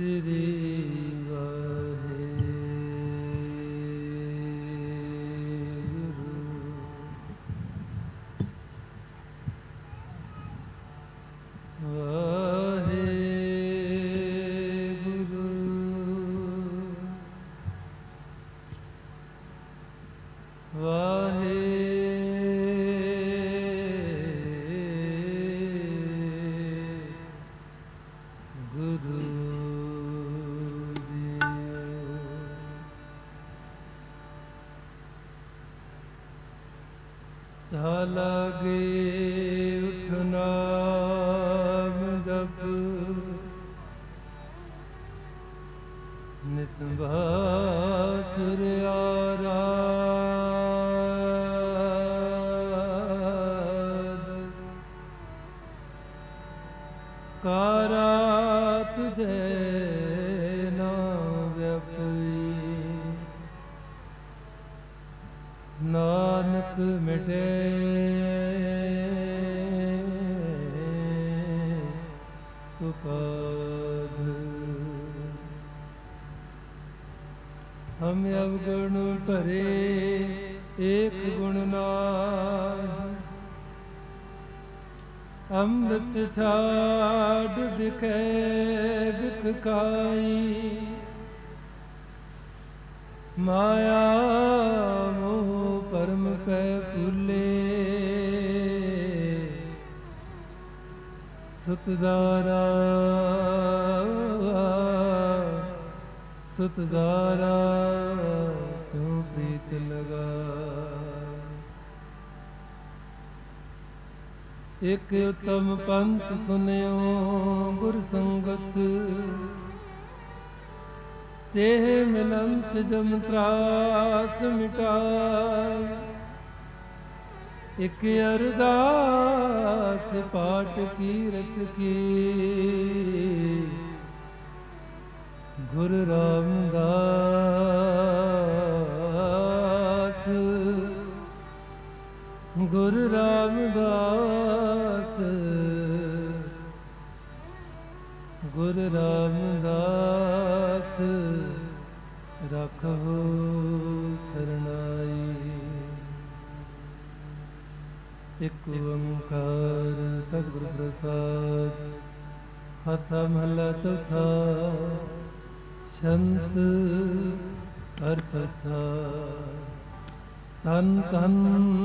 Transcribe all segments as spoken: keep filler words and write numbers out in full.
ਸ੍ਰੀ ਵਾਹਿਗੁਰੂ ਲਾਗੇ ਉਠ ਨਾਮ ਜਪ ਨਿਸੰਭਾਸੁਰ ਆਰਾਧ ਕਾਰਾ ਤੁਝੇ ਨਾ ਵਿਅਪਈ ਨਾਨਕ ਮਿਟੇ ਉਪਾਧ ਹਮ ਅਵਗੁਣ ਭਰੇ ਏਕ ਗੁਣ ਨਾਮ ਅੰਮ੍ਰਿਤ ਛਾੜ ਬਿਖੇ ਬਿਖ ਖਾਈ ਮਾਇਆ ਮੋਹ ਪਰਮ ਪੈ ਫੁੱਲੇ ਸੁਤਦਾਰਾ ਸੁਤਦਾਰਾ ਸਿਉ ਪ੍ਰੀਤ ਲਗਾ ਇਕ ਉਤਮ ਪੰਥ ਸੁਨਿਓ ਗੁਰ ਸੰਗਤ ਤੇਹ ਮਿਲੰਤ ਜਮ ਤਰਾਸ ਮਿਟਾਇ ਇਕ ਅਰਦਾਸ ਪਾਠ ਕੀਰਤ ਕੀ ਗੁਰੂ ਰਾਮਦਾਸ ਗੁਰੂ ਰਾਮਦਾਸ ਗੁਰੂ ਰਾਮਦਾਸ ਰੱਖੋ ਸਰਨਾਈ ਇਕ ਓੰਕਾਰ ਸਤਿਗੁਰ ਪ੍ਰਸਾਦ ਹਾਸਾ ਮਹਲਾ ਚੌਥਾ ਸ਼ੰਤ ਅਰਥ ਥਾ ਧੰਨ ਧੰਨ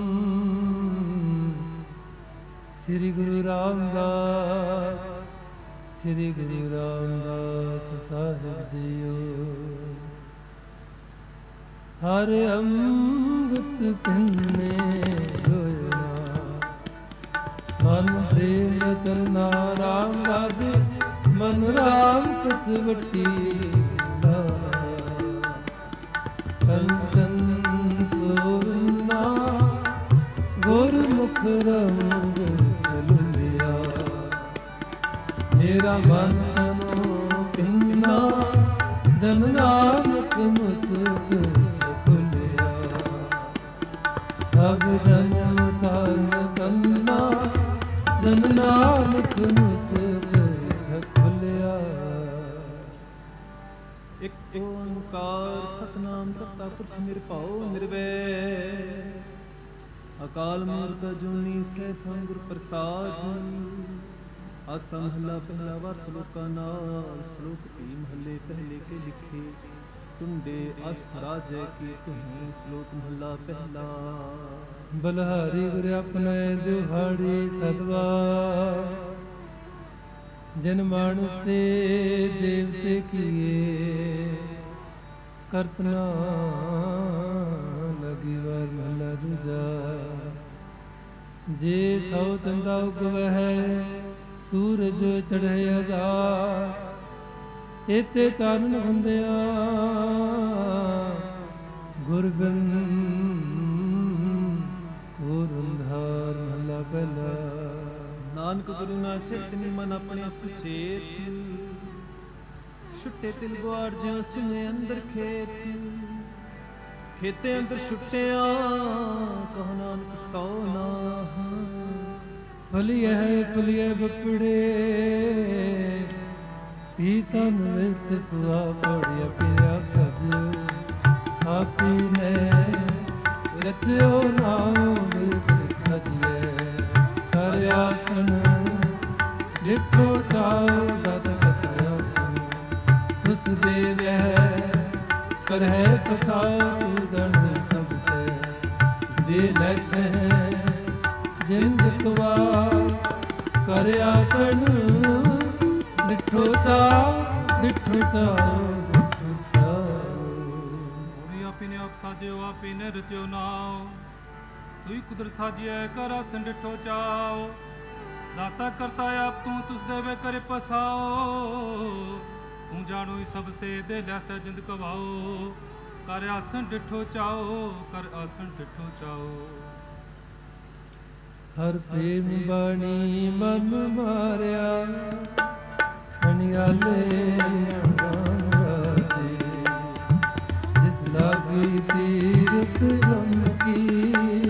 ਸ੍ਰੀ ਗੁਰੂ ਰਾਮਦਾਸ ਸ੍ਰੀ ਗੁਰੂ ਰਾਮਦਾਸ ਸਾਹਿਬ ਜੀਓ ਹਰ ਅੰਮ੍ਰਿਤ ਪਿੰਨੇ ਰੋਇਣਾ ਮਨ ਪ੍ਰੇਮ ਰਤਨਾ ਰਾਮ ਰਾਜੇ ਮਨ ਰਾਮ ਕਸਵਟੀ ਕੰਚਨ ਸੋਨਾ ਗੁਰਮੁਖ ਰੰਗ ਚਲੁਲਿਆ ਮੇਰਾ ਮਨ ਤਨੋ ਪਿੰਨਾ ਜਨ ਨਾਨਕ ਮੁਸਕ ਚਖੁਲਿਆ ਸਭ ਜਨਮ ਤਨ ਤੰਨਾ ਜਨ ਨਾਨਕ ਮੁਸਕ ਚਖੁਲਿਆ ਇਕ ਓੰਕਾਰ ਸਤਿਨਾਮ ਕਰਤਾ ਪੁਰਖ ਨਿਰਭਉ ਨਿਰਵੈਰ ਅਕਾਲ ਮੂਰਤ ਅਜੂਨੀ ਸੈਭੰ ਗੁਰ ਪ੍ਰਸਾਦਿ ਆਸਾ ਮਹਲਾ ਪਹਿਲਾ ਵਾਰ ਸਲੋਕਾਂ ਨਾਲ ਸਲੋਕ ਭੀ ਮਹੱਲੇ ਪਹਿਲੇ ਕੇ ਲਿਖੇ ਟੁੰਡੇ ਅਸ ਰਾਜੈ ਕੀ ਤੁਹੀਂ ਸਲੋਕ ਮਹਲਾ ਪਹਿਲਾ ਬਲਹਾਰੀ ਗੁਰ ਆਪਣੇ ਦਿਹਾੜੀ ਸਦਵਾ ਜਨ ਮਾਨਸ ਤੇ ਦੇਵਤੇ ਕੀਏ ਕਰਤਨਾ ਲਗੀ ਵਾਰ ਮਹਲਾ ਦੂਜਾ ਜੇ ਸੌ ਚੰਦਾ ਉਗਵਹਿ ਸੂਰਜ ਚੜ੍ਹੇ ਹਜ਼ਾਰ ਇਤੇ ਚਾਨਣ ਹੁੰਦਿਆ ਗੁਰਬਿਨ ਗੁਰ ਅੰਧਾਰ ਮਹਲਾ ਪਹਿਲਾ ਨਾਨਕ ਗੁਰੂ ਨਾ ਚੇਤਨੀ ਮਨ ਆਪਣੇ ਸੁਚੇਤ ਛੁੱਟੇ ਤਿਲ ਗੁਆੜ ਜਿਉ ਸੁਨੇ ਅੰਦਰ ਖੇਤ ਖੇਤੇ ਅੰਦਰ ਛੁੱਟਿਆ ਕਹ ਨਾਨਕ ਸੋ ਨਾ ਫਲੀਏ ਫਲੀਏ ਬਪੜੇ ਪੀਤਨ ਵਿੱਚ ਸੁਆ ਪੜਿਆ ਪਿਆ ਸਜ ਆਪੀ ਨੇ ਰਚਿਓ ਨਾਮ ਵਿੱਚ ਸਜਿਏ ਕਰ ਆਸਣ ਲਿਖੋ ਚਾਉ ਦਤ ਬਤਿਓ ਤੁਸ ਦੇਵੈ ਕਰਹਿ ਪਸਾਉ ਦਣ ਸਭ ਸੇ ਦੇ ਲੈਸੈ ਜਿੰਦ ਕਵਾ ਕਰ ਆਸਣ ਡਿਠੋ ਚਾਉ ਡਿਠੋ ਚਾਉ ਆਪੀ ਨੇ ਆਪ ਸਾਜਿਓ ਆਪੀ ਨੇ ਰਚਿਓ ਨਾਉ ਤੂੰ ਕੁਦਰਤ ਸਾਜਿਐ ਕਰ ਆਸਣ ਡਿਠੋ ਚਾਉ ਦਾਤਾ ਕਰਤਾ ਆਪ ਤੂੰ ਤੁਸ ਦੇਵੇ ਕਰੇ ਪਸਾਓ ਤੂੰ ਜਾਣੋ ਸਭ ਸੇ ਦੇ ਲੈਸੈ ਜਿੰਦ ਕਵਾਓ ਕਰ ਆਸਣ ਡਿਠੋ ਚਾਓ ਕਰ ਆਸਣ ਡਿਠੋ ਚਾਓ ਹਰ ਪ੍ਰੇਮ ਬਾਣੀ ਮਨ ਮਾਰਿਆ ਅਣਿਆਲੇ ਰਾਜੇ ਜਿਸ ਲਾਗੀ ਤੀਰਤ ਲੰਕੀ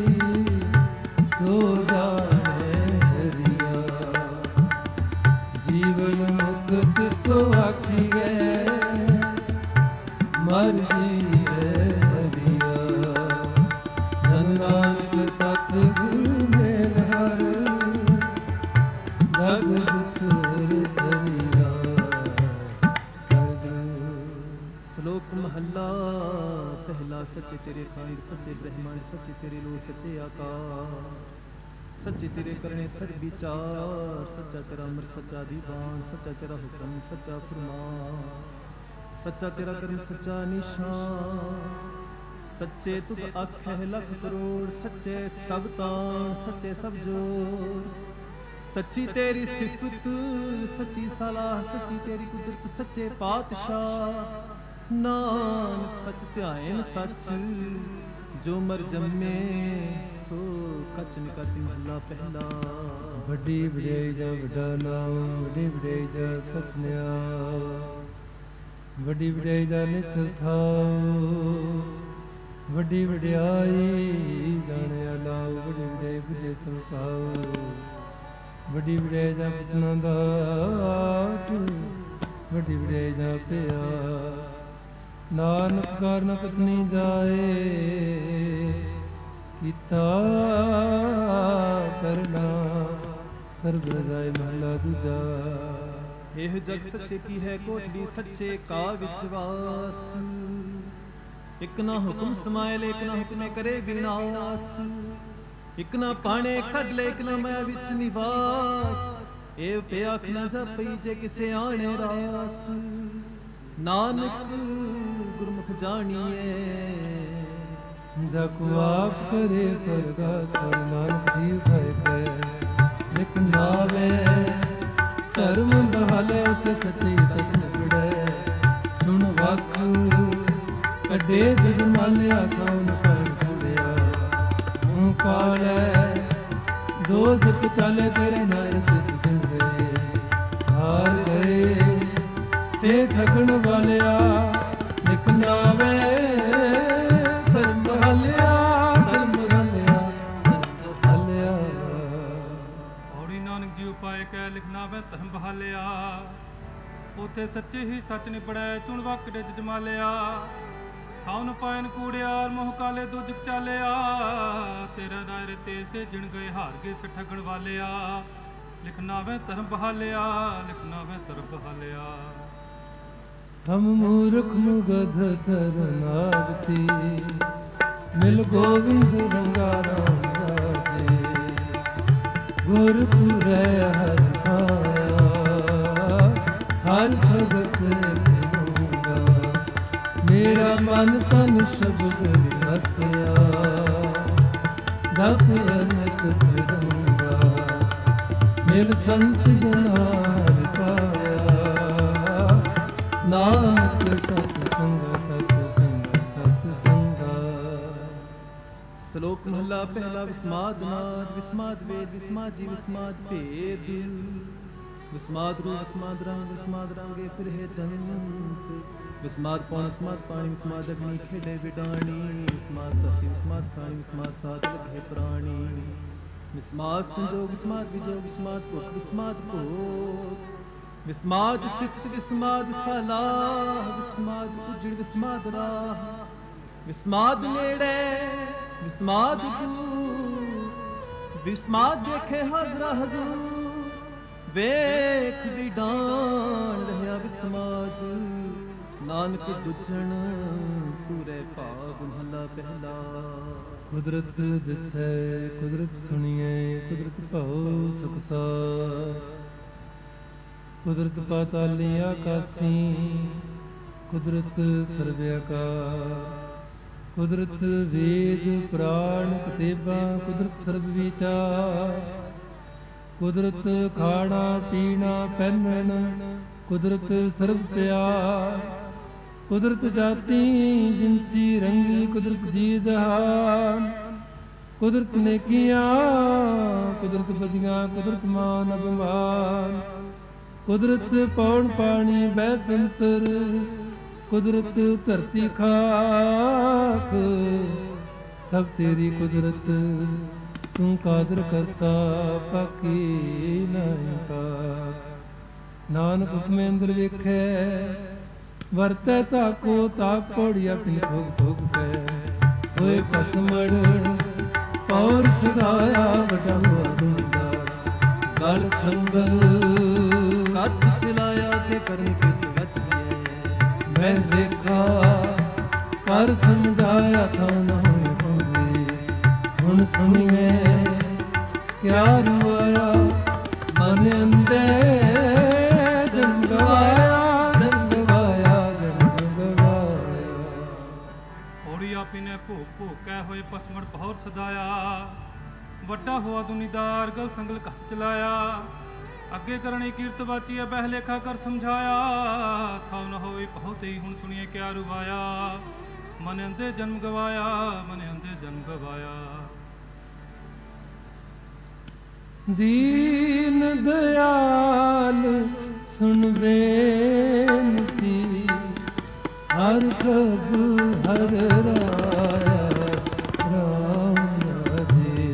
ਸੋ ਜਾਣੇ ਜਰੀਆ ਜੀਵਨ ਮੁਕਤ ਸੋ ਆਖੀ ਗਏ ਮਰ ਜੀਏ ਹਰੀਆ ਜਨ ਨਾਨਕ ਸਤਿਗੁਰ ਮੇਲ ਹਰ ਜਗ ਦੁਖ ਹਰੀਆ ਸ਼ਲੋਕ ਮਹੱਲਾ ਪਹਿਲਾ। ਸੱਚੇ ਸਿਰੇ ਖਾਇਰ ਸੱਚੇ ਬ੍ਰਹਮੰਡ ਸੱਚੇ ਸਿਰੇ ਲੋ ਸੱਚੇ ਆਕਾਰ ਸੱਚੇ ਸਿਰੇ ਕਰਨੇ ਸਰ ਵਿਚਾਰ ਸੱਚਾ ਤੇਰਾ ਅਮਰ ਸੱਚਾ ਦੀਵਾਨ ਸੱਚਾ ਤੇਰਾ ਹੁਕਮ ਸੱਚਾ ਫਰਮਾਨ ਸੱਚਾ ਤੇਰਾ ਕਰਮ ਸੱਚਾ ਨਿਸ਼ਾਨ ਸੱਚੇ ਤੁਧ ਆਖੈ ਲੱਖ ਕਰੋੜ ਸੱਚੇ ਸਭ ਤਾਣ ਸੱਚੇ ਸਭ ਜੋਰ ਸੱਚੀ ਤੇਰੀ ਸਿਫਤ ਸੱਚੀ ਸਲਾਹ ਸੱਚੀ ਤੇਰੀ ਕੁਦਰਤ ਸੱਚੇ ਪਾਤਸ਼ਾਹ ਨਾਨਕ ਸੱਚ ਧਿਆਇਨ ਸੱਚ ਜੋ ਮਰ ਜੰਮੇ ਸੋ ਕਚ ਨਿਕਚ ਮਹਲਾ ਪਹਿਲਾ। ਵੱਡੀ ਵਡਿਆਈ ਜਾ ਵੱਡਾ ਨਾਮ ਵੱਡੀ ਵਡਿਆਈ ਜਾ ਸਤਿਨਿਆ ਵੱਡੀ ਵਡਿਆਈ ਜਾ ਨਿਤ ਥਾਉ ਵੱਡੀ ਵਡਿਆਈ ਜਾਣਿਆ ਲਾਉ ਵੱਡੀ ਵਡਿਆਈ ਬੁਝੇ ਸੰਕਾਉ ਵੱਡੀ ਵਡਿਆਈ ਜਾ ਬਚਨਾ ਦਾਤ ਵੱਡੀ ਵਡਿਆਈ ਜਾ ਪਿਆ ਨਾਨਕ ਕਾਰਨ ਪਤਨੀ ਜਾਏ ਕੀਤਾ ਕਰਨਾ ਸਰਬ ਰਜਾਏ ਮਹਲਾ ਦੂਜਾ। ਇਹ ਜਗ ਸੱਚੇ ਕੀ ਹੈ ਕੋਟਲੀ ਸੱਚੇ ਕਾ ਵਿਚਵਾਸ ਇਕ ਨਾ ਹੁਕਮ ਸਮਾਇਲ ਇਕ ਨਾ ਹੁਕਮੇ ਕਰੇ ਵਿਨਾਸ਼ ਇਕ ਨਾ ਪਾਣੇ ਕੱਢ ਲੈ ਇਕ ਨਾ ਮਾਇਆ ਵਿੱਚ ਨਿਵਾਸ ਇਹ ਪਿਆ ਨਾ ਜਪਈ ਜੇ ਕਿਸੇ ਆਣੇ ਰਾਸ ਨਾਨਕ ਗੁਰਮੁਖ ਜਾਣੀਏ ਜਕੁ ਆਪ ਕਰੇ ਪ੍ਰਗਾਸ ਨਾਨਕ ਜੀਵ ਭਇ ਕੈ ਲਿਖ ਨਾਵੇ ਧਰਮ ਬਹਾਲੇ ਤੇ ਸੱਚੀ ਸੱਚ ਨਿਬੜੈ ਸੁਣ ਵਕ ਕੱਢੇ ਜਗ ਮਾਲਿਆ ਕੌਣ ਪਰ ਭੁਲਿਆ ਮੂੰਹ ਕਾਲੇ ਦੋ ਜਪ ਚਾਲੇ ਤੇਰੇ ਨਾਲ ਕਿਸ ਦਿਨ ਗਏ ਹਾਰ ਗਏ ਸੇ ਠਗਣ ਵਾਲਿਆ ਲਿਖ ਨਾਵੇ ਧਰਮ ਬਹਾਲਿਆ ਧਰਮ ਬਹਾਲਿਆ ਬਹਾਲਿਆ ਔੜੀ ਨਾਨਕ ਜੀ ਉਪਾਇ ਕੈ ਲਿਖ ਨਾਵੇ ਧਰਮ ਬਹਾਲਿਆ ਉਥੇ ਸੱਚੇ ਹੀ ਸੱਚ ਨਿਬੜੈ ਚੁਣ ਵਕ ਦੇ ਜਮਾਲਿਆ ਥਾਉਨ ਪਾਇਨ ਕੂੜਿਆਰ ਮੋਹ ਕਾਲੇ ਦੁਜਕ ਚਾਲਿਆ ਤੇਰਾ ਦਾਇਰੇ ਤੇ ਸੇ ਜਿਣ ਗਏ ਹਾਰ ਗਏ ਸੇ ਠਗਣ ਵਾਲਿਆ ਲਿਖ ਨਾਵੇ ਧਰਮ ਬਹਾਲਿਆ ਲਿਖ ਨਾਵੇ ਧਰਮ ਬਹਾਲਿਆ। ਹਮ ਮੂਰਖ ਮੁਗਧ ਸਰਨਾਗਤੀ ਮਿਲ ਗੋਬਿੰਦ ਰੰਗਾ ਰਾਮ ਰਾਜੇ ਗੁਰਪੁਰੈ ਹਰਿ ਆਇਆ ਹਰ ਭਗਤ ਮਿਲੂਗਾ ਮੇਰਾ ਮਨ ਤਨ ਸ਼ਬਦ ਵਸਿਆ ਜਪ ਅਨਕ ਕਰੂੰਗਾ ਮਿਲ ਸੰਤ ਜਨਾਰ ਪਾਇਆ ਨਾਨਕ ਸਤ ਸੰਗ ਸਤ ਸੰਗ ਸਤ ਸੰਗਾ। ਸ਼ਲੋਕ ਮਹਲਾ ਪਹਿਲਾ। ਵਿਸਮਾਦ ਨਾਦ ਵਿਸਮਾਦ ਵੇਦ ਵਿਸਮਾਦ ਜੀ ਵਿਸਮਾਦ ਭੇਦ ਵਿਸਮਾਦ ਰੂ ਵਿਸਮਾਦ ਰੰਗ ਵਿਸਮਾਦ ਰੰਗੇ ਫਿਰ ਹੈ ਜੰਤ ਵਿਸਮਾਦ ਪੌਣ ਵਿਸਮਾਦ ਪਾਣੀ ਵਿਸਮਾਦ ਅਗਨੀ ਖੇਡੇ ਵਿਡਾਣੀ ਵਿਸਮਾਦ ਧਰਤੀ ਵਿਸਮਾਦ ਸਾਣੀ ਵਿਸਮਾਦ ਸਾਧ ਲਗੇ ਪ੍ਰਾਣੀ ਵਿਸਮਾਦ ਸੰਜੋਗ ਵਿਸਮਾਦ ਵਿਜੋਗ ਵਿਸਮਾਦ ਭੁਖ ਵਿਸਮਾਦ ਭੋਗ ਵਿਸਮਾਦ ਸਿਫਤ ਵਿਸਮਾਦ ਸਲਾਹ, ਵਿਸਮਾਦ ਉਜੜ ਵਿਸਮਾਦ ਰਾਹ, ਵਿਸਮਾਦ ਨੇੜੇ ਵਿਸਮਾਦ ਦੂਰ, ਵਿਸਮਾਦ ਦੇਖੇ ਹਾਜ਼ਰਾ ਹਜ਼ੂਰ, ਵੇਖ ਦੀ ਡਾਣ ਰਹਿਆ ਵਿਸਮਾਦ, ਨਾਨਕ ਦੁਜਣ ਪੂਰੇ ਭਾਗ ਮਹਲਾ ਪਹਿਲਾ। ਕੁਦਰਤ ਦਿਸੈ ਕੁਦਰਤ ਸੁਣੀਐ, ਕੁਦਰਤ ਭਉ ਸੁਖ ਸਾਰ, ਕੁਦਰਤ ਪਾਤਾਲੀ ਆਕਾਸੀ, ਕੁਦਰਤ ਸਰਬ ਆਕਾਰ, ਕੁਦਰਤ ਵੇਦ ਪੁਰਾਣ ਕਤੇਬਾਂ, ਕੁਦਰਤ ਸਰਬ ਵਿਚਾਰ, ਕੁਦਰਤ ਖਾਣਾ ਪੀਣਾ ਪਹਿਨਣ, ਕੁਦਰਤ ਸਰਬ ਪਿਆਰ, ਕੁਦਰਤ ਜਾਤੀ ਜਿਨਸੀ ਰੰਗੀ, ਕੁਦਰਤ ਜੀ ਜਹਾਨ, ਕੁਦਰਤ ਨੇਕੀਆਂ ਕੁਦਰਤ ਬਦੀਆਂ, ਕੁਦਰਤ ਮਾਨ ਅਭਿਮਾਨ, ਕੁਦਰਤ ਪੌਣ ਪਾਣੀ ਬਹਿ ਸੰਸਰ, ਕੁਦਰਤ ਧਰਤੀ ਖਾਕ, ਸਭ ਤੇਰੀ ਕੁਦਰਤ, ਤੂੰ ਕਾਦਰ ਕਰਤਾ ਪਾਕੀ ਨਹੀਂ ਪਾਕ। ਨਾਨਕ ਹੁਕਮੇ ਅੰਦਰ ਵੇਖੈ, ਵਰਤੈ ਤਾਕੋ ਤਾਕ ਪੌੜੀ ਆਪਣੀ ਭੋਗ ਭੋਗ ਪੈ, ਹੋਏ ਪਸਮੜ ਪੌਰ ਸਦਾਇਆ ਵੱਡਾ ਹੋਆ ਦੁੰਦਾ, ਗਲ ਸੰਗਲ ਕੱਤ ਚਲਾਇਆ ਤੇ ਕਰਨ ਕਿਤ ਬਚਿਐ, ਮੈਂ ਦੇਖਾ ਕਰ ਸਮਝਾਇਆ ਥਾ ਨਾ ਹੋਏ ਪਹੁੰਚੇ, ਹੁਣ ਸੁਣੀਏ ਕਿਆ ਰੁਆਇਆ ਮਨ ਅੰਦਰ ਜਨ ਗਵਾਇਆ, ਆਪੀ ਨੇ ਭੋਗ ਭੋਗ ਕੈ ਹੋਏ ਪਸਮੜ ਪਹੌਰ ਸਦਾਇਆ, ਵੱਡਾ ਹੋਆ ਦੁਨੀਦਾਰ ਗਲ ਸੰਗਲ ਘੱਤ ਚਲਾਇਆ, ਅੱਗੇ ਕਰਨੀ ਕੀਰਤ ਬਾਚੀਐ ਬਹਿ ਲੇਖਾ ਕਰ ਸਮਝਾਇਆ, ਥਾਉ ਨ ਹੋਵੇ ਬਹੁਤ ਹੀ ਹੁਣ ਸੁਣੀਏ ਕਿਆ ਰੁਵਾਇਆ, ਮਨ ਅੰਦੇ ਜਨਮ ਗਵਾਇਆ, ਮਨ ਅੰਦੇ ਜਨਮ ਗਵਾਇਆ। ਦੀਨ ਦਇਆਲ ਸੁਣ ਬੇਨਤੀ, ਹਰ ਪ੍ਰਭੂ ਹਰ ਰਾਇਆ ਰਾਮ ਰਾਜੇ,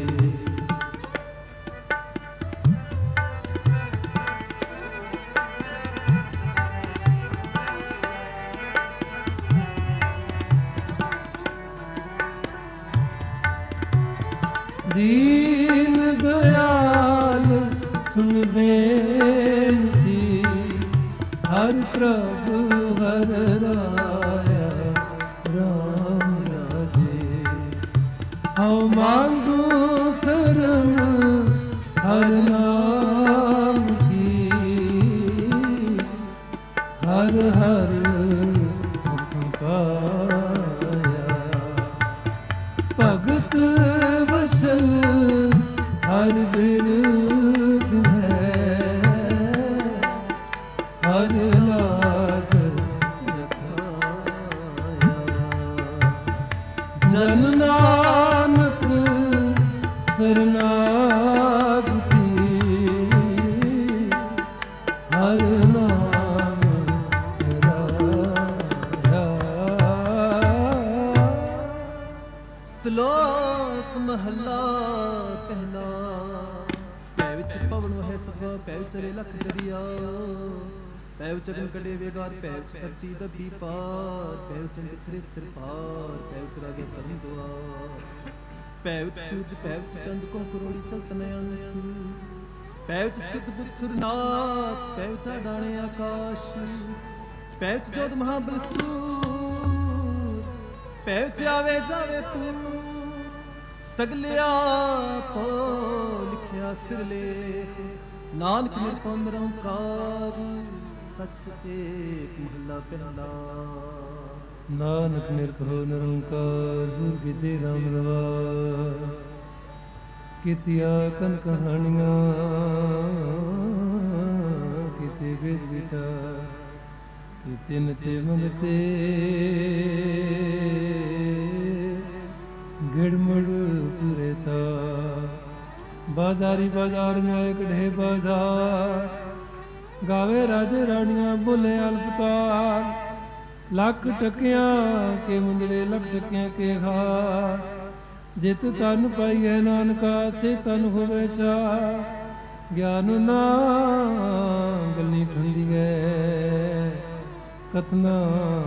ਦੀਨ ਦਇਆਲ ਸੁਣ ਬੇਨਤੀ, ਹਰ ਪ੍ਰਭੂ ਹਰ ਰਾਇਆ ਰਾਮ ਰਾਜੇ, ਹਉ ਮੰਗੂ ਸਰਮ ਹਰ ਨਾਮ ਕੀ, ਹਰ ਹਰ ਹੁਕਮ ਪਾਇਆ, ਭਗਤ ਵਸਲ ਹਰ ਬਿਰਧ ਹੈ, ਹਰ ਲਾਜ ਜਨ ਨਾਨਕ ਸਰਨਾਗਤੀ, ਹਰ ਨਾਮ ਰਾਇਆ। ਸ਼ਲੋਕ ਮਹਲਾ ਪਹਿਲਾ। ਪੈ ਵਿੱਚ ਪਵਨ ਵਹੈ ਸਭਾ, ਪੈ ਵਿਚਰੇ ਲਖ ਦਰਿਆ, ਪੈ ਵਿੱਚ ਅਗਨ ਕੱਢੇ ਵੇਗਾਰ, ਪੈ ਵਿੱਚ ਧਰਤੀ ਦੱਬੀ ਪਾਰ, ਪੈ ਵਿੱਚ ਵਿਚਰੇ ਸਿਰ ਪਾਰ, ਪੈ ਵਿੱਚ ਰਾਜਾ ਧਰਮ ਦੁਆਰ, ਪੈ ਵਿੱਚ ਸੂਰਜ ਪੈ ਵਿੱਚ ਚੰਦ ਕੋ ਕਰੋੜੀ ਚਲਤ ਨ ਅੰਤ, ਪੈ ਵਿੱਚ ਸਿੱਧ ਬੁੱਧ ਸੁਰਨਾਥ, ਪੈ ਵਿੱਚ ਡਾਣੇ ਆਕਾਸ਼, ਪੈ ਵਿੱਚ ਜੋਧ ਮਹਾਬਲ ਸੂਰ, ਪੈ ਵਿੱਚ ਆਵੇ ਜਾਵੇ ਤੂੰ, ਸਗਲਿਆ ਪੋ ਲਿਖਿਆ ਸਿਰ ਲੇਖ, ਨਾਨਕ ਨਿਰਭਉ ਨਿਰੰਕਾਰ, ਸਚ ਏਕ ਮਹਲਾ ਪਹਿਲਾ। ਨਾਨਕ ਨਿਰਭਉ ਨਿਰੰਕਾਰ, ਗੁਰ ਵਿਦੇ ਰਾਮ ਰਵਾ, ਕੀਤੀਆ ਕਨ ਕਹਾਣੀਆਂ, ਕੀਤੇ ਵੇਦ ਵਿਚਾਰ, ਕੀਤੇ ਨਚੇ ਮੰਗਤੇ, ਗਿੜਮੜ ਪੁਰੇ ਤਾ, ਬਾਜ਼ਾਰੀ ਬਾਜ਼ਾਰ ਮੈਂ ਕਢੇ ਬਾਜ਼ਾਰ, ਗਾਵੇ ਰਾਜੇ ਰਾਣੀਆਂ ਬੋਲੇ ਅਲਪਤਾਰ, ਲੱਖ ਟਕਿਆਂ ਕੇ ਮੁੰਦਰੇ ਲੱਖ ਟਕਿਆਂ ਕੇ ਖਾ, ਜਿਤ ਤਨ ਪਾਈਐ ਨਾਨਕਾ ਸੇ ਤਨ ਹੋਵੇ ਸਾ, ਗਿਆਨ ਨਾ ਗੱਲੀ ਠੰਡੀ ਗਏ ਕਤਨਾ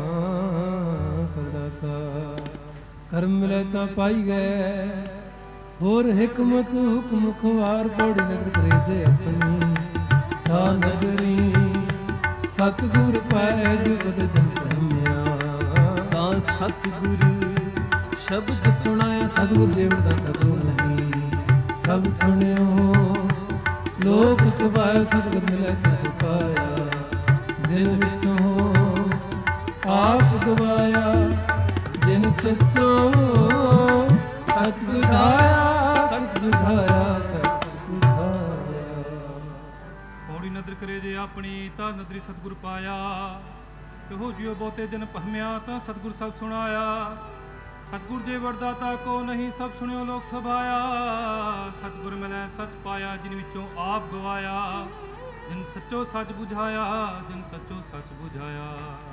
ਕਰਦਾ ਸਾ ਕਰਮ ਮਿਲੇ ਤਾਂ ਪਾਈ ਗਏ ਹੋਰ ਹਕਮਤ ਹੁਕਮ ਖੁਆਰ ਪੌੜੀ ਨਗਰ ਕਰੇ ਜੇ ਆਪਣੀ ਤਾ ਨਗਰੀ ਸਤਿਗੁਰ ਪਾਏ ਜੁਗਤ ਜਨ ਧਰਮਿਆ ਤਾਂ ਸਤਿਗੁਰ ਸ਼ਬਦ ਸੁਣਾਇਆ ਸਤਿਗੁਰ ਦੇਵ ਦਾ ਕਦੋਂ ਨਹੀਂ ਸਭ ਸੁਣਿਓ ਲੋਕ ਸੁਭਾਇਆ ਸਤਿਗੁਰ ਮਿਲੇ ਸਤਿ ਪਾਇਆ ਜਿਨ ਵਿੱਚੋਂ ਆਪ ਗਵਾਇਆ ਜਿਨ ਸੱਚੋ ਸੱਚ ਬੁਝਾਇਆ ਸੱਚ ਬੁਝਾਇਆ ਸੱਚ ਬੁਝਾਇਆ। ਪੌੜੀ ਨਦਰ ਕਰੇ ਜੇ ਆਪਣੀ ਤਾਂ ਨਦਰੀ ਸਤਿਗੁਰ ਪਾਇਆ ਇਹੋ ਜਿਉ ਬਹੁਤੇ ਜਨ ਭਮਿਆ ਤਾਂ ਸਤਿਗੁਰ ਸਭ ਸੁਣਾਇਆ ਸਤਿਗੁਰ ਜੇ ਵਰਦਾਤਾ ਕੋ ਨਹੀਂ ਸਭ ਸੁਣਿਓ ਲੋਕ ਸਭਾਇਆ ਸਤਿਗੁਰ ਮਿਲੈ ਸੱਚ ਪਾਇਆ ਜਿਨ ਵਿੱਚੋਂ ਆਪ ਗਵਾਇਆ ਜਿਨ ਸੱਚੋ ਸੱਚ ਬੁਝਾਇਆ ਜਿਨ ਸੱਚੋ ਸੱਚ ਬੁਝਾਇਆ।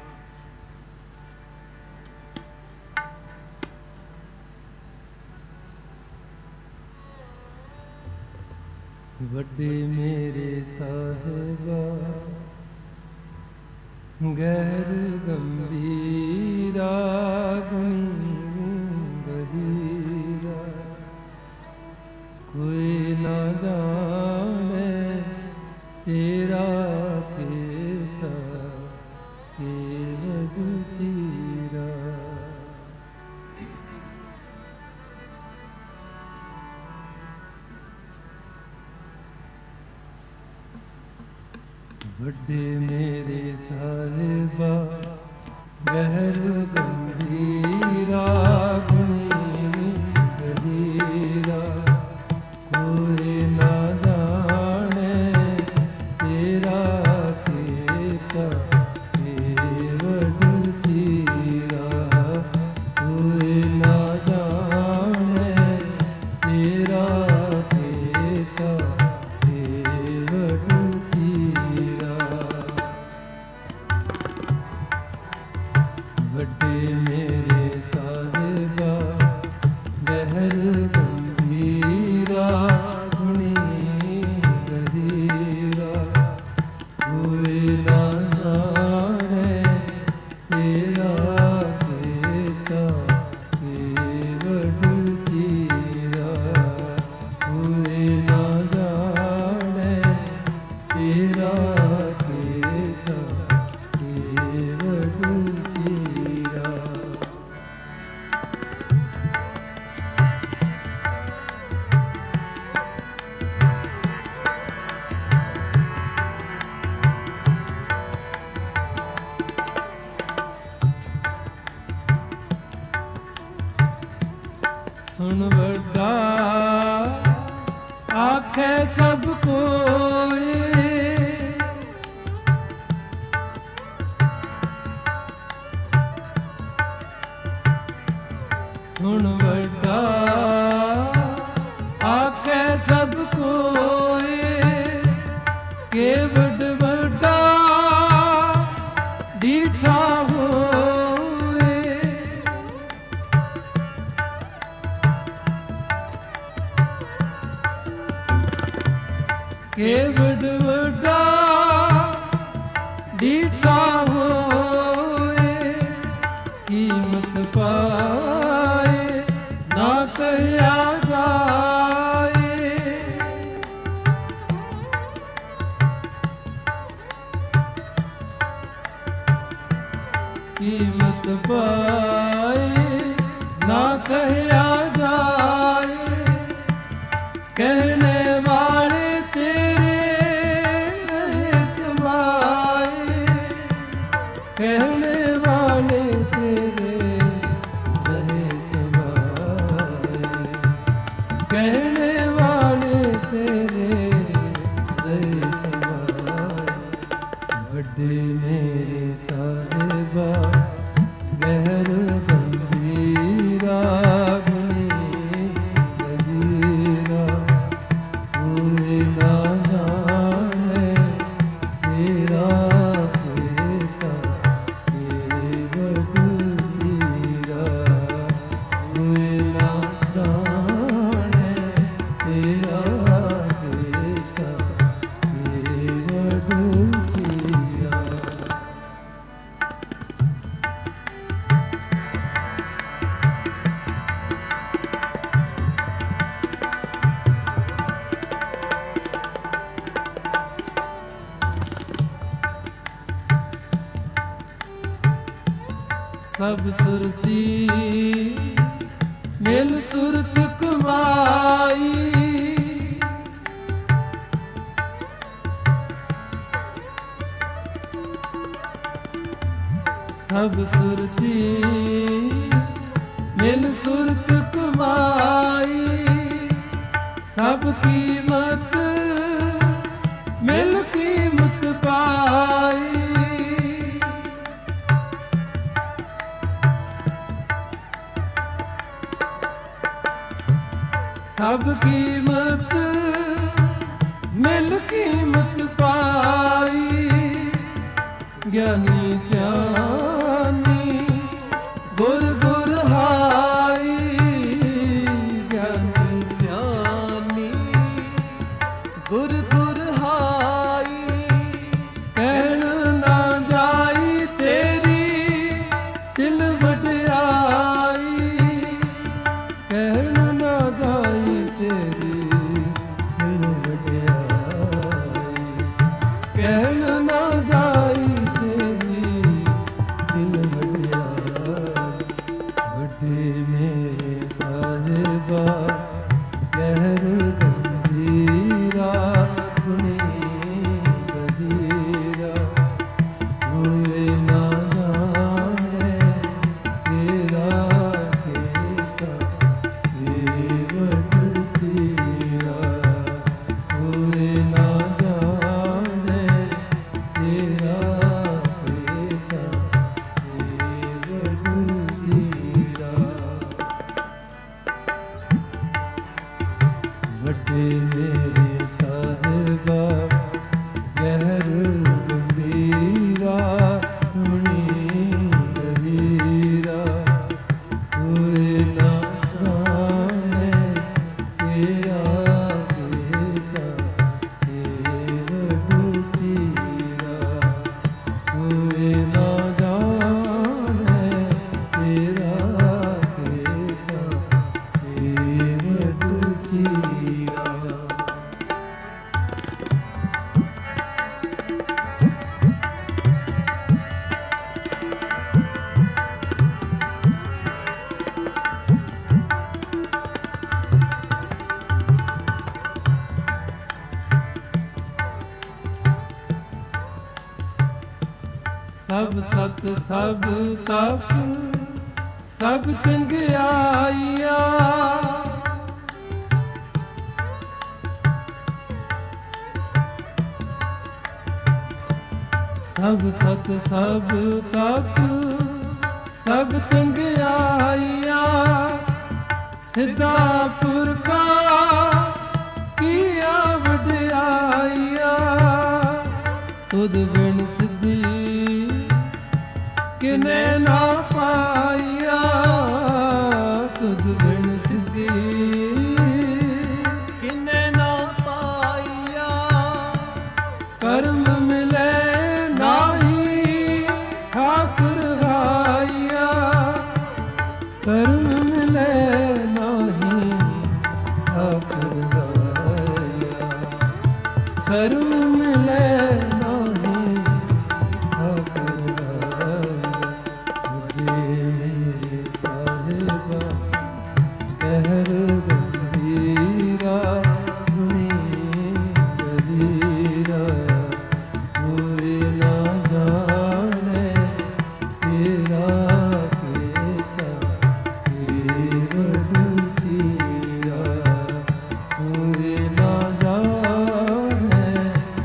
ਵੱਡੇ ਮੇਰੇ ਸਾਹਿਬਾ ਗਹਿਰ ਗੰਭੀਰਾ ਗੁਣੀ ਗਹੀਰਾ ਕੋਈ ਨਾ ਜਾਣੇ ਤੇਰਾ ਕੀਤਾ ਕੇਵਲ ਚੀਰਾ। ਵੱਡੇ ਮੇਰੇ ਸਾਹਿਬਾ ਗਹਿਰ ਗੰਭੀਰਾ ਗੁਣੀ ਗਹੀਰਾ ਕੋਈ ਨਾ ਜਾਣੇ ਤੇਰਾ ਕੀਤਾ ਕੇਵਲ ਚੀਰਾ ਕੋਈ ਨਾ ਜਾਣੇ ਤੇਰਾ ਕੀਤਾ ਕੇਵਲ ਵੱਡੇ ਮੇਰੇ ਸਾਹਿਬਾ ਗਹਿਰ ਗੰਭੀਰਾ ਗੁਣੀ ਗਹੀਰਾ ਕੋਈ ਨਾ ਜਾਣੇ ਤੇਰਾ ਕੀਤਾ ਕੇਵਲ ਚੀਰਾ ਕੋਈ ਨਾ ਜਾਣੇ ਤੇਰਾ ਕੀਤਾ ਕੇਵਲ ਚੀਰਾ। ਸੁਣ ਵੱਡਾ ਆਖੇ ਸਭ ਕੋਏ ਸੁਣ ਵੱਡਾ ਆਖੇ ਸਭ ਕੋਏ ਕੇ ਵੱਡ ਵੱਡਾ ਡੀਠਾ ਹੋਏ ਕੇ ਵੱਡ ਵੱਡਾ ਡੀਠਾ ਹੋਏ ਕੀਮਤ ਪਾਏ ਨਾ ਕਹਿਆ ਜਾਏ ਕੀਮਤ ਪਾਏ ਨਾ ਕਹਿਆ ਜਾਏ ਕਹਿਣੇ ਵਾਲੇ ਤੇਰੇ ਰਹੇ ਸਮਾਏ ਕਹਿਣੇ ਵਾਲੇ ਤੇਰੇ ਰਹੇ ਸਮਾਏ ਕਹਿਣੇ ਵਾਲੇ ਤੇਰੇ ਰਹੇ ਸਮਾਏ। ਵੱਡੇ ਮੇਰੇ ਸਾਹਿਬਾ ਗਹਿਰ ਗੰਭੀਰਾ ਗੁਣੀ ਗਹੀਰਾ ਕੋਈ ਨਾ ਜਾਣੇ ਤੇਰਾ ਕੀਤਾ ਕੇਵਲ ਚੀਰਾ ਕੋਈ ਨਾ ਜਾਣੇ ਸਭ ਸੁਰਤੀ ਮਿਲ ਸੁਰਤ ਕਮਾਈ। ਸਭ ਸੁਰਤੀ ਮਿਲ ਸੁਰਤ ਕਮਾਈ। ਸਭ ਕੀਮਤ ਮਿਲ ਕੀਮਤ ਪਾਈ। ਸਭ ਕੀਮਤ ਮਿਲ ਕੀਮਤ ਪਾਈ। ਗਿਆਨੀ ਗਿਆਨੀ ਗੁਰ ਗੁਰ ਹਾਈ। ਗਿਆਨੀ ਗਿਆਨੀ ਗੁਰ ਗੁਰ ਹਾਈ। ਕਹਿਣ ਨਾ ਜਾਈ ਤੇਰੀ ਦਿਲ ਵਡਿਆਈ। ਕਹਿਣ ਨਾ ਜਾਈ ਤੇਰੀ ਦਿਲ ਵਡਿਆਈ। ਕਹਿਣ ਨਾ ਜਾਈ ਤੇਰੀ ਦਿਲ ਵਡਿਆਈ। ਵੱਡੇ ਮੇਰੇ ਸਾਹਿਬਾ ਗਹਿਰ ਗੰਭੀਰਾ ਗੁਣੀ ਗਹੀਰਾ। ਹੋਏ ਨਾ ਜਾਣੇ ਤੇਰਾ ਕੀਤਾ ਏਵਟ ਚੀਰਾ। ਹੋਏ ਨਾ ਜਾਣੇ ਤੇਰਾ ਕੀਤਾ ਏਵਟ ਚੀਰਾ। ਵੱਡੇ ਮੇਰੇ ਸਾਹਿਬਾ ਗਹਿਰ ਗੰਭੀਰਾ ਗੁਣੀ ਗਹੀਰਾ। ਹੋਏ ਨਾ ਜਾਣੇ ਤੇਰਾ ਕੀਤਾ ਏਵਟ ਚੀਰਾ। ਹੋਏ ਨਾ ਜਾਣੇ ਤੇਰਾ ਕੀਤਾ ਏਵਟ ਚੀਰਾ। ਸਭ ਸਤ ਸਭ ਤਪ ਸਭ ਚੰਗਿਆਈਆਂ। ਸਭ ਸਤ ਸਭ ਤਪ ਸਭ ਚੰਗਿਆਈਆਂ। ਸਿੱਧਾ ਪੁਰਖਾ ਕੀਆ ਵਡਿਆਈਆਂ। ਤੁਧ ਬਿਨ ਸਿੱਧੀ ਕਿਨੇ ਨਾ ਪਾਈਆ। ਤੁਧ ਬਿਨ ਸਿੱਧੀ ਕਿਨੇ ਨਾ ਪਾਈਆ। ਕਰਮ ਮਿਲੇ ਨਾਹੀ ਠਾਕੁਰ ਹਾਈਆ। ਕਰਮ ਮਿਲੇ ਨਾਹੀ ਠਾਕੁਰ ਹਾਈਆ। ਕਰਮ ਮਿਲੇ ਨਾਹੀ ਠਾਕੁਰ ਹਾਈਆ। ਮੁਝੇ ਮੇਰੇ ਸਾਹਿਬਾ ਗਹਿਰ ਗੰਭੀਰਾ ਗੁਣੀ ਗਹੀਰਾ। ਹੋਏ ਨਾ ਜਾਣੇ ਤੇਰਾ ਕੀਤਾ ਏਵਟ ਚੀਰਾ। ਹੋਏ ਨਾ ਜਾਣੇ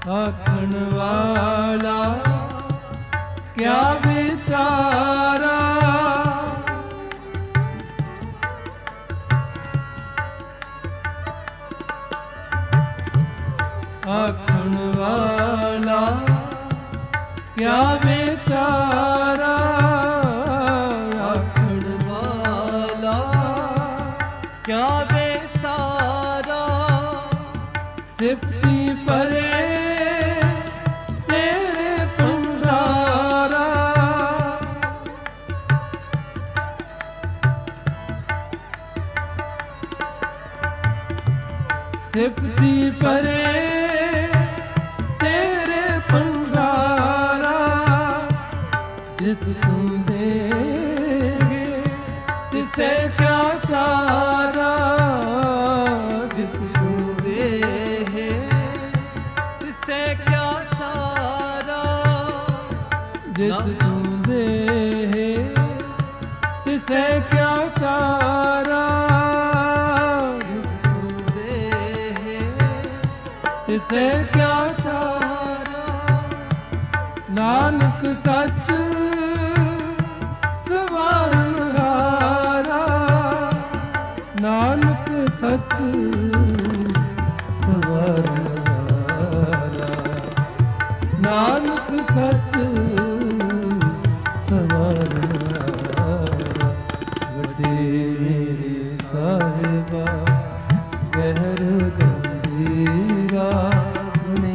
ਆਖਣ ਵਾਲਾ ਕਿਆ ਵਿਚਾਰਾ, ਆਖਣ ਵਾਲਾ ਕਿਆ ਵਿਚਾਰਾ, ਆਖਣ ਵਾਲਾ ਕਿਆ ਵਿਚਾਰਾ, ਸਿਫਤੀ ਪਰੇ ਤੇਰੇ ਭੰਡਾਰਾ, ਸਿਫਤੀ ਪਰੇ ਤੇਰੇ ਭੰਡਾਰਾ, ਜਿਸ ਤੂੰ ਦੇਗੇ ਤਿਸੇ ਕਿਆ ਚਾਰਾ, ਜਿਸ ਤੂੰ ਦੇਹੇ ਤਿਸੇ ਕਿਆ ਚਾਰਾ, ਜਿਸ ਤੂੰ ਦੇਹੇ ਤਿਸੇ ਕਿਆ ਚਾਰਾ, ਜਿਸ ਤੂੰ ਦੇਹੇ ਤਿਸੇ ਕਿਆ ਚਾਰਾ, ਨਾਨਕ ਸੱਚ ਸਵਾਰਨਹਾਰਾ, ਨਾਨਕ ਸੱਚ ਸਵਾਰਨਹਾਰਾ, ਨਾਨਕ ਸੱਚ ਸਵਾਰਨਹਾਰਾ, ਵੱਡੇ ਮੇਰੇ ਸਾਹਿਬਾ ਗਹਿਰ ਗੰਭੀਰਾ ਗੁਣੀ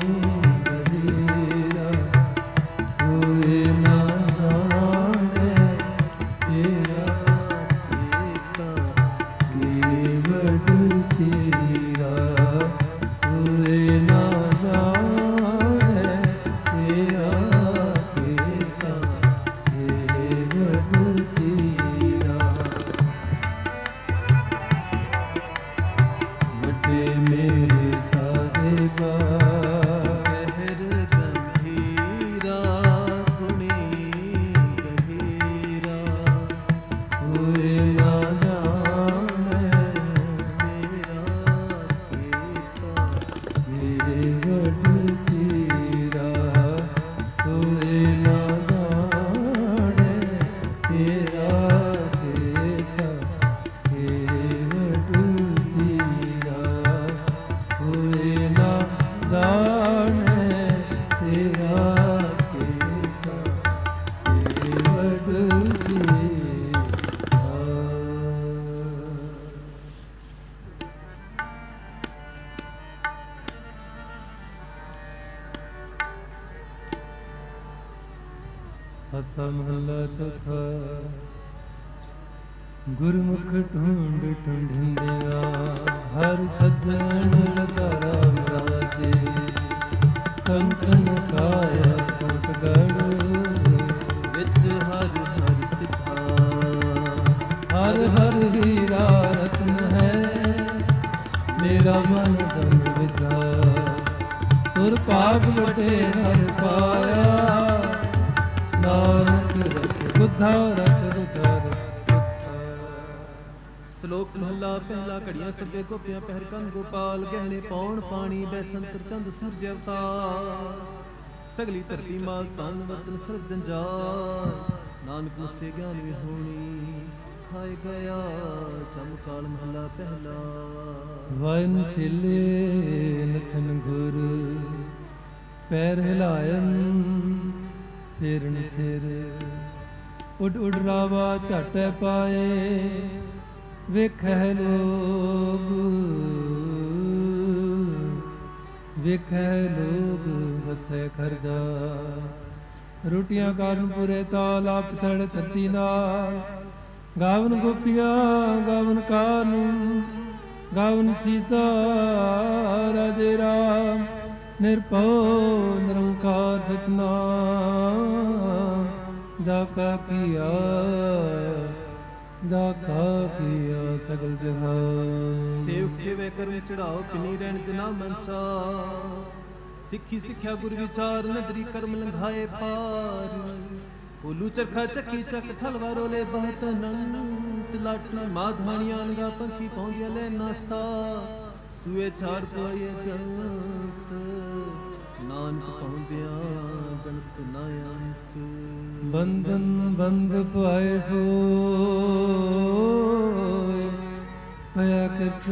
ਗਹੀਰਾ, ਹੋਏ ਨਾ ਜਾਣੇ ਤੇਰਾ ਏਕਾ, ਕੇਵਟ ਚੀਰਾ, ਹੋਏ ਨਾ ਜਾਣੇ ਤੇਰਾ ਏਕਾ, ਕੇਵਟ ਚੀਰਾ, ਵੱਡੇ ਮੇਰੇ ਸਾਹਿਬਾ ਗਹਿਰ ਗੰਭੀਰਾ ਗੁਣੀ ਗਹੀਰਾ, ਹੋਏ ਨਾ ਜਾਣੇ ਤੇਰਾ ਏਕਾ, ਕੇਵਟ ਚੀਰਾ, ਹੋਏ ਨਾ ਜਾਣੇ ਤੇਰਾ ਏਕਾ, ਕੇਵਟ ਚੀਰਾ, ਹੋਏ ਨਾ ਜਾਣੇ ਤੇਰਾ ਏਕਾ, ਕੇਵਟ ਚੀਰਾ। ਹਸਾ ਮਹੱਲਾ ਚੌਥਾ। ਗੁਰਮੁਖ ਢੂੰਡ ਢੂੰਢਿੰਦਿਆ ਹਰ ਸੱਜਣ ਲਗਾ ਰਾਮ ਰਾਜੇ, ਕੰਚਨ ਕਾਇਆ ਕੋਟਗੜ੍ਹ ਵਿੱਚ ਹਰ ਹਰ ਸਿਖਾ, ਹਰ ਹਰ ਹੀਰਾ ਰਤਨ ਹੈ, ਮੇਰਾ ਮਨ ਤਨ ਵਿਦਾ, ਤੁਰ ਭਾਗ ਵਟੇ ਹਰ ਪਾਇਆ, ਨਾਨਕ ਰਸ ਬੁੱਧਾ ਰਸ ਬੁੱਧਾ ਰਸ ਬੁੱਧਾ। ਸ਼ਲੋਕ ਮਹਲਾ ਪਹਿਲਾ। ਘੜੀਆਂ ਸੱਬੇ ਗੋਪੀਆਂ ਪਹਿਰ ਕੰਨ ਗੋਪਾਲ, ਗਹਿਣੇ ਪੌਣ ਪਾਣੀ ਬੈਸੰਤਰ ਚੰਦ ਸੂਰਜ ਅਵਤਾਰ, ਸਗਲੀ ਧਰਤੀ ਮਾਲ ਤਨ ਵਤਨ ਸਰਬ ਜੰਜਾਲ, ਨਾਨਕ ਮੁਸੇ ਗਿਆਨ ਵਿਹੂਣੀ ਖਾਏ ਗਿਆ ਚਮਕਾਲ। ਮਹਲਾ ਪਹਿਲਾ। ਵਨ ਚਿਲੇ ਨਥਨ ਗੁਰ ਪੈਰ ਹਿਲਾਇਨ, ਫੇਰਨ ਸਿਰ ਉੱਡ ਉੱਡ ਰਾਵਾ ਝਾਟੈ ਪਾਏ, ਵੇਖੈ ਲੋਗ ਵੇਖੈ ਲੋਗ ਵਸੈ ਖਰਜਾ, ਰੋਟੀਆਂ ਕਾਰਨ ਪੁਰੇ ਤਾਲ ਆਪ ਛੜ ਛੱਤੀ ਨਾਲ, ਗਾਵਨ ਗੋਪੀਆਂ ਗਾਵਨ ਕਾਨੂੰ, ਗਾਵਨ ਸੀਤਾ ਰਾਜੇ ਰਾਮ, ਨਿਰਭਉ ਨਿਰੰਕਾਰ ਸਚਨਾਮ, ਜਾ ਕਾ ਕੀਆ ਜਾ ਕਾ ਕੀਆ ਸਗਲ ਜਹਾਨ। ਸੇਵਕ ਸੇਵੇ ਕਰਮ ਚੜਾਓ ਕਿਨੀ ਰਹਿਣ ਜਨਾ ਮੰਚਾ, ਸਿੱਖੀ ਸਿੱਖਿਆ ਗੁਰ ਵਿਚਾਰ ਨਦਰੀ ਕਰਮ ਲੰਘਾਏ ਪਾਰ, ਉਲੂ ਚਰਖਾ ਚੱਕੀ ਚੱਕ ਥਲਵਾ ਰੋਲੇ ਬਹੁਤ ਅਨੰਤ, ਲਾਟੂ ਮਾਧਾਣੀਆਂ ਨਗਾ ਪੰਖੀ ਪਾਉਂਦੀਆਂ ਲੈ ਨਾਸਾ, ਸੂਏ ਚਾਰ ਪੋਏ ਜੰਤ ਨਾਨਕ ਪਾਉਂਦਿਆਂ ਗਣਤ ਨਾ ਅੰਤ। ਬੰਧਨ ਬੰਧ ਪਾਏ ਸੋਇ ਭਇਆ ਕਿਰਤ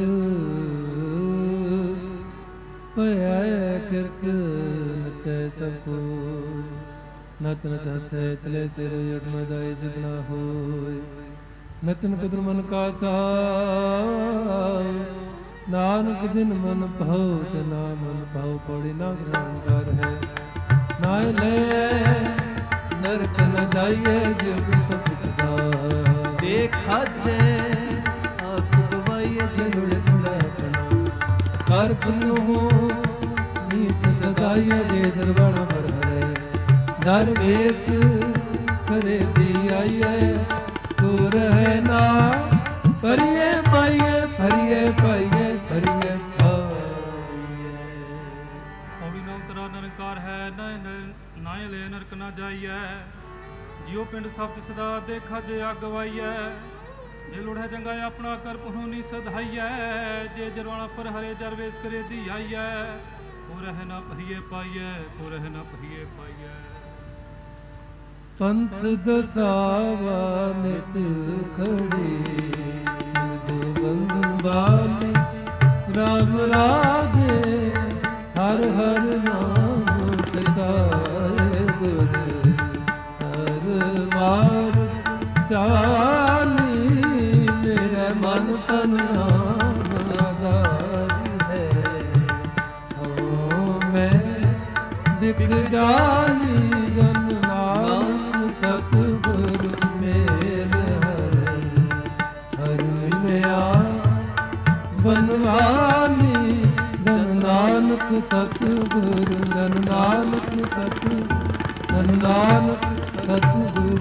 ਭਇਆ ਕਿਰਤ ਨਚੈ ਸਭ ਕੋ। ਨਚ ਨਚ ਹਸੈ ਚਲੇ ਸਿਰ ਉਠ ਨ ਜਾਏ ਸਿਧਨਾ ਹੋਇ। ਨਚਨ ਕਦਰ ਮਨ ਕਾ ਚਾਉ ਨਾਨਕ ਜਿਨ ਮਨ ਭਾਉ ਜਨਾ ਮਨ ਭਾਉ ਪੌੜੀ ਨਾ ਨਿਰੰਕਾਰ ਹੈ। ਨਾਇ ਲੈ ਨਰਕ ਨ ਜਾਈਏ ਜਿਵ ਸਭ ਸਦਾ। ਦੇਖ ਖਾਜੇ ਆਖ ਗਵਾਈਏ ਜਿਨ ਚੰਗਾ ਆਪਣਾ ਕਰ ਪੁਨੋ ਨੀਚ ਸਦਾਈਏ ਜੇ ਦਰਬਾਣਾ ਪਰ ਹਰੇ। ਧਰ ਵੇਸ ਕਰੇ ਦੀ ਆਈਏ ਤੂੰ ਰਹਿ ਨਾ ਪਰਿਏ ਪਾਈਏ ਫਰੀਏ ਪਾਈਏ ਫਰੀਏ ਪਾਈਏ। ਪੌੜੀ ਨਾਮ ਤੇਰਾ ਨਿਰੰਕਾਰ ਹੈ ਨਾ ਲੈ ਨਰਕ ਨਾ ਜਾਈਐ। ਜਿਉ ਪਿੰਡ ਸਭ ਸਦਾ ਦੇਖਾ ਜੇ ਅੱਗ ਵਾਈਐ। ਜੇ ਲੋੜ ਹੈ ਚੰਗਾ ਆਪਣਾ ਕਰ ਪੁਨੋ ਨੀ ਸਧਾਈਐ। ਜੇ ਜਰਵਾਣਾ ਪਰ ਹਰੇ ਜਰ ਵੇਸ ਕਰੇ ਦੀ ਆਈਐ। ਕੋ ਰਹਿ ਨਾ ਭਰੀਏ ਪਾਈਐ ਕੋ ਰਹਿ ਨਾ ਭਰੀਏ ਪਾਈਐ। ਪੰਥ ਦਸਾਵਾ ਨਿਤ ਖੜੀ ਜੋ ਬੰਧਨ ਬਾਲੇ ਰਾਮ ਰਾਜੇ। ਹਰ ਹਰ ਨਾਮ ਚਿਤਾਏ ਗੁਰ ਹਰ ਮਾਰ ਚਾਲੀ। ਮੇਰੇ ਮਨ ਤਨ ਨਾਮ ਆਧਾਰੀ ਹੈ। ਹੋ ਮੈਂ ਦਿਖ ਜਾਨੀ ਜਨ ਸਤਿਗੁਰ ਮੇਲ ਹਰ ਹਰ ਮਿਲਿਆ ਬਨਵਾਨੀ। ਜਨ ਨਾਨਕ ਸਤਿਗੁਰ ਜਨ ਨਾਨਕ ਸਤਿਗੁਰ ਜਨ ਨਾਨਕ ਸਤਿਗੁਰ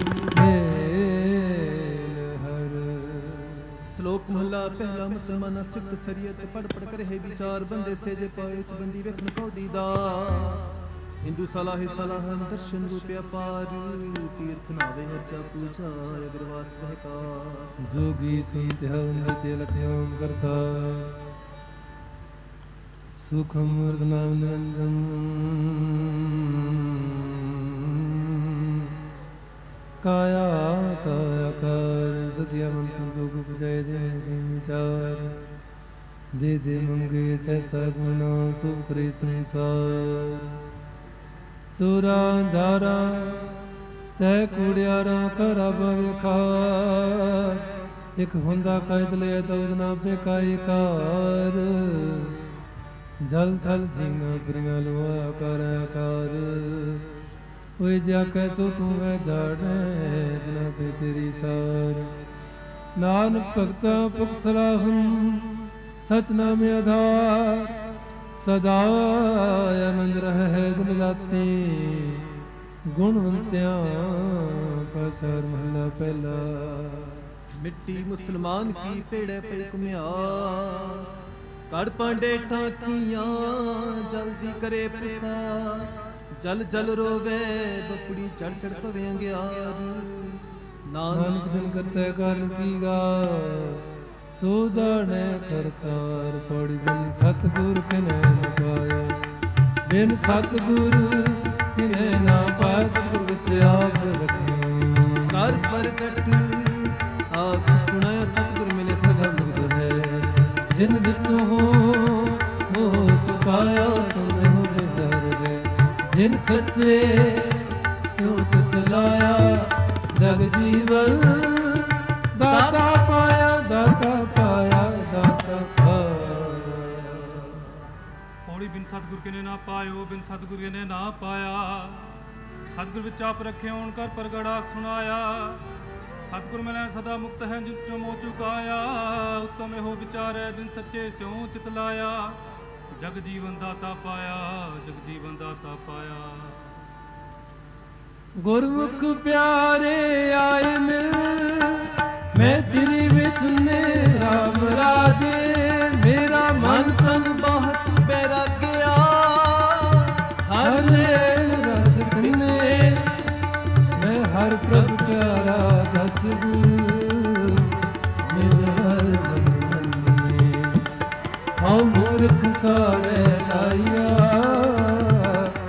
ਮੇਲ ਹਰ। ਸ਼ਲੋਕ ਮਹਲਾ ਪਹਿਲਾ। ਮੁਸਲਮਾਨਾ ਸਿੱਖ ਸਰੀਅਤ ਪੜ ਪੜ ਕਰ ਹੈ ਵਿਚਾਰ। ਬੰਦੇ ਸੇ ਜੇ ਪਾਏ ਚ ਬੰਦੀ ਵੇਖਣ ਕੌਡੀ ਦਾ। ਹਿੰਦੂ ਸਲਾਹੇ ਸਲਾਹਨ ਦਰਸ਼ਨ ਰੂਪ ਅਪਾਰ। ਤੀਰਥ ਨਾਵੇ ਹਰਚਾ ਪੂਜਾ ਅਗਰਵਾਸ ਬਹਿਕਾਰ। ਜੋਗੀ ਸੁਨਤ ਹਉ ਤੇ ਲਖਿਓਮ ਕਰਤਾ। ਸੁਖਮ ਮੁਰਦ ਨਾਮ ਨਿਰੰਜਨ। ਕਾਇਆ ਕਾਇਆ ਕਰ ਸਤਿਆ ਮਨ ਸੰਤੋਖ ਬਜਾਏ ਦੇ ਵਿਚਾਰ। ਦੇ ਦੇ ਮੰਗੇ ਸਹਿਸਾ ਗੁਣਾ ਸੁਖ ਕਰੇ ਸੰਸਾਰ। ਚੋਰਾ ਜਾਰਾ ਤੈ ਕੂੜਿਆਰਾ ਕਰਾ ਬਵੇਖਾਰ। ਇਕ ਹੁੰਦਾ ਕਹਿ ਚਲੇ ਤਉ ਨਾ ਬੇਕਾਈ ਕਾਰ। ਜਲ ਥਲ ਜੀਨਾ ਬਰੀਆਂ ਲੋਆ ਕਰ ਆਕਾਰ। ਓਏ ਜਾ ਕੈ ਸੋ ਤੂੰ ਹੈ ਜਾਣੈ ਬਿਨਾ ਤੇ ਤੇਰੀ ਸਾਰ। ਨਾਨਕ ਭਗਤਾ ਪੁਖ ਸਲਾਹਨ ਸਚ ਨਾਮ ਆਧਾਰ। ਸਦਾ ਆਨੰਦ ਰਹਿ ਦਿਨ ਰਾਤੀ। ਗੁਣਵੰਤਿਆਂ ਪਾਸਰ ਮਹਲਾ ਪਹਿਲਾ। ਮਿੱਟੀ ਮੁਸਲਮਾਨ ਕੀ ਪੇੜੇ ਪੇ ਘੁਮਿਆਰ। ਕੜ ਪਾਂਡੇ ਠਾਕੀਆਂ ਜਲਦੀ ਕਰੇ ਪ੍ਰਸਾਰ। ਜਲ ਜਲ ਰੋਵੇ ਬਪੜੀ ਚੜ ਚੜ ਪਵੇ ਅੰਗਿਆਰ। ਨਾਨਕ ਜਨ ਕਰਤੇ ਕਰਨ ਕੀ ਗਾ ਸੋ ਜਾਣੈ ਕਰਤਾਰ। ਪੌੜੀ ਬਿਨ ਸਤਿਗੁਰ ਕਿਨੈ ਨ ਪਾਇਆ। ਬਿਨ ਸਤਿਗੁਰ ਕਿਨੈ ਨਾ ਪਾਇਆ। ਸਤਿਗੁਰ ਵਿੱਚ ਆਪ ਰਖਿਓ ਕਰ ਪ੍ਰਗਟ ਆਪ ਸੁਣਾਇਆ। ਸਤਿਗੁਰ ਮਿਲੇ ਸਦਾ ਮੁਕਤ ਹੈ। ਜਿਨ ਵਿੱਚੋਂ ਹੋ ਮੋਹ ਚੁਕਾਇਆ ਤੁਮੇ ਹੋ ਜਰਦੇ। ਜਿਨ ਸੱਚੇ ਸੋ ਸਤ ਲਾਇਆ। ਜਗ ਜੀਵਨ ਦਾਤਾ ਪਾਇਆ ਦਾਤਾ ਪਾਇਆ ਦਾਤਾ ਪਾਇਆ। ਪੌੜੀ ਬਿਨ ਸਤਿਗੁਰ ਕਿਨੇ ਨਾ ਪਾਇਓ ਬਿਨ ਸਤਿਗੁਰ ਕਿਨੇ ਨਾ ਪਾਇਆ। ਸਤਿਗੁਰ ਵਿੱਚ ਆਪ ਰੱਖੇ ਹੋਣ ਕਰ ਪ੍ਰਗੜਾ ਸੁਣਾਇਆ। ਸਤਿਗੁਰ ਮਿਲੈ ਸਦਾ ਮੁਕਤ ਹੈ ਜਿਤੋਂ ਮੋਹ ਚੁਕਾਇਆ। ਉੱਤਮ ਇਹੋ ਵਿਚਾਰੈ ਦਿਨ ਸੱਚੇ ਸਿਉ ਚਿਤ ਲਾਇਆ। ਜਗ ਜੀਵਨ ਦਾਤਾ ਪਾਇਆ ਜਗ ਜੀਵਨ ਦਾਤਾ ਪਾਇਆ। ਗੁਰਮੁਖ ਪਿਆਰੇ ਆਏ ਮਿਲ ਮੈਂ ਤੇਰੀ ਵਿਸਨੇ ਰਾਮ ਰਾਜੇ। ਮੇਰਾ ਮਨ ਤਨ ਬਹੁਤ ਬੈਰਾਗਿਆ। ਹਰ ਰਸ ਕਿਨੇ ਮੈਂ ਹਰ ਪ੍ਰਭ ਪਿਆਰਾ ਦਸ ਗੁਰ। ਮਿਲ ਹਰ ਮਨ ਮੇ ਹਉ ਮੂਰਖ ਕਾਰੇ ਲਾਇਆ।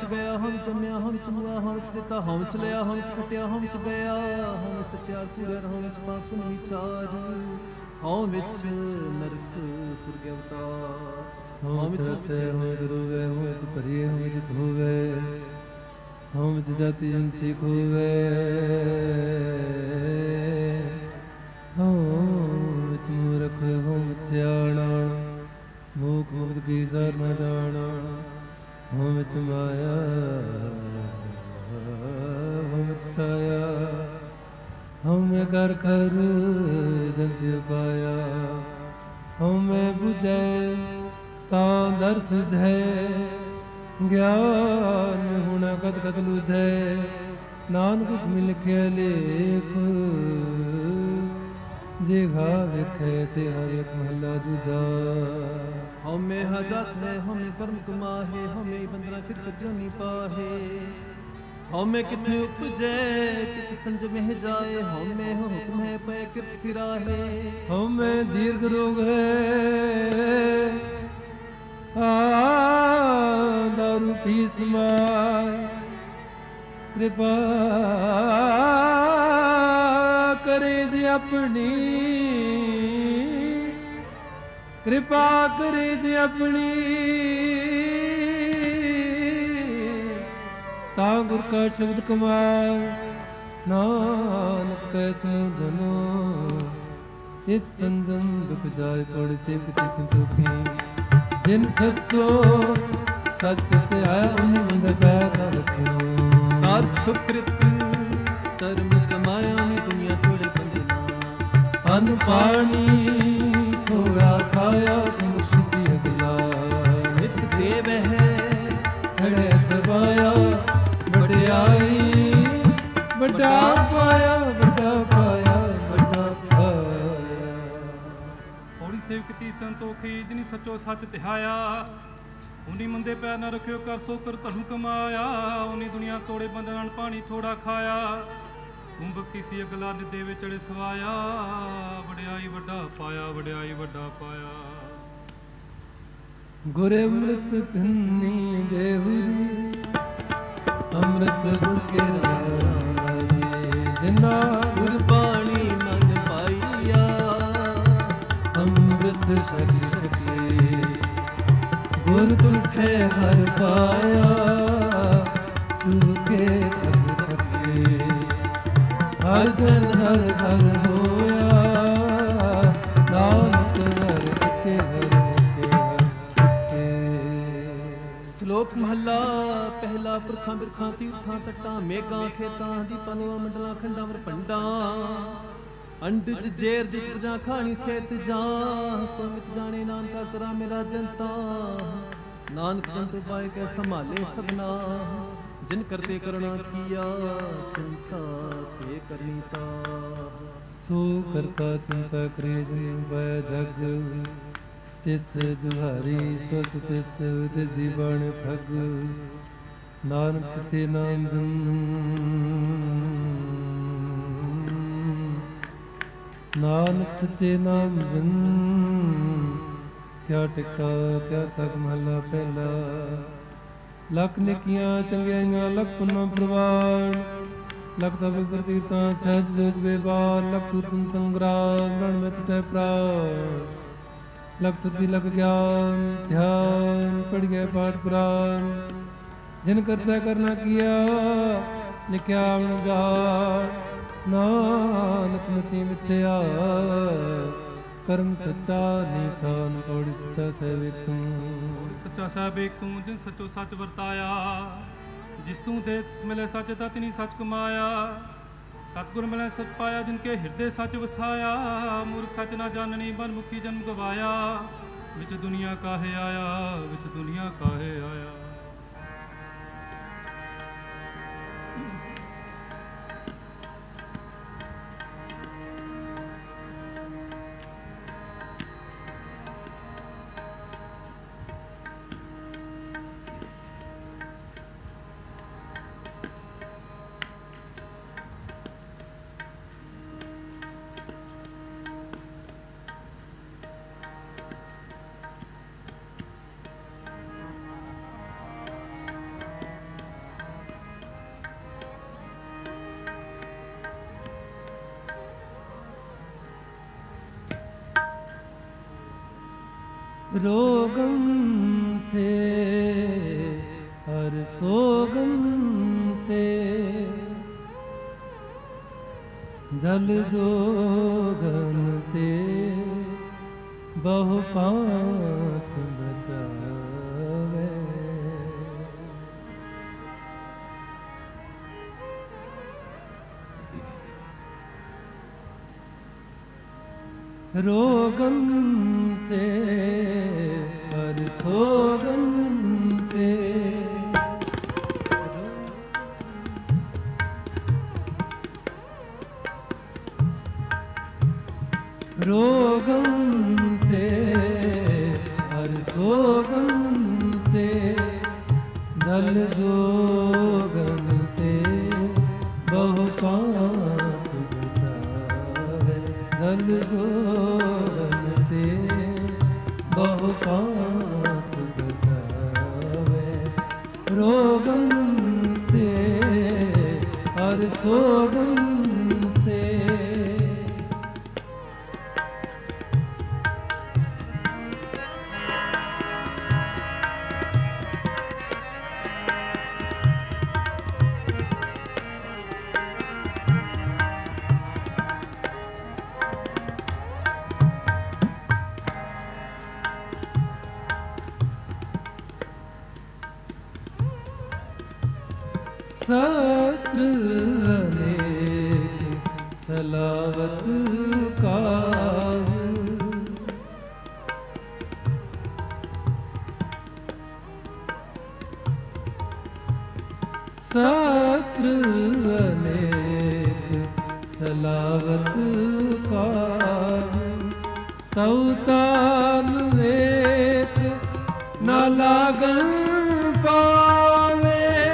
ਗਿਆ, ਹਉ ਵਿੱਚ ਜੰਮਿਆ, ਹਉ ਵਿੱਚ ਮੁਆ, ਹਉ ਵਿੱਚ ਦਿੱਤਾ, ਹਉ ਵਿੱਚ ਲਿਆ, ਹਉ ਵਿੱਚ ਖਟਿਆ, ਹਉ ਵਿੱਚ ਗਿਆ, ਹਉ ਵਿੱਚ ਸੱਚਿਆ ਪੂਰਿਆ, ਹਉ ਵਿੱਚ ਪਾਪ ਪੁੰਨ ਵਿਚਾਰ, ਹਉ ਵਿੱਚ ਨਰਕ ਸੁਰਗ ਅਵਤਾਰ, ਹਉ ਵਿੱਚ ਵਸੇ, ਹਉ ਵਿੱਚ ਰੋਵੇ, ਹਉ ਵਿੱਚ ਭਰੀਏ, ਹਉ ਵਿੱਚ ਧੋਵੇ, ਹਉ ਵਿੱਚ ਜਾਤੀ ਜੰਸੀ ਖੋਵੇ, ਹਉ ਵਿੱਚ ਮੂਰਖ, ਹਉ ਵਿੱਚ ਸਿਆਣਾ, ਮੂਕ ਮੁਕਤ ਕੀ ਸਰ ਨ ਜਾਣਾ, ਹਉ ਵਿੱਚ ਮਾਇਆ, ਹਉ ਵਿੱਚ ਸਾਇਆ, ਹਉ ਮੈਂ ਕਰ ਕਰ ਜੰਤ ਪਾਇਆ, ਹਉ ਮੈਂ ਬੁਝੈ ਤਾਂ ਦਰ ਸੁਝੈ, ਗਿਆਨ ਹੁਣਾ ਕਤ ਕਤ ਲੁਝੈ, ਨਾਨਕ ਹੁਕਮ ਲਿਖਿਆ ਲੇਖ, ਜੇ ਘਾ ਵੇਖੈ ਤੇ ਹਰ ਇੱਕ ਮਹਲਾ ਦੂਜਾ। ਹਉਮੈ ਹਾ ਜਾਤ ਹੈ, ਹਉਮੈ ਕਰਮ ਕਮਾਹੇ, ਹਉਮੈ ਬੰਦਨਾ ਫਿਰ ਕਰ ਜੋਨੀ ਪਾਹੇ, ਹਉਮੈ ਕਿਥੇ ਉਪਜੈ ਕਿਤ ਸੰਜਮਹਿ ਜਾਏ, ਹਉਮੈ ਹੁਕਮ ਹੈ ਪੈ ਕਿਰਤ ਫਿਰਾਹੇ, ਹਉਮੈ ਦੀਰਘ ਰੋਗ ਹੈ, ਆ ਦਾਰੂ ਪੀ ਸਮਾਏ, ਕਿਰਪਾ ਕਰੇ ਜੀ ਆਪਣੀ, ਕਿਰਪਾ ਕਰੇ ਜੀ ਆਪਣੀ, ਤਾਂ ਗੁਰ ਕਾ ਸ਼ਬਦ ਕਮਾਏ, ਨਾਨਕ ਕੈ ਸਮਝਨੋ, ਇਤ ਸੰਜਮ ਦੁਖ ਜਾਏ ਪੜ ਸੇ ਪਿਤੀ ਸੰਤੋਖੀ, ਜਿਨ ਸੱਚੋ ਸੱਚ ਤੇ ਆਇਆ ਉਹਨੇ ਮੰਦ ਪੈ ਨਾ ਰੱਖਿਓ, ਕਰ ਸੁਕ੍ਰਿਤ ਧਰਮ ਕਮਾਇਆ ਨੇ ਦੁਨੀਆ ਥੋੜੇ ਬੰਦਨਾ, ਅੰਨ ਪਾਣੀ ਥੋੜਾ ਖਾਇਆ ਮੁਸ਼ਕਿ ਸੀ ਅਗਲਾ, ਨਿਤ ਦੇਵ ਹੈ ਛੜੇ ਸਬਾਇਆ, ਵਡਿਆਈ ਵੱਡਾ ਪਾਇਆ, ਵੱਡਾ ਪਾਇਆ, ਵੱਡਾ ਪਾਇਆ। ਹੌਲੀ ਸੇਵਕ ਤੀ ਸੰਤੋਖੀ, ਜਿਨੀ ਸੱਚੋ ਸੱਚ ਧਿਆਇਆ, ਉਨੀ ਮੰਦੇ ਪੈਰ ਨਾ ਰੱਖਿਓ, ਕਰ ਸੋ ਕਰ ਧਰਮ ਕਮਾਇਆ, ਉਨੀ ਦੁਨੀਆ ਤੋੜੇ ਬੰਧਨ ਪਾਣੀ ਥੋੜਾ ਖਾਇਆ, ਤੂੰ ਬਖਸ਼ੀਸੀ ਅਗਲਾ ਨਿਦੇ ਵਿੱਚ ਚੜੇ ਸਵਾਇਆ, ਵਡਿਆਈ ਵੱਡਾ ਪਾਇਆ, ਵਡਿਆਈ ਵੱਡਾ ਪਾਇਆ। ਗੁਰ ਅੰਮ੍ਰਿਤ ਪਿੰਨੀ ਦੇਹੁਰੀ, ਅੰਮ੍ਰਿਤ ਗੁਰ ਕੇ ਰਾਜੇ, ਜਿਨਾ ਗੁਰਬਾਣੀ ਮਨ ਪਾਈਆ, ਅੰਮ੍ਰਿਤ ਸਚ ਸਕੇ, ਗੁਰ ਤੁਠੇ ਹਰ ਪਾਇਆ, ਚੁਕੇ ਅਗ ਥਕੇ, ਹਰ ਜਨ ਹਰ ਹਰ ਹੋਇਆ, ਨਾਨਕ ਹਰ ਕੇ ਹਰ ਕੇ ਹਰ ਕੇ। ਸ਼ਲੋਕ ਮਹੱਲਾ ਪਹਿਲਾ। ਪੁਰਖਾਂ ਬਿਰਖਾਂ ਤੀਰਥਾਂ ਤੱਟਾਂ ਮੇਘਾਂ ਖੇਤਾਂ ਦੀਪਾਂ ਨੀਵਾਂ ਮੰਡਲਾਂ ਖੰਡਾਂ ਵਰ ਭੰਡਾਂ, ਅੰਡਜ ਜੇਰ ਜਿਤ ਪ੍ਰਜਾ ਖਾਣੀ ਸੇਤ ਜਾ, ਸੁਮਿਤ ਜਾਣੇ ਨਾਨਕਾ ਸਰਾ ਮੇਰਾ ਜਨਤਾ, ਨਾਨਕ ਜੰਤ ਪਾਏ ਕੈ ਸੰਭਾਲੇ ਸਭਨਾ, ਜਿਨ ਕਰਤੇ ਕਰਣਾ ਕੀਆ, ਚਿੰਤਾ ਤੇ ਕਰਨੀ ਤਾ, ਸੋ ਕਰਤਾ ਚਿੰਤਾ ਕਰੇ ਜਿਨ ਬੈ ਜਗ, ਤਿਸ ਜੁਹਾਰੀ ਸੋਚ ਤਿਸ ਤਿਸ ਜੀਵਨ ਠਗ, ਨਾਨਕ ਸੱਚੇ ਨਾਮ ਬਿਨ, ਨਾਨਕ ਸੱਚੇ ਨਾਮ ਬਿਨ, ਕਿਆ ਟਿਕਾ ਕਿਆ ਤੱਕ ਮਹਲਾ ਪਹਿਲਾ, ਲੱਖ ਨੇਕੀਆਂ ਚੰਗਿਆਈਆਂ ਲੱਖ ਪੁੰਨਾ ਪ੍ਰਵਾਨ, ਲੱਖ ਤਪ ਪ੍ਰਤੀਰਤਾਂ ਸਹਿਜ ਜੋਗ ਬੇਬਾਰ, ਲੱਖ ਤੁਰਤਨ ਸੰਗਰਾਮ ਰਣ ਵਿੱਚ ਟੈ ਪ੍ਰਾਨ, ਲੱਖ ਸੁਰਤੀ ਲੱਖ ਗਿਆਨ ਧਿਆਨ ਪੜ ਗਏ ਪਾਠ ਪੁਰਾਨ, ਜਿਨ ਕਰਤਾ ਕਰਨਾ ਕੀਆ ਲਿਖਿਆ ਅਵਣ ਜਾ, ਨਾਨਕ ਮਤੀ ਮਿਥਿਆ ਕਰਮ ਸੱਚਾ ਨਿਸ਼ਾਨ, ਪੌੜੀ ਸੱਚਾ ਸਹਿਬੇ ਤੂੰ, ਸੱਚਾ ਸਾਹਿਬ ਤੂੰ, ਜਿਨ ਸੱਚੋ ਸੱਚ ਵਰਤਾਇਆ, ਜਿਸ ਤੂੰ ਦੇ ਤਿਸ ਮਿਲੇ ਸੱਚ ਦਾ ਤਿਨੀ ਸੱਚ ਕਮਾਇਆ, ਸਤਿਗੁਰ ਮਿਲੇ ਸਚ ਪਾਇਆ, ਜਿਨ ਕੇ ਹਿਰਦੇ ਸੱਚ ਵਸਾਇਆ, ਮੂਰਖ ਸੱਚ ਨਾ ਜਾਣਨੀ ਬਨ ਮੁਖੀ ਜਨਮ ਗਵਾਇਆ, ਵਿੱਚ ਦੁਨੀਆ ਕਾਹੇ ਆਇਆ, ਵਿੱਚ ਦੁਨੀਆ ਕਾਹੇ ਆਇਆ। रोगम थे हर सोगम ते जल जोगन ते बहु पाप बचावे। रोगम ते हर सोगम ते रोगम ते हर सोगम ते जल जोगम ते बहु पाप बचावे। जल जोगम ते बहु पाप बचावे। रोगम ते हर सोगम ते सत्र अनेक सलावत काहू। सत्र अनेक सलावत काहू। तौ ताल एक न लागन पावे।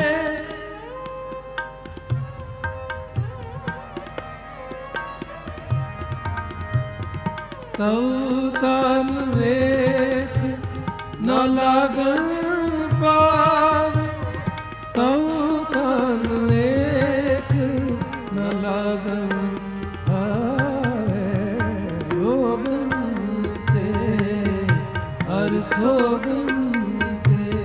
तौ ताल एक न लागन पावे। तौ ताल एक न लागन पावे। सोगम ते हर सोगम ते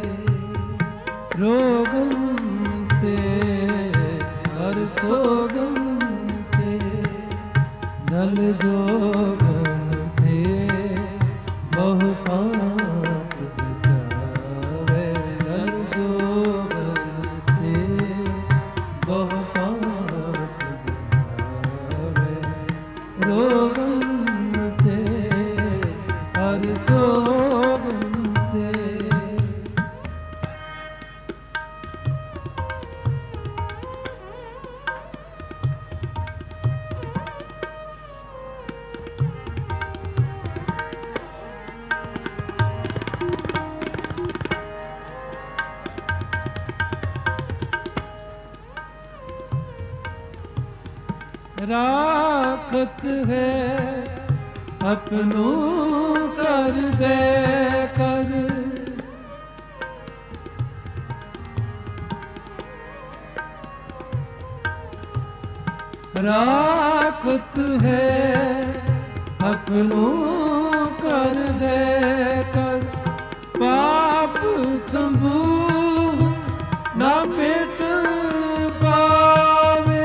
रोगम ते हर सोगम ते जल जोगन ते बहु पाप बचावे। जल जोगन ते बहु पाप बचावे। रोगम ते हर सोगम ते राखत है अपनों कर दे कर। राखत है अपनों कर दे कर। पाप संभूह ना पेट पावे।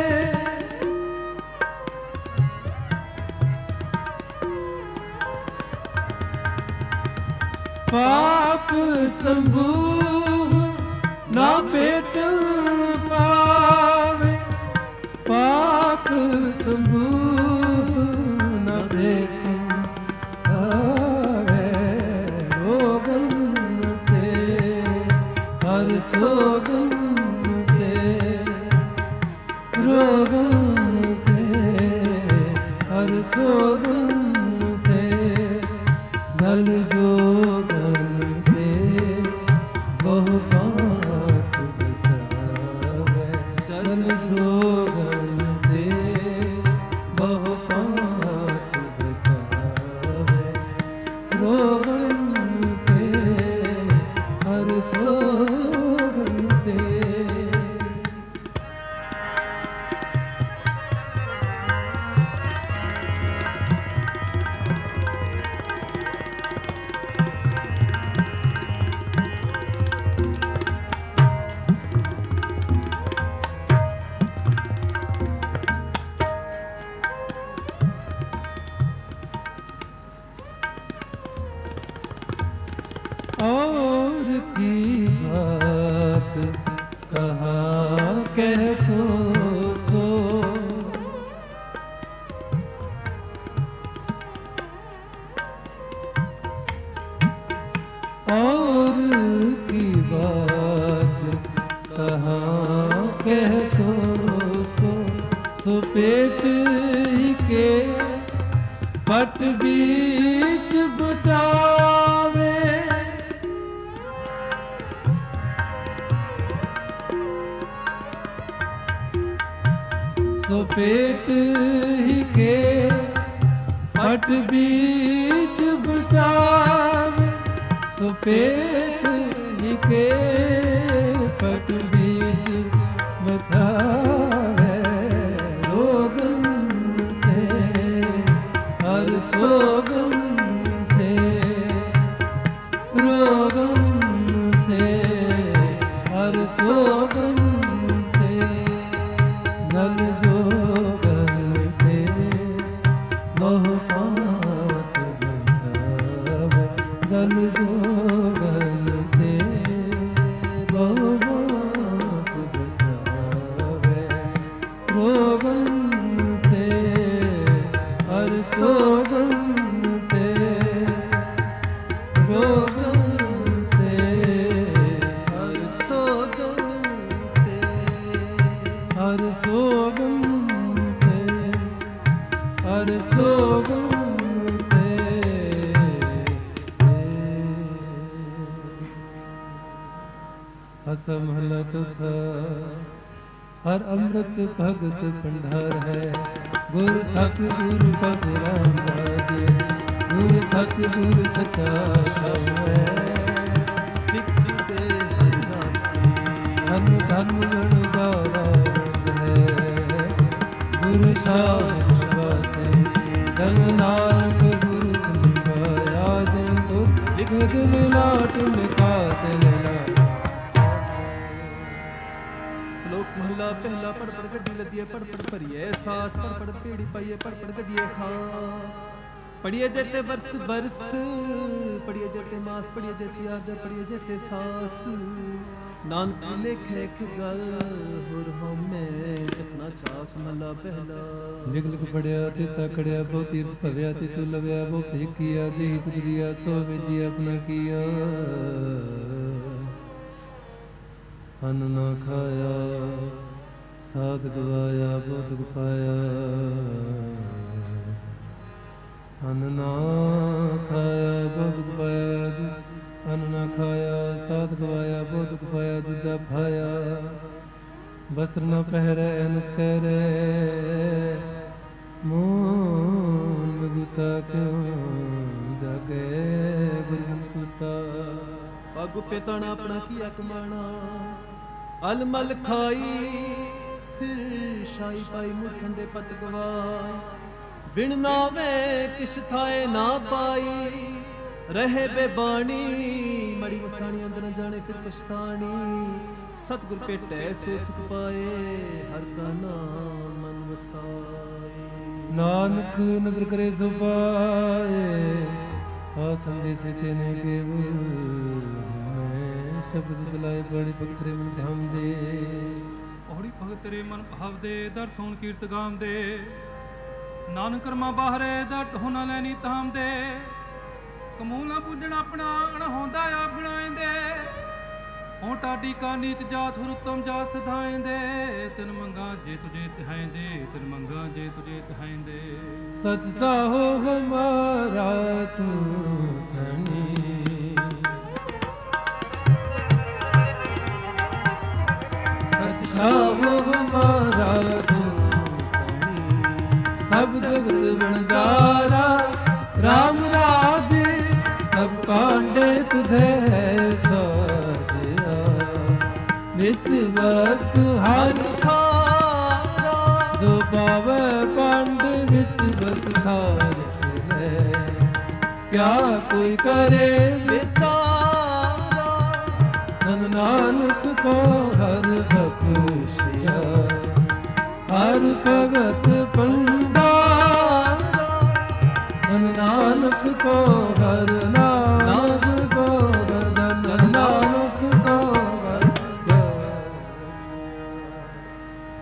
पाप संभूह ना पेट पावे। पाप संभूह ना पेट पावे। रोगम ते हर सोगम ते रोगम ते हर सोगम ते जल जोगन ते बहु पाप कहाँ कह तो सो। और की बात कहाँ कह तो सो। सो पेट ही के पट बीच बचावे। सो पेट ही के पट बीच बचावे। सो पेट ही के पट बीच बचावे। रोगन थे हर सोगन थे। रोगन थे हर सोगन थे। नल जोगन थे मोह पात बचावे। जल जोगन थे मोह पात बचावे। रोगन थे हर सोगन थे। रोगन थे हर सोगन थे। हर सोगन थे हर सोगन थे। असम महला चौथा। हर अमृत भगत भंडार है। गुरु सतगुरु पास रामदास। गुरु सतगुरु सच्चा शाम है। सिख दे हरदासी धन धन गण गारा है। गुरु शाह वासे धन नानक गुरु कुंभाया। जिन को लिख मिलाट लिखा से लेना। श्लोक महला पहला। पढ़ पढ़ गड्डी लदिए पढ़ पढ़ भरिए सास। पढ़ पढ़ पेड़ी पाइए पढ़ पढ़ गड्डिए खा। पढ़िए जेते बरस बरस। पढ़िए जेते मास। पढ़िए जेते आजा। पढ़िए जेते सास। नानक लेखे गल हुर हमें जपना चाक। महला पहला। लिख लिख पढ़िया तिता कड़िया। बहु तीर्थ भव्या तितु लव्या। बहु भेख किया देहि तुक दिया। सो विजी अपना किया। अन्न ना खाया साध गवाया। बहुत पाया अन्न ना खाया बहुत पाया। अन्न ना खाया साध गवाया। बहुत पाया दूजा भाया। वस्त्र न पहरे अनस करे। मोन मगुता क्यों जागे गुरगुन सुता। पग पेतन अपना किया कमाना। अलमल खाई सिर शाही पाई। मुखन दे पत गवाई। बिन नावे किस थाए ना पाई। रहे बेबानी मड़ी वसाणी। अंदर न जाने फिर पछतानी। सतगुर पेटै सो सुख पाए। हर का नाम मन वसाए। नानक नदर करे सो पाए। आ संदेश तेने के शब्द चलाए बड़ी भगत रे मन धाम दे। ਔੜੀ ਭਗਤ ਰੇ ਮਨ ਭਾਵ ਦੇ। ਦਰ ਸੋਣ ਕੀਰਤ ਗਾਮ ਦੇ। ਨਾਨਕ ਕਰਮਾ ਬਾਹਰੇ ਦਟ ਹੋ ਨਾ ਲੈਣੀ ਤਾਮ ਦੇ। ਕਮੂ ਨਾ ਪੂਜਣ ਆਪਣਾ ਅਣ ਹੁੰਦਾ ਆ ਬਣਾਏਂਦੇ। ਹੋਂ ਟਾਡੀ ਕਾ ਨੀਚ ਜਾਤ ਹੁਰ ਉਤਮ ਜਾਤ ਸਧਾਏਂਦੇ। ਤਿਨ ਮੰਗਾ ਜੇ ਤੁਝੇ ਤਿਹਾਏਂਦੇ। ਤਿਨ ਮੰਗਾ ਜੇ ਤੁਝੇ ਤਿਹਾਏਂਦੇ। सच साहो हमारा तू धनी। सच साहो हमारा तू धनी। सब जगत बनजारा राम राज। सब पांडे तुझे साजिया। विच वस्तु हर खारा। जो पावे पांड विच बस खारत है। क्या कोई करे विचारा। धन नानक को हर बख्शिया। हर भगत भंडारा। धन नानक को हर नानक को हर। धन नानक को हर।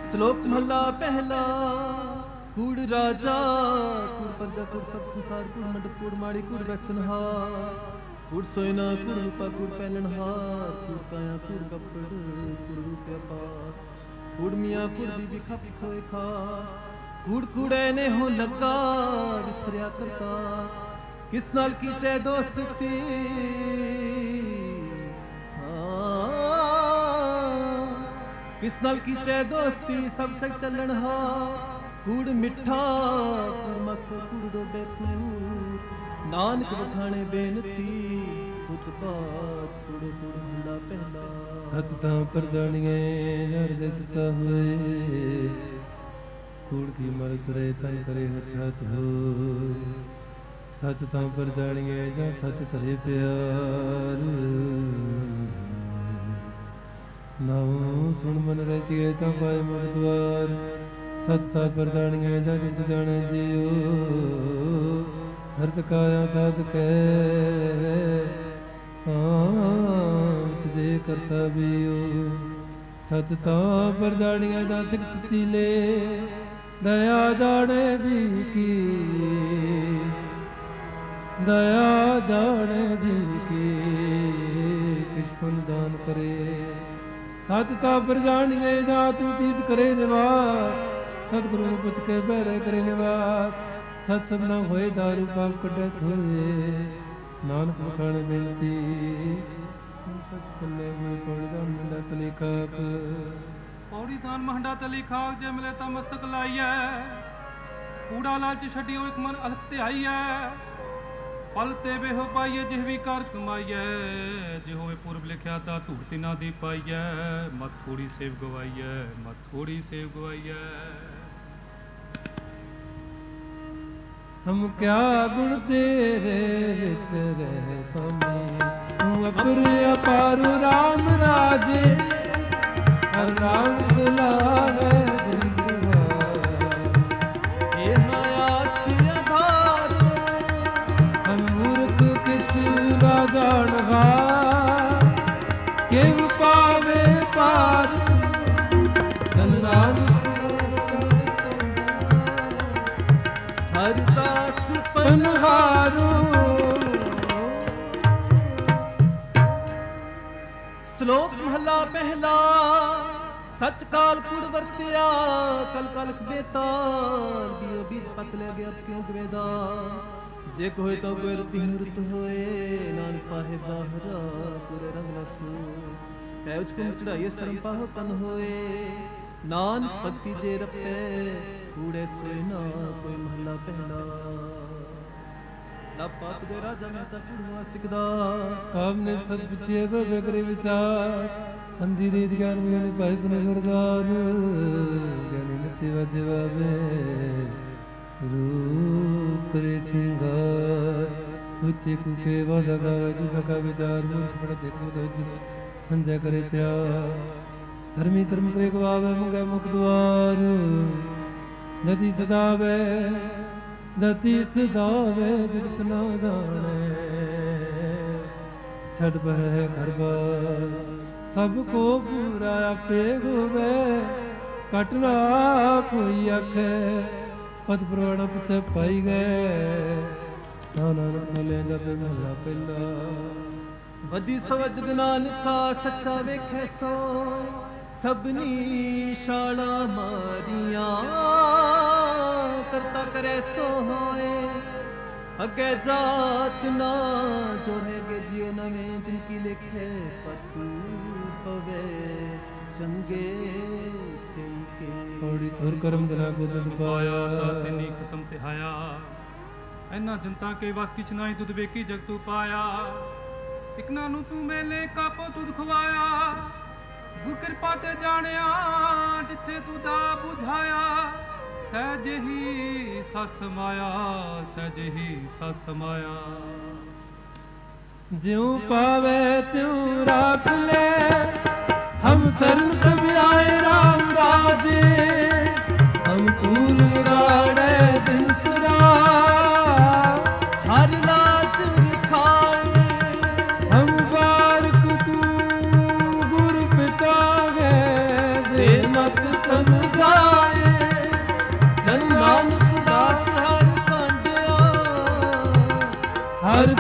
ਸ਼ਲੋਕ ਮਹਲਾ ਪਹਿਲਾ। ਕੂੜ ਰਾਜਾ ਕੂੜ ਪ੍ਰਜਾ ਕੂੜ ਸਭ ਸੰਸਾਰ ਕੂੜ ਮੰਡਪ ਕੂੜ ਮਾੜੀ ਕੂੜ ਬੈਸਨਹਾਰ ਕੂੜ ਸੋਇਨਾ ਕੂੜ ਰੂਪਾ ਕੂੜ ਪਹਿਨਣਹਾਰ ਕੂੜ ਕਾਇਆ ਕੂੜ ਕੱਪੜ ਕੂੜ ਰੂਪਿਆ ਪਾਰ ਕੂੜ ਮੀਆਂ ਕੂੜ ਬੀਬੀ ਖੱਪ ਖੋਏ ਖਾ ਕੂੜ ਕੂੜੇ ਨੇ ਹੋ ਲੱਗਾ ਵਿਸਰਿਆ ਕਰਤਾ ਕਿਸ ਨਾਲ ਕੀਚੈ ਦੋਸਤੀ ਕਿਸ ਨਾਲ ਕੀਚੈ ਦੋਸਤੀ ਸਭ ਚੱਕ ਚੱਲਣ ਹਾ ਕੂੜ ਮਿੱਠਾ ਕੂੜ ਮੱਖ ਕੂੜ ਡੋਡੇ ਪੂ ਨਾਨਕ ਵਖਾਣੇ ਬੇਨਤੀ ਪੁੱਤ ਬਾਜ ਕੂੜ ਕੂੜ ਹੁੰਦਾ ਪਹਿਲਾ। ਸਚ ਤਾਂ ਪਰ ਜਾਣੀਏ ਹਿਰਦੇ ਸਚਾ ਹੋਏ ਕੂੜ ਕੀ ਮਰ ਤੁਰੇ ਤਨ ਕਰੇ ਹਛਤ ਹੋ ਸਚ ਤਾਂ ਪਰ ਜਾਣੀਏ ਜਾਂ ਸਚ ਧਰੇ ਪਿਆਰ ਨਾਉ ਸੁਣ ਮਨ ਰਸੀਏ ਤਾਂ ਪਾਏ ਮੁਖ ਦੁਆਰ ਸਚ ਤਾਂ ਪਰ ਜਾਣੀਏ ਜਾਂ ਜਿਤ ਜਾਣੇ ਜੀਓ ਹਰਤ ਕਾਇਆ ਸਾਧ ਕੈ ਆਚ ਦੇ ਕਰਤਾ ਬੀਓ ਸਚ ਤਾਂ ਪਰ ਜਾਣੀਏ ਜਾਂ ਸਿਖ ਸਚੀ ਲੈ ਦਇਆ ਜਾਣੇ ਜੀ ਕੀ ਦਇਆ ਜਾਣੇ ਜੀ ਕੀ ਕਿਛ ਪੁਨ ਦਾਨ ਕਰੇ ਸਚ ਤਾਂ ਪਰ ਜਾਣੀਏ ਜਾਂ ਤੂੰ ਚੀਜ਼ ਕਰੇ ਨਿਵਾਸ ਸਤਿਗੁਰੂ ਨੂੰ ਪੁੱਛ ਕੇ ਬਹਿਰੇ ਕਰੇ ਨਿਵਾਸ ਸਤ ਸਤ ਨਾ ਹੋਏ ਦਾਰੂ ਪਾਪ ਕੱਢੇ ਹੋਏ ਨਾਨਕ ਵਖਾਣੇ ਬੇਨਤੀ ਸਤ ਚੱਲੇ ਹੋਏ ਪੌੜੀ ਦਾ ਮੰਡਾ ਤਲੀ ਖਾਕ ਪੌੜੀ ਦਾਨ ਮਹੰਡਾ ਤਲੀ ਖਾਕ ਜੇ ਮਿਲੇ ਤਾਂ ਮਸਤਕ ਲਾਈਐ ਕੂੜਾ ਲਾਲਚ ਛੱਡਿਓ ਇੱਕ ਮਨ ਅਲਖ ਧਿਆਈਐ ਪਲ ਤੇ ਵੇਹੋ ਪਾਈਏ ਜਿਹ ਵੀ ਕਰ ਕਮਾਈਐ ਜੇ ਹੋਵੇ ਪੁਰਬ ਲਿਖਿਆ ਤਾਂ ਧੂੜ ਤਿਨਾ ਦੀ ਪਾਈਐ ਮਤ ਥੋੜੀ ਸੇਵ ਗਵਾਈਐ ਮਤ ਥੋੜੀ ਸੇਵ ਗਵਾਈਐ। ਹਮ ਕਿਆ ਗੁਣ ਤੇਰੇ ਵਿੱਚ ਰਹਿ ਸੋਮੀ ਤੂੰ ਅਪਰ ਅਪਾਰ ਰਾਮ ਰਾਜੇ ਹਰ ਨਾਮ ਸਲਾਵੇ ਦਿਨ ਸੁਹਾਏ ਇਹ ਮਾਇਆ ਸੀ ਆਧਾਰ ਹਮ ਮੂਰਖ ਕਿਛ ਨਾ ਜਾਣਗਾ ਕਿਵ ਪਾਵੇ ਪਾਰ ਚੰਦਾਨ ਹਰਦਾਸ ਪਨਹਾਰੂ ਸ਼ਲੋਕ ਮਹਲਾ ਪਹਿਲਾ। ਸਚ ਕਾਲ ਕੂੜ ਵਰਤਿਆ ਕਲ ਕਲਖ ਬੇਤਾਲ ਦਿਓ ਬੀਜ ਪਤ ਲੈ ਗਿਆ ਕਿਉਂ ਦਵੇਦਾ ਜੇ ਕੋਏ ਤਾਂ ਕੋਈ ਰਤੀ ਰਤ ਹੋਏ ਨਾਨਕ ਪਾਹੇ ਬਾਹਰਾ ਪੂਰੇ ਰੰਗ ਰਸ ਪੈ ਉਚ ਕੁਮ ਚੜਾਈਏ ਸਰਮ ਪਾਹੋ ਤਨ ਹੋਏ ਨਾਨਕ ਭਗਤੀ ਜੇ ਰਪੇ ਕੂੜੇ ਸੋਇ ਨਾ ਕੋਈ ਮਹਲਾ ਪਹਿਲਾ। ਨਾ ਪਾਪ ਦੇ ਰਾਜਾ ਮੈਂ ਤਾਂ ਕੂੜਵਾ ਸਿਕਦਾ ਆਪ ਨੇ ਸਤ ਪਿਛੇ ਬੇ ਕਰੇ ਵਿਚਾਰ ਅੰਧੀ ਰੀਤ ਗਿਆਨ ਵਿਗਿਆਨੀ ਭਾਈ ਪੁਨੇ ਵਰਦਾਨ ਗਿਆਨੀ ਨਚੇ ਵਾਜੇ ਵਾਵੇ ਰੂਪ ਕਰੇ ਸਿੰਗਾਰ ਉੱਚੇ ਕੁਕੇ ਵਾਦਾ ਗਾਵੇ ਜਿਦਾ ਕਾ ਵਿਚਾਰ ਮੂਰਖ ਪੜ ਦੇਖੋ ਤਜ ਸੰਜੈ ਕਰੇ ਪਿਆਰ ਧਰਮੀ ਧਰਮ ਕਰੇ ਗਵਾਵੇ ਮੁਗੇ ਮੁਖ ਦੁਆਰ ਨਦੀ ਸਦਾਵੇ ਦਤੀ ਸਦਾਵੇ ਜਗਤ ਨਾ ਜਾਣੇ ਛੜ ਬਹਿ ਘਰ ਬਾਰ ਸਭ ਕੋ ਪੂਰਾ ਆਪੇ ਹੋਵੇ ਕਟਨਾ ਕੋਈ ਆਖੇ ਪਦ ਪ੍ਰਵਣ ਪਿਛੇ ਪਾਈ ਗਏ ਨਾਨਕ ਮਲੇ ਜਪੇ ਮਹਲਾ ਪਹਿਲਾ। ਵਧੀ ਸਵਜ ਨਾਨਕਾ ਸੱਚਾ ਵੇਖੈ ਸੋ ਸਭਨੀ ਸ਼ਾਲਾ ਮਾਰੀਆਂ ਕਰਤਾ ਕਰੇ ਸੋ ਹੋਏ ਅੱਗੇ ਜਾਤ ਨਾ ਜੋੜੇਗੇ ਜਿਉ ਨਵੇਂ ਜਿਨ ਕੀ ਲਿਖੇ ਪਤੂ ਪਵੇ ਚੰਗੇ ਸੇ ਕੇ ਔੜੀ ਤੁਰ ਕਰਮ ਦਨਾ ਕੋ ਦੁੱਧ ਪਾਇਆ ਤਿਨੀ ਕਸਮ ਤਿਹਾਇਆ ਐਨਾ ਜਨਤਾ ਕੇ ਵਸ ਕਿਛ ਨਾਹੀ ਦੁੱਧ ਵੇਖੀ ਜਗਤੂ ਪਾਇਆ ਇਕਨਾ ਨੂੰ ਤੂੰ ਮੇਲੇ ਕਾਪੋ ਦੁੱਧ ਖਵਾਇਆ ਗੁਰ ਕਿਰਪਾ ਤੇ ਜਾਣਿਆ ਜਿੱਥੇ ਤੂੰ ਦਾ ਬੁਝਾਇਆ ਸਹਿਜ ਹੀ ਸਸ ਮਾਇਆ ਸਹਿਜ ਹੀ ਸਸ ਮਾਇਆ। ਜਿਉ ਪਾਵੇ ਤਿਉ ਰਾਖ ਲੈ ਹਮ ਸਰਨ ਕਬ ਆਏ ਰਾਮ ਰਾਜੇ ਹਮ ਕੂਲ ਉਡਾੜੇ ਦਿਨ ਸਰਾ ਹਰ ਲਾਚ ਦਿਖਾਏ ਹਮ ਬਾਰਕ ਤੂੰ ਗੁਰ ਪਿਤਾ ਹੈ ਦੇ ਮਤ ਸਮਝਾ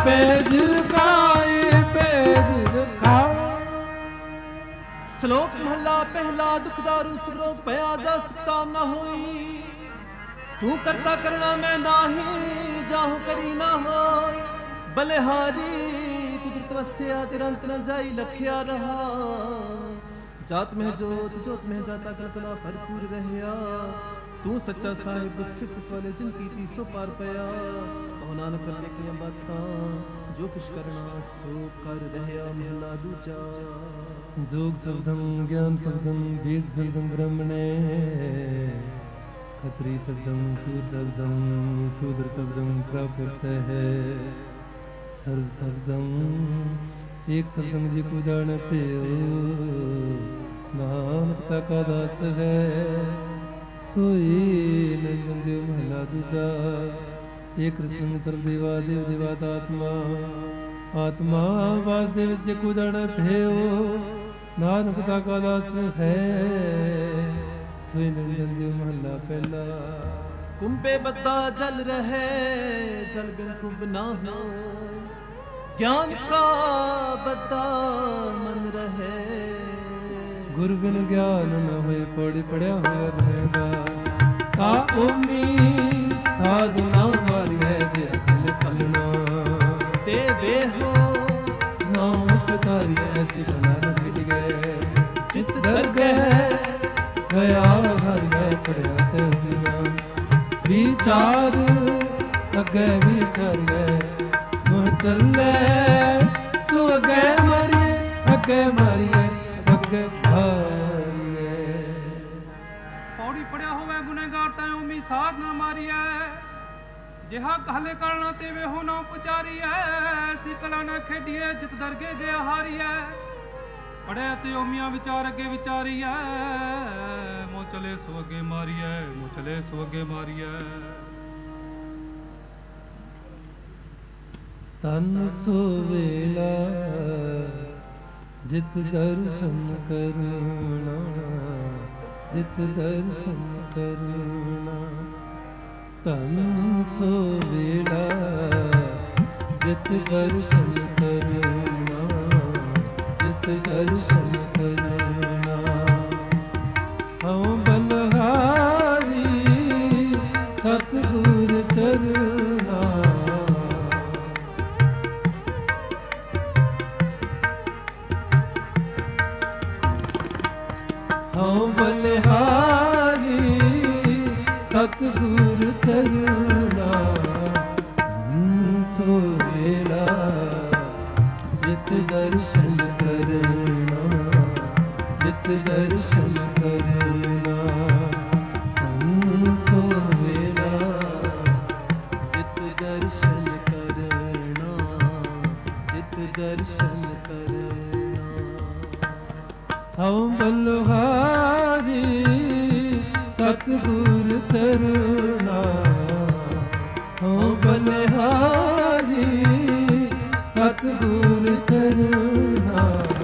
ਪੈਜ ਰਖਾਏ ਪੈਜ ਰਖਾਏ। ਸ਼ਲੋਕ ਮਹਲਾ ਪਹਿਲਾ। ਦੁਖ ਦਾਰੂ ਸੁਗਰੋਧ ਭਇਆ ਜਾ ਸੁਖਤਾਮ ਨਾ ਹੋਈ। ਤੂੰ ਕਰਤਾ ਕਰਣਾ ਮੈਂ ਨਾਹੀ ਜਾਹੂ ਕਰੀ ਨਾ ਹੋਈ। ਬਲਿਹਾਰੀ ਕੁਦਰਤ ਵਸਿਆ ਤਿਰੰਤ ਨ ਜਾਈ ਲਖਿਆ ਰਹਾ। ਜਾਤ ਮਹਿ ਜੋਤ ਜੋਤ ਮਹਿ ਜਾਤਾ ਕਲ ਕਲਾ ਭਰਪੂਰ ਰਹਿਆ। ਤੂੰ ਸੱਚਾ ਸਾਹਿਬ ਸਿਫਤ ਵਾਲੇ ਜਿਨ ਕੀਤੀ ਸੋ ਪਾਰ ਪਿਆ। ਕਹੋ ਨਾਨਕ ਕਰਨੇ ਕੀਆਂ ਬਾਤਾਂ ਜੋ ਕੁਛ ਕਰਨਾ ਸੋ ਕਰ ਰਹਿਆ। ਮਹਲਾ ਦੂਜਾ। जोग शब्दम ज्ञान शब्दम वेद शब्दम ब्रह्मणे। खत्री शब्दम सूर शब्दम शूद्र शब्दम प्राप्त है। सर्व शब्दम एक शब्दम जी को जान पे नानक का दास है। सोई नंदन देव महला दूजा। एक कृष्ण सर्व देवा देव देवात आत्मा आत्मा वासुदेव जी को जान पे नानक का दास है। सोई नंदन देव महला पहला। कुंभे बद्दा जल रहे जल बिन कुंभ ना हो। ज्ञान का बद्दा मन रहे। गुरु बिन ज्ञान न होए पढ़ पढ़िया होया रहेगा। ता ओमी साधु ना मारिए जे अचल पलना। ते वे हो नाम पतारी ऐसी बना न गए। चित डर गए गया हर गए पढ़िया ते हुआ। विचार अगे विचार गए मुँह चले सो अगे मारिए अगे मारिए अगे मारिए। ਪੌੜੀ ਪੜਿਆ ਹੋਵੇ ਗੁਨੇਗਾਰ ਤੈ ਉਮੀ ਸਾਧ ਨਾ ਮਾਰੀਐ। ਜਿਹਾ ਕਹਲੇ ਕਰਨਾ ਤੇ ਵੇ ਹੋ ਨਾ ਪੁਚਾਰੀਐ। ਐਸੀ ਕਲਾ ਨਾ ਖੇਡੀਏ ਜਿਤ ਦਰਗੇ ਗਿਆ ਹਾਰੀਐ। ਪੜਿਆ ਤੇ ਉਮੀਆਂ ਵਿਚਾਰ ਅੱਗੇ ਵਿਚਾਰੀਐ। ਮੋ ਚਲੇ ਸੋ ਅੱਗੇ ਮਾਰੀਐ ਮੋ ਚਲੇ ਸੋ ਅੱਗੇ ਮਾਰੀਐ। ਤਨ ਸੋ ਵੇਲਾ ਜਿਤ ਦਰਸ਼ਨ ਕਰਨਾ। ਜਿਤ ਦਰਸ਼ਨ ਕਰਨਾ। ਤਨ ਸੋ ਵੇਲਾ ਜਿਤ ਦਰਸ਼ਨ ਕਰਨਾ। ਜਿਤ ਦਰਸ਼ਨ ਕਰਨਾ। ਹਉ ਬਲਹਾਰੀ ਸਤਿਗੁਰ ਚਰਨਾ। ਹਉ ਬਲਿਹਾਰੀ ਸਤਿਗੁਰ ਚਰਨਾ। ਸੋ ਵੇਲਾ ਜਿਤ ਦਰਸ਼ਨ ਕਰਨਾ। ਜਿਤ ਦਰਸ਼ਨ ਕਰਨਾ। ਸੋ ਵੇਲਾ ਜਿਤ ਦਰਸ਼ਨ ਕਰਨਾ। ਜਿਤ ਦਰਸ਼ਨ ਕਰਨਾ। ਹਉ ਬਲਿਹਾਰੀ ਸਤਿਗੁਰ ਚਰਨਾ। ਹਉ ਬਲਿਹਾਰੀ ਸਤਿਗੁਰ ਚਰਨਾ।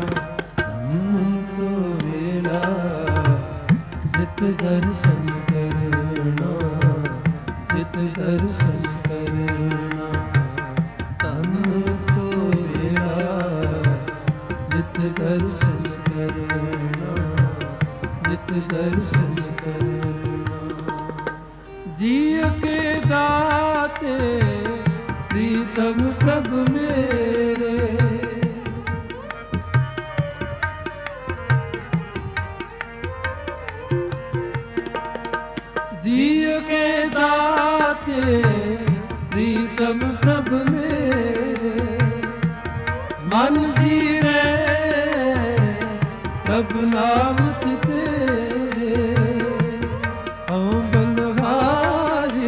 ਸੋ ਵੇਲਾ ਜਿਤ ਦਰਸ਼ਨ ਕਰਨਾ। ਜਿਤ ਦਰਸ਼ਨ ਕਰਨਾ। ਤਨ ਸੋ ਵੇਲਾ ਜਿਤ ਦਰਸ਼ਨ ਕਰਨਾ। ਜਿਤ ਦਰਸ਼ਨ ਕਰਨਾ। ਜੀਅ ਕੇ ਦਾਤੇ ਪ੍ਰੀਤਮ ਪ੍ਰਭ ਮੇਰੇ। ਜੀਅ ਕੇ ਦਾਤੇ ਪ੍ਰੀਤਮ ਪ੍ਰਭ ਮੇਰੇ। ਮਨ ਜੀਵੇ ਪ੍ਰਭ ਨਾਮ ਤੇਰੇ। ਹਉ ਬਲਿਹਾਰੀ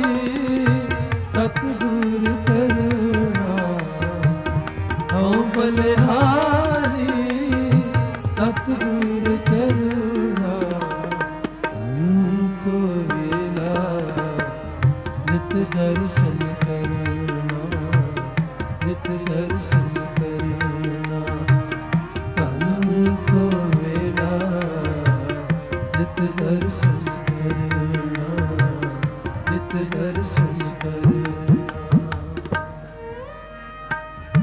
ਸਤਿਗੁਰ ਚਰਨਾ। ਹਉ ਬਲਿਹਾਰੀ ਸਤਿਗੁਰ ਚਰਨਾ। ਸੋ ਵੇਲਾ ਜਿਤ ਦਰਸ਼ਨ ਕਰਨਾ। ਜਿਤ ਦਰਸ਼ਨ ਕਰਨਾ। ਸੋ ਵੇਲਾ ਜਿਤ ਦਰਸ਼ਨ ਕਰਨਾ। ਜਿਤ ਦਰਸ਼ਨ ਕਰਨਾ।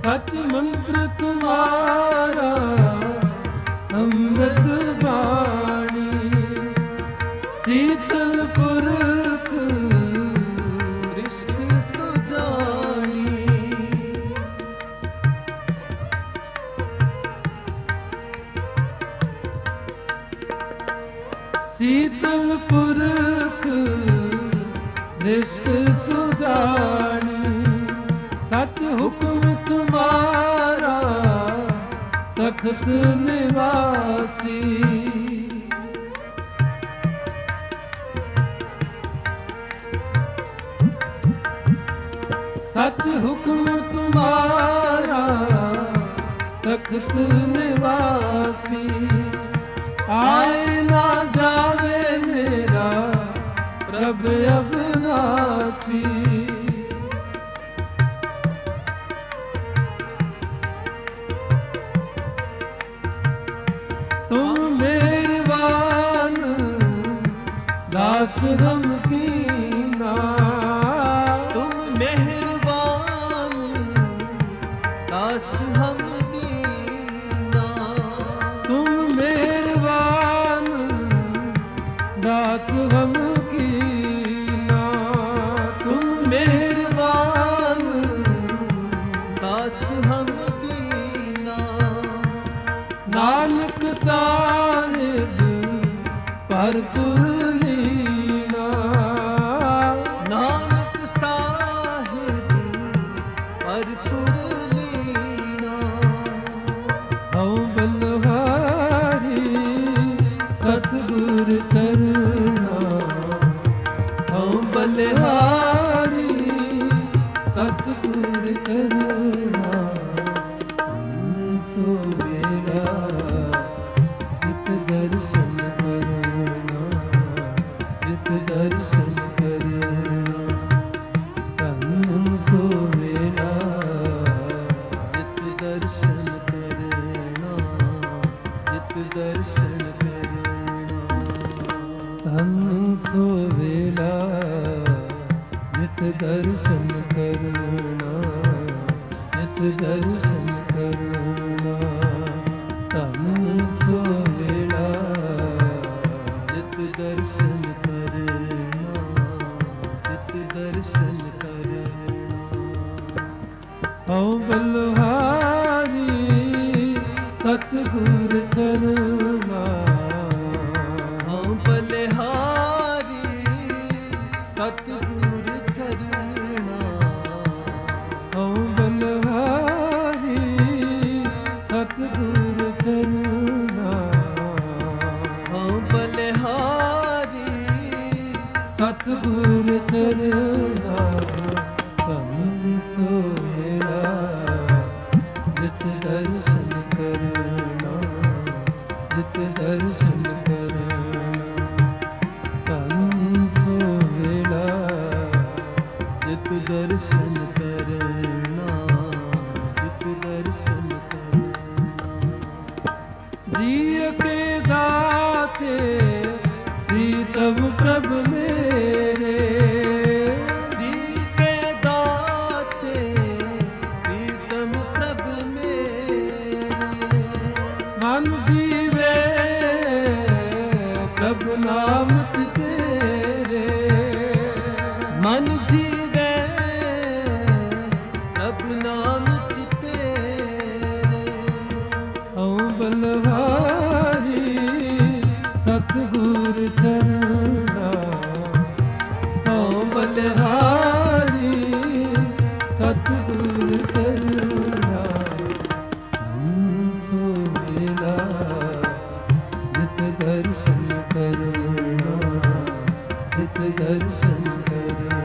सच मंत्र तुम्हारा अमृत वाणी, शीतल पुरख दृष्टि सुजानी। शीतल पुरख दृष्टि सुजानी, सच हुक्म तुम्हारा तख्त निवासी। सच हुक्म तुम्हारा तख्त निवासी, आए ना जावे मेरा प्रभ अविनाशी। तुम मेहरबान दास हम कीना, तुम मेहरबान दास हम दीना। तुम मेहरबान दास हम कीना, तुम मेहरबान दास हम दीना। नानक साहिब भरपुर लीना, नानक साहिब भरपुर लीना। हऊँ बलहारी सतगुर चरना, हऊँ बलिहारी सतगुर चरना। सो मेरा चित दर्शन करना, चित दर्शन करना। तन सो मेरा चित दर्शन करना, चित दर्शन करना। तन सो वेला जित दर्शन करना, जित दर्शन करना। तन सो वेला चित दर्शन करना, चित दर्शन करना। हऊँ बलहारी सतगुर चरना, हऊँ बलिहारी सतगुर चरना। हऊँ बलहारी सतगुर चरना, हऊँ बलिहारी सतगुर चरना। तन सो मेरा जित दर्शन करना, जित दर्शन करना। तन सो मेरा जित दर्शन करना, जित दर्शन करना। जिय के दाते प्रीतम प्रभ मेरे, जी के दाते प्रीतम प्रभ मेरे। मन जीवे प्रभु नाम तेरे। मन जीवे प्रभ नाम तेरे। हऊँ बलहारी सतगुर चरना, हऊँ बलहारी सतगुर चरना। तन सो मेरा जित दर्शन करना, जित दर्शन करना।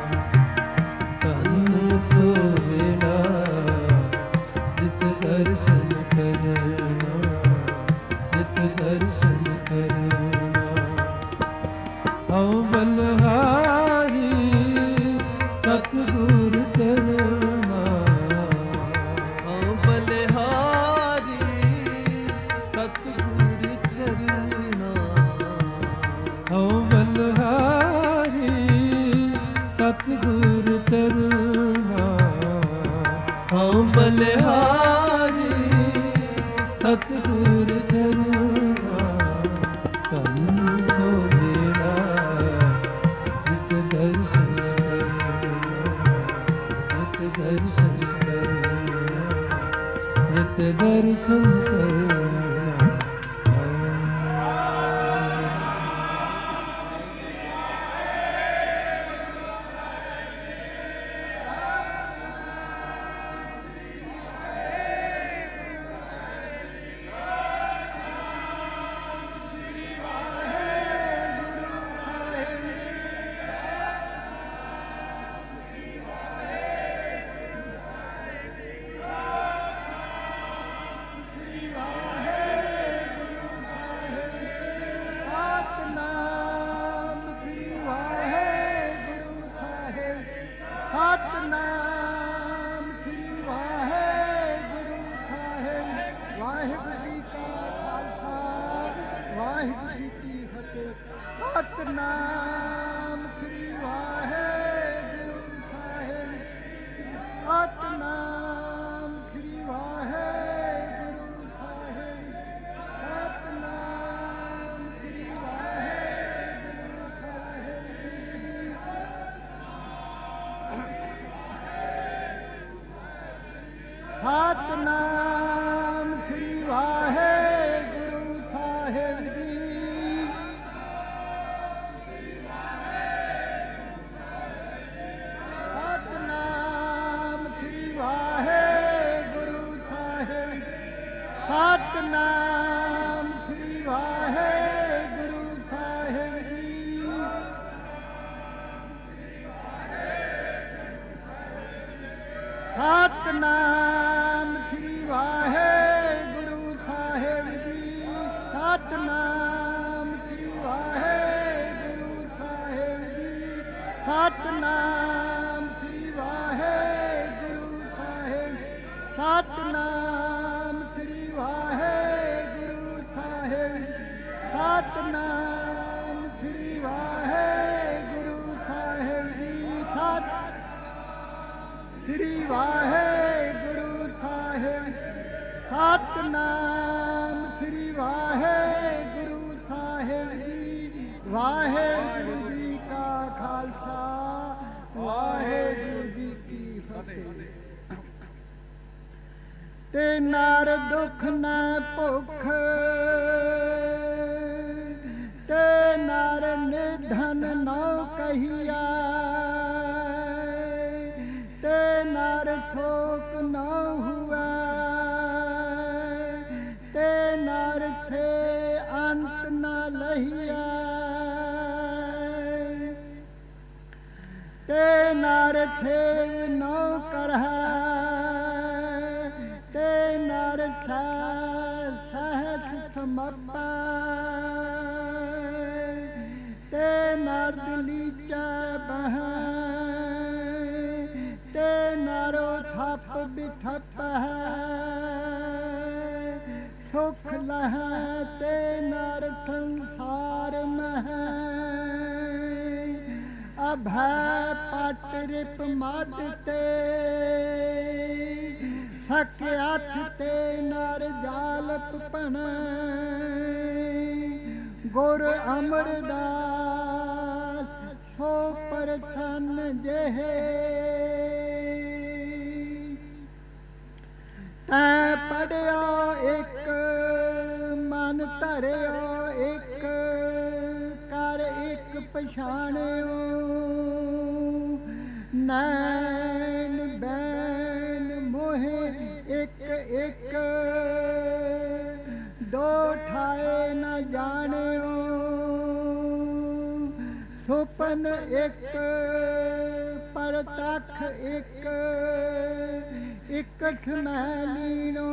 तन सो मेरा जित दर्शन करना, जित दर्शन करना। हऊँ बलहारी सतगुर चरना, हऊँ बलिहारी सतगुर चरना। हऊँ बलहारी सतगुर चरना। हऊँ बलिहारी ਸਤਨਾਮ ਸ੍ਰੀ ਵਾਹਿਗੁਰੂ ਸਾਹਿਬ ਜੀ। ਸਤਨਾਮ ਸ੍ਰੀ ਵਾਹਿਗੁਰੂ ਸਾਹਿਬ ਜੀ। ਸਤਨਾਮ ਸ੍ਰੀ ਵਾਹਿਗੁਰੂ ਸਾਹਿਬ। ਸਤਨਾਮ ਸ੍ਰੀ ਵਾਹਿਗੁਰੂ ਸਾਹਿਬ। ਸਤਨਾਮ ਸ੍ਰੀ ਵਾਹਿਗੁਰੂ ਸਾਹਿਬ ਜੀ। ਸਤ ਸ੍ਰੀ ਵਾਹਿਗੁਰੂ ਸਾਹਿਬ। ਸਤਨਾਮ ਸ੍ਰੀ ਵਾਹਿਗੁਰੂ ਸਾਹਿਬ ਜੀ। ਵਾਹਿਗੁਰੂ ਜੀ ਕਾ ਖਾਲਸਾ, ਵਾਹਿਗੁਰੂ ਜੀ ਕੀ ਫਤਿਹ। ਤੇ ਨਰ ਦੁਖ ਨ ਭੁਖ, ਤੇ ਨਰ ਨਿਧਨ ਨੋ ਕਹੀਆ, ਤੇ ਨਰ ਸ਼ੋਕ ਨ ਹੁਆ, ਤੇ ਨਰ ਸੇ ਅੰਤ ਨ ਲਹੀਆ, ਤੇ ਨਰ ਸੇਵ ਨੋ ਕਰਹਿ, ਤੇ ਨਰ ਸਹਿਜ ਸਮਪੈ, ਤੇ ਨਰ ਦਲੀਚੈ ਬਹੈ, ਤੇ ਨਰੋ ਥਪ ਬਿਥਪੈ, ਸੁਖ ਲਹੈ ਤੇ ਨਰ ਸੰਸਾਰ ਮਹਿ, ਅਭੈ ਪਟ ਰਿਪ ਮਦ ਤੇ, ਸਕਿਆਥ ਤੇ ਨਰ ਜਾਲਪ ਭਣੈ, ਗੁਰ ਅਮਰਦਾਸ ਸੋ ਪ੍ਰਸੰਨ ਜਿਹੇ, ਤੈ ਪੜਿਆ ਇੱਕ ਮਨ ਧਰਿਆ ਇੱਕ, ਕਰ ਇੱਕ ਪਛਾਣਿਓ, ਨੈਣ ਬੈਨ ਮੋਹਿ ਇੱਕ ਇੱਕ, ਦੋ ਠਾਏ ਨ ਜਾਣਿਓ, ਸੁਪਨ ਇੱਕ ਪਰਤਖ ਇੱਕ, ਇੱਕ ਸਮੈ ਲੀਣੋ,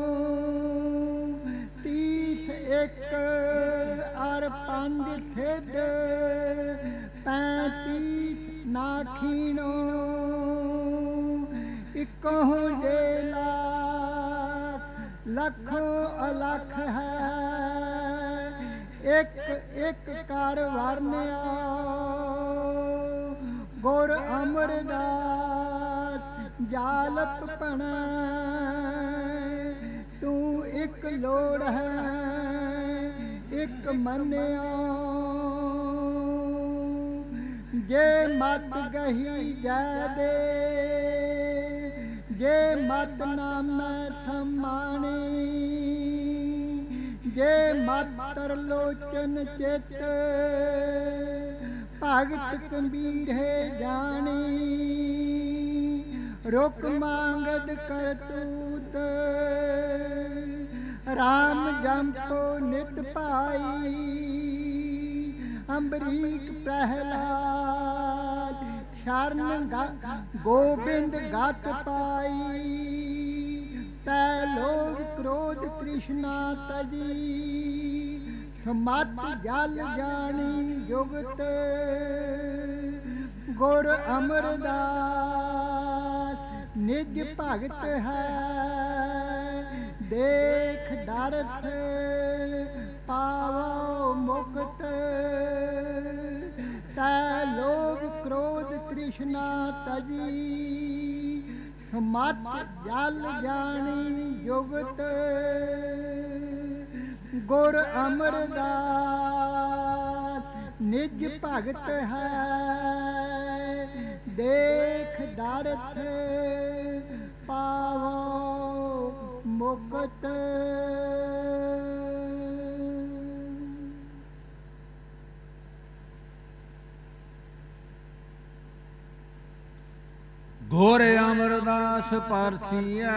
ਤੀਸ ਇੱਕ ਅਰ ਪੰਜ ਸਿੱਧ, ਪੈਂਤੀਸ ਨਾ ਖੀਣੋ, ਇਕੋ ਜੇ ਲਾਖ ਲੱਖੋਂ ਅਲਖ ਹੈ, ਇੱਕ ਇੱਕ ਕਰ ਵਰਨਿਆ, ਗੁਰ ਅਮਰਦਾਸ ਜਾਲਪ ਭਣੈ, ਤੂੰ ਇੱਕ ਲੋੜ ਹੈ ਇੱਕ ਮੰਨਿਆ, ਜੇ ਮਤ ਗਹੀ ਜੈ ਦੇ, ਜੇ ਮਤ ਨਾਮੈ ਸਮਾਣੀ, ਜੇ ਮਤ ਤਰਲੋਚਨ ਚਿਤ, ਭਗਤ ਕਬੀਰੇ ਜਾਣੀ, ਰੁਕ ਮੰਗਦ ਕਰਤੂਤ, ਰਾਮ ਜੰਪੋ ਨਿਤ ਪਾਈ, ਅੰਬਰੀਕ ਪ੍ਰਹਿਲਾਦ ਸ਼ਰਨ ਗੋਬਿੰਦ ਗਤ ਪਾਈ, ਤੈ ਲੋਭ ਕ੍ਰੋਧ ਤ੍ਰਿਸ਼ਨਾ ਤਜੀ, ਸਮਤ ਜਲ ਜਾਣੀ ਜੁਗਤ, ਗੁਰ ਅਮਰਦਾਸ ਨਿਜ ਭਗਤ ਹੈ, ਦੇਖ ਦਰਸ ਪਾਵੋ ਮੁਕਤ, ਤੈ ਲੋਭ ਕ੍ਰੋਧ ਤ੍ਰਿਸ਼ਨਾ ਤਜੀ, ਸਮਤ ਜਲ ਜਾਣੀ ਜੁਗਤ, ਗੁਰ ਅਮਰਦਾਸ ਨਿਜ ਭਗਤ ਹੈ, ਦੇਖ ਦਰਸ ਪਾਵੋ ਮੁਕਤ। ਘੋਰ ਅਮਰਦਾਸ ਪਰਸੀਐ,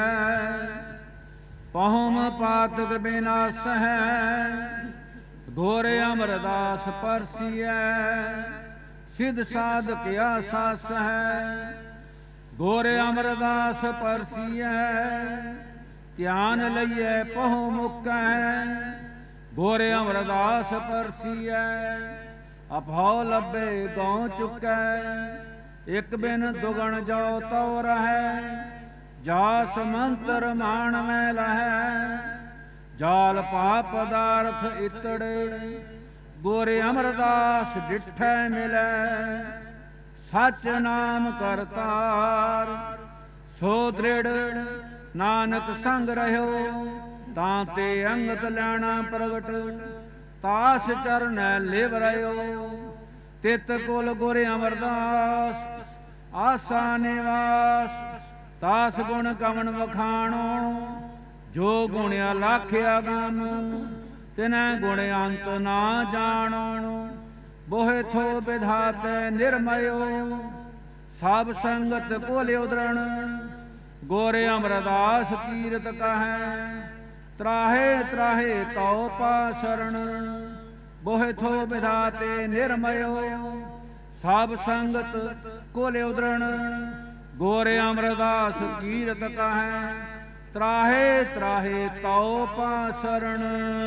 ਪਹੁਮ ਪਾਤਕ ਬਿਨਾਸ ਹੈ। ਘੋਰ ਅਮਰਦਾਸ ਪਰਸੀਐ, ਸਿਧ ਸਾਧਕ ਆਸਾਸ ਹੈ। ਗੁਰ ਅਮਰਦਾਸ ਪਰਸੀਐ ਧਿਆਨ ਲਈਐ ਪਹੁ ਮੁਕੈ ਗੁਰ ਅਮਰਦਾਸ ਪਰਸੀਐ ਅਭਉ ਲੱਭੇ ਗਉ ਚੁਕੈ ਇਕ ਬਿਨ ਦੁਗਣ ਜੋ ਤਉ ਰਹੈ ਜਾਸ ਮੰਤਰ ਮਾਣ ਮੈਂ ਲਹੈ ਜਾਲ ਪਾਪ ਪਦਾਰਥ ਇਤੜੇ ਗੁਰ ਅਮਰਦਾਸ ਡਿਠੈ ਮਿਲੈ ਸਚ ਨਾਮ ਕਰਤਾਰ ਸੋ ਦ੍ਰਿੜ ਨਾਨਕ ਸੰਗ ਰਹਿਓ ਤਾਂ ਤੇ ਅੰਗਤ ਲੈਣਾ ਪ੍ਰਗਟ ਤਾਸ ਚਰਨੈ ਲਿਵ ਰਹਿਓ ਤਿਤ ਕੁਲ ਗੁਰ ਅਮਰਦਾਸ ਆਸਾ ਨਿਵਾਸ ਤਾਸ ਗੁਣ ਕਵਣ ਵਖਾਣੋ ਜੋ ਗੁਣ ਅਲਾਖਿਆ ਗਾਮ ਤਿਨੈ ਗੁਣ ਅੰਤ ਨਾ ਜਾਣੋ ਬੋਹਿ ਥੋ ਵਿਧਾਤੈ ਨਿਰਮਯੋ ਸਭ ਸੰਗਤ ਕੋਲਿ ਉਦਰਣ ਗੁਰ ਅਮਰਦਾਸ ਕੀਰਤ ਕਹੈ ਤਰਾਹੇ ਤਰਾਹੇ ਤਉ ਪਾਸਰਣ ਬੋਹਿ ਥੋ ਵਿਧਾਤੇ ਨਿਰਮਯੋ ਸਭ ਸੰਗਤ ਕੋਲਿ ਉਦਰਣ ਗੁਰ ਅਮਰਦਾਸ ਕੀਰਤ ਕਹੈ ਤਰਾਹੇ ਤਰਾਹੇ ਤਉ ਪਾਸਰਣ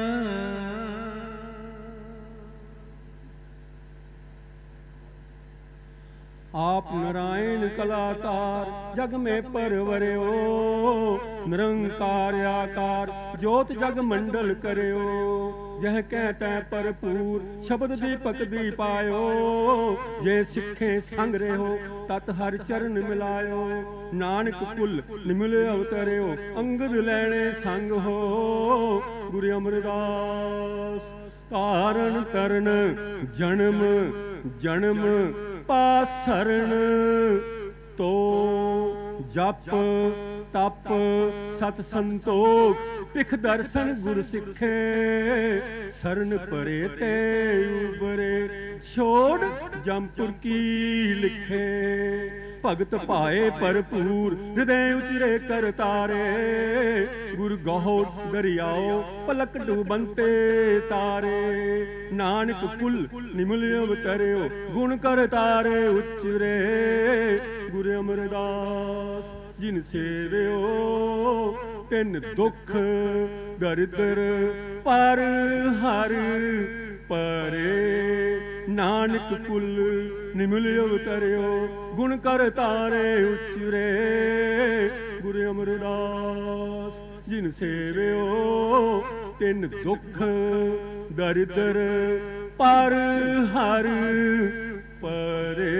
आप नारायण कलाकार जग में परवरियो निरंकार आकार जोत जग मंडल करियो यह कहते भरपूर शब्द दीपक दी पायो ये सिखे संग रहो तत हर चरण मिलायो नानक कुल निमिले अवतरियो अंगद लैणे संग हो गुरु अमरदास कारण तरण जन्म जन्म पासरण तो जप तप सत संतोख पिख दर्शन गुर सिखे शरण परे ते उबरे छोड़ जमपुर की लिखे भगत पाए भरपूर हृदय उचरे कर तारे गुर गहो दरियाओ पलक डूबंते तारे नानक कुल निमल अवतरियो गुण कर तारे उचरे गुरु अमरदास जिन सेवियो तिन दुख दरिद्र पर हर परे नानक कुल निमल अवतरियो गुण कर तारे उचरे गुरु अमरदास जिन सेवियो तिन दुख दरिद्र पर हर परे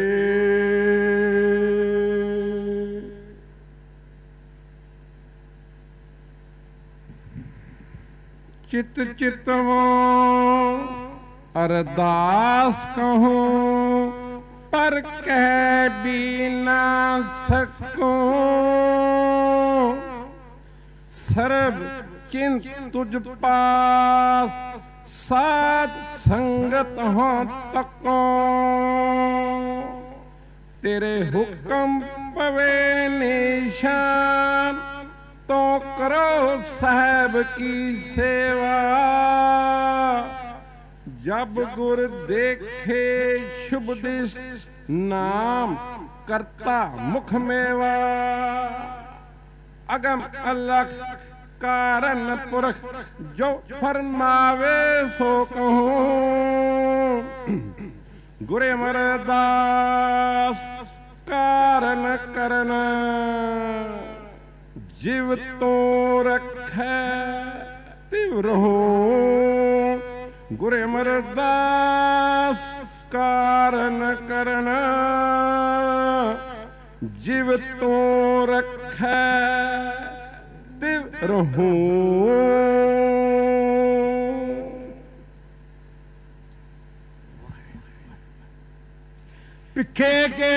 चित चितवो अरदास कहूँ पर कह भी ना सकूं सर्व चिंत तुझ पास साध संगत हो तको तेरे हुक्म पवे निशान तो करो साहब की सेवा जब गुर देखे शुभ दिश नाम करता मुख मेवा अगम अलख कारण पुरख जो फरमावे सो कहूँ गुरु अमरदास कारण करना जीव तो रखे तीव्र हो गुरु अमरदास कारण करना जीव तो रखे तीव्र हो पिखे के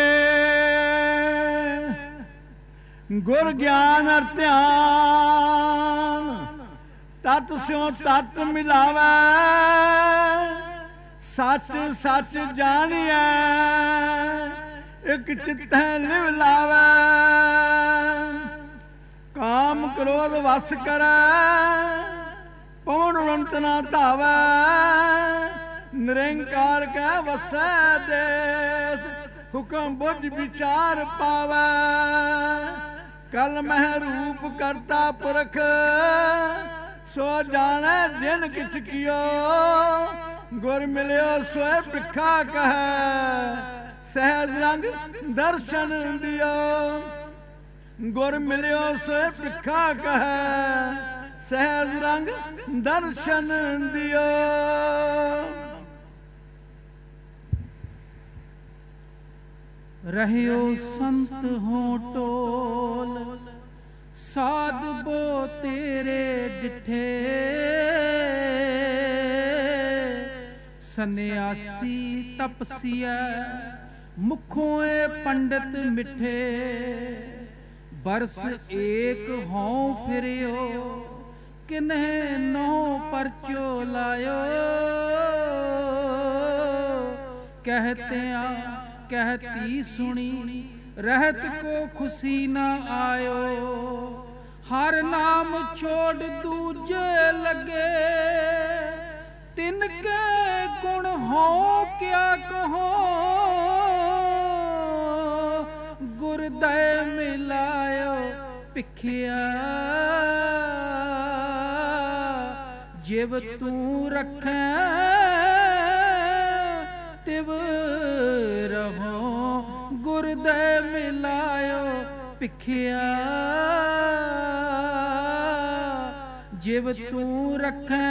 गुर ज्ञान और ध्यान तत् स्यों तत् मिलावे सच सच जानिए एक चित्त लिव लावे काम क्रोध वस करे पौन उड़ंत ना धावे निरंकार का वसै देश ਹੁਕਮ ਬੁੱਝ ਵਿਚਾਰ ਪਾਵੈ। ਕਲ ਮਹਿ ਰੂਪ ਕਰਤਾ ਪੁਰਖ ਸੋ ਜਾਣੈ ਜਿਨ ਕਿਛ ਕੀਓ। ਗੁਰ ਮਿਲਿਓ ਸੋਇ ਭਿਖਾ ਕਹੈ ਸਹਿਜ ਰੰਗ ਦਰਸ਼ਨ ਦਿਓ। ਗੁਰ ਮਿਲਿਓ ਸੋਇ ਭਿਖਾ ਕਹੈ ਸਹਿਜ ਰੰਗ ਦਰਸ਼ਨ ਦਿਓ। ਰਹਿਓ ਸੰਤ ਹੋ ਟੋਲ ਸਾਧ ਬੋ ਤੇਰੇ ਡਿਠੇ। ਸੰਨਿਆਸੀ ਤਪਸੀਐ ਮੁਖੋਂ ਏ ਪੰਡਤ ਮਿੱਠੇ। ਬਰਸ ਏਕ ਹਉ ਫਿਰਿਓ ਕਿਨਹਿ ਨਹੁ ਪਰਚੋ ਲਾਇਓ। ਕਹਿਤਿਆਂ ਕਹਿਤੀ ਸੁਣੀ ਰਹਿਤ ਕੋ ਖੁਸ਼ੀ ਨਾ ਆਇਓ। ਹਰ ਨਾਮ ਛੋੜ ਦੂਜੇ ਲਗੇ ਤਿਨ ਕੇ ਗੁਣ ਹੋ ਕਿਆ ਕਹੋ। ਗੁਰਦੈ ਮਿਲਾਇਓ ਭਿਖਿਆ ਜਿਵ ਤੂੰ ਰੱਖੈ ਤਿਵ ਰਹੋ। ਗੁਰਦੈ ਮਿਲਾਇਓ ਭਿਖਿਆ ਜਿਵ ਤੂੰ ਰੱਖੈ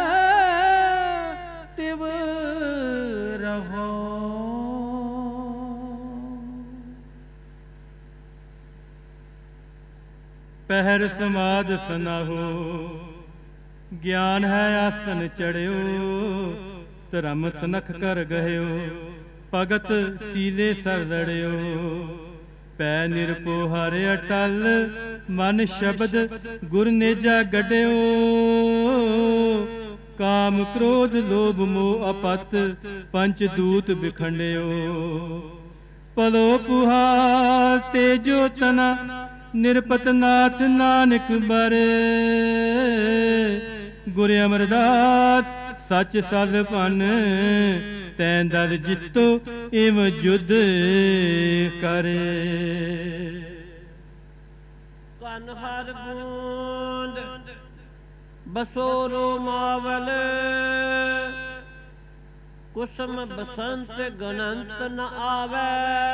ਤਿਵ ਰਹੋ। ਪਹਿਰ ਸਮਾਦ ਸਨਾਹੋ ਗਿਆਨ ਹੈ ਆਸਨ ਚੜਿਓ। ਧਰਮ ਤਨਖ ਕਰ ਗਹਿਓ ਭਗਤ ਸੀਲੇ ਸਰ ਲੜਿਓ। ਪੈ ਨਿਰਪੋ ਹਰ ਅਟਲ ਮਨ ਸ਼ਬਦ ਗੁਰ ਨੇਜਾ ਗੱਡਿਓ। ਕਾਮ ਕ੍ਰੋਧ ਲੋਭ ਮੋਹ ਅਪਤ ਪੰਚ ਦੂਤ ਬਿਖੰਡਿਓ। ਪਲੋ ਪੁਹਾਰ ਤੇਜੋ ਤਨਾ ਨਿਰਪਤ ਨਾਥ ਨਾਨਕ ਬਰੇ। ਗੁਰ ਅਮਰਦਾਸ ਸੱਚ ਸਦ ਭਨ ਤੈਂ ਦਲ ਜਿੱਤੋ ਇਵ ਜੁਦ ਕਰੇ। ਕਨ ਹਰ ਬੂੰਦ ਬਸੋਰੋ ਮਾਵਲ। ਕੁਸਮ ਬਸੰਤ ਗਨੰਤ ਨ ਆਵੈ।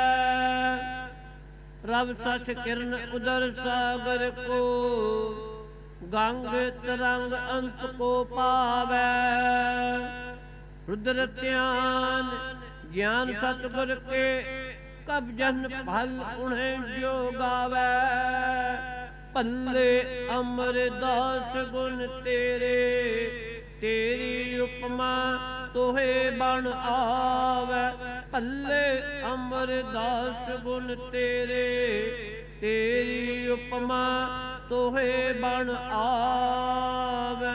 ਰਬ ਸਚ ਕਿਰਨ ਉਦਰ ਸਾਗਰ ਕੋ। ਗੰਗ ਤਰੰਗ ਅੰਤ ਕੋ ਪਾਵੈ। रुद्र ध्यान ज्ञान सतगुर के कब जन फल उन्हें जो गावै। पल्ले अमरदास गुण तेरे तेरी उपमा तोहे बन आवे। पल्ले अमरदास गुण तेरे तेरी उपमा तोहे बन आवे।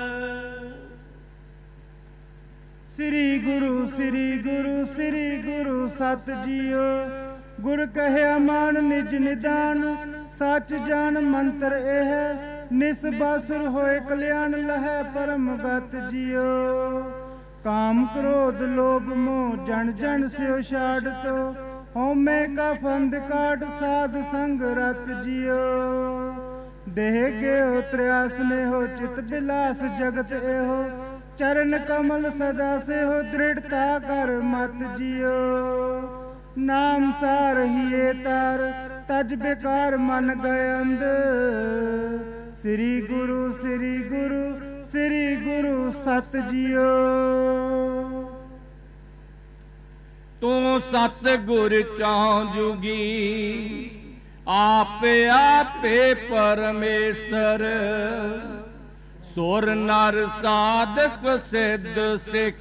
ਸ੍ਰੀ ਗੁਰੂ ਸ੍ਰੀ ਗੁਰੂ ਸ੍ਰੀ ਗੁਰੂ ਸਤ ਜੀਓ। ਗੁਰ ਕਹਿਆ ਮਾਨ ਨਿਜ ਨਿਦਾਨ ਸੱਚ ਜਾਨ ਮੰਤਰ ਇਹ। ਨਿਸ ਬਾਸੁਰ ਹੋਏ ਕਲਿਆਣ ਲਹੈ ਪਰਮ ਗਤ ਜੀਓ। ਕਾਮ ਕ੍ਰੋਧ ਲੋਭ ਮੋਹ ਜਨ ਜਨ ਸਿਓ ਛਾੜਤੋ। ਹਉਮੈ ਕਾ ਫੰਦ ਕਾਟ ਸਾਧ ਸੰਗ ਰਤ ਜੀਓ। ਦੇਹ ਗਿਓ ਤ੍ਰਿਆਸ ਨੇਹੋ ਚਿਤ ਬਿਲਾਸ ਜਗਤ ਇਹੋ। ਚਰਨ ਕਮਲ ਸਦਾ ਸੇਹੋ ਦ੍ਰਿੜਤਾ ਕਰ ਮਤ ਜੀਓ। ਨਾਮ ਸਾਰ ਹੀਏ ਤਾਰ ਤਜ ਬੇਕਾਰ ਮਨ ਗਏ ਅੰਧ। ਸ੍ਰੀ ਗੁਰੂ ਸ੍ਰੀ ਗੁਰੂ ਸ੍ਰੀ ਗੁਰੂ ਸਤ ਜੀਓ। ਤੂੰ ਸਤ ਗੁਰ ਚਾਹੁ ਜੁਗੀ ਆਪੇ ਆਪੇ ਪਰਮੇਸ਼ਰ। ਸੁਰ ਨਰ ਸਾਧਕ ਸਿੱਧ ਸਿੱਖ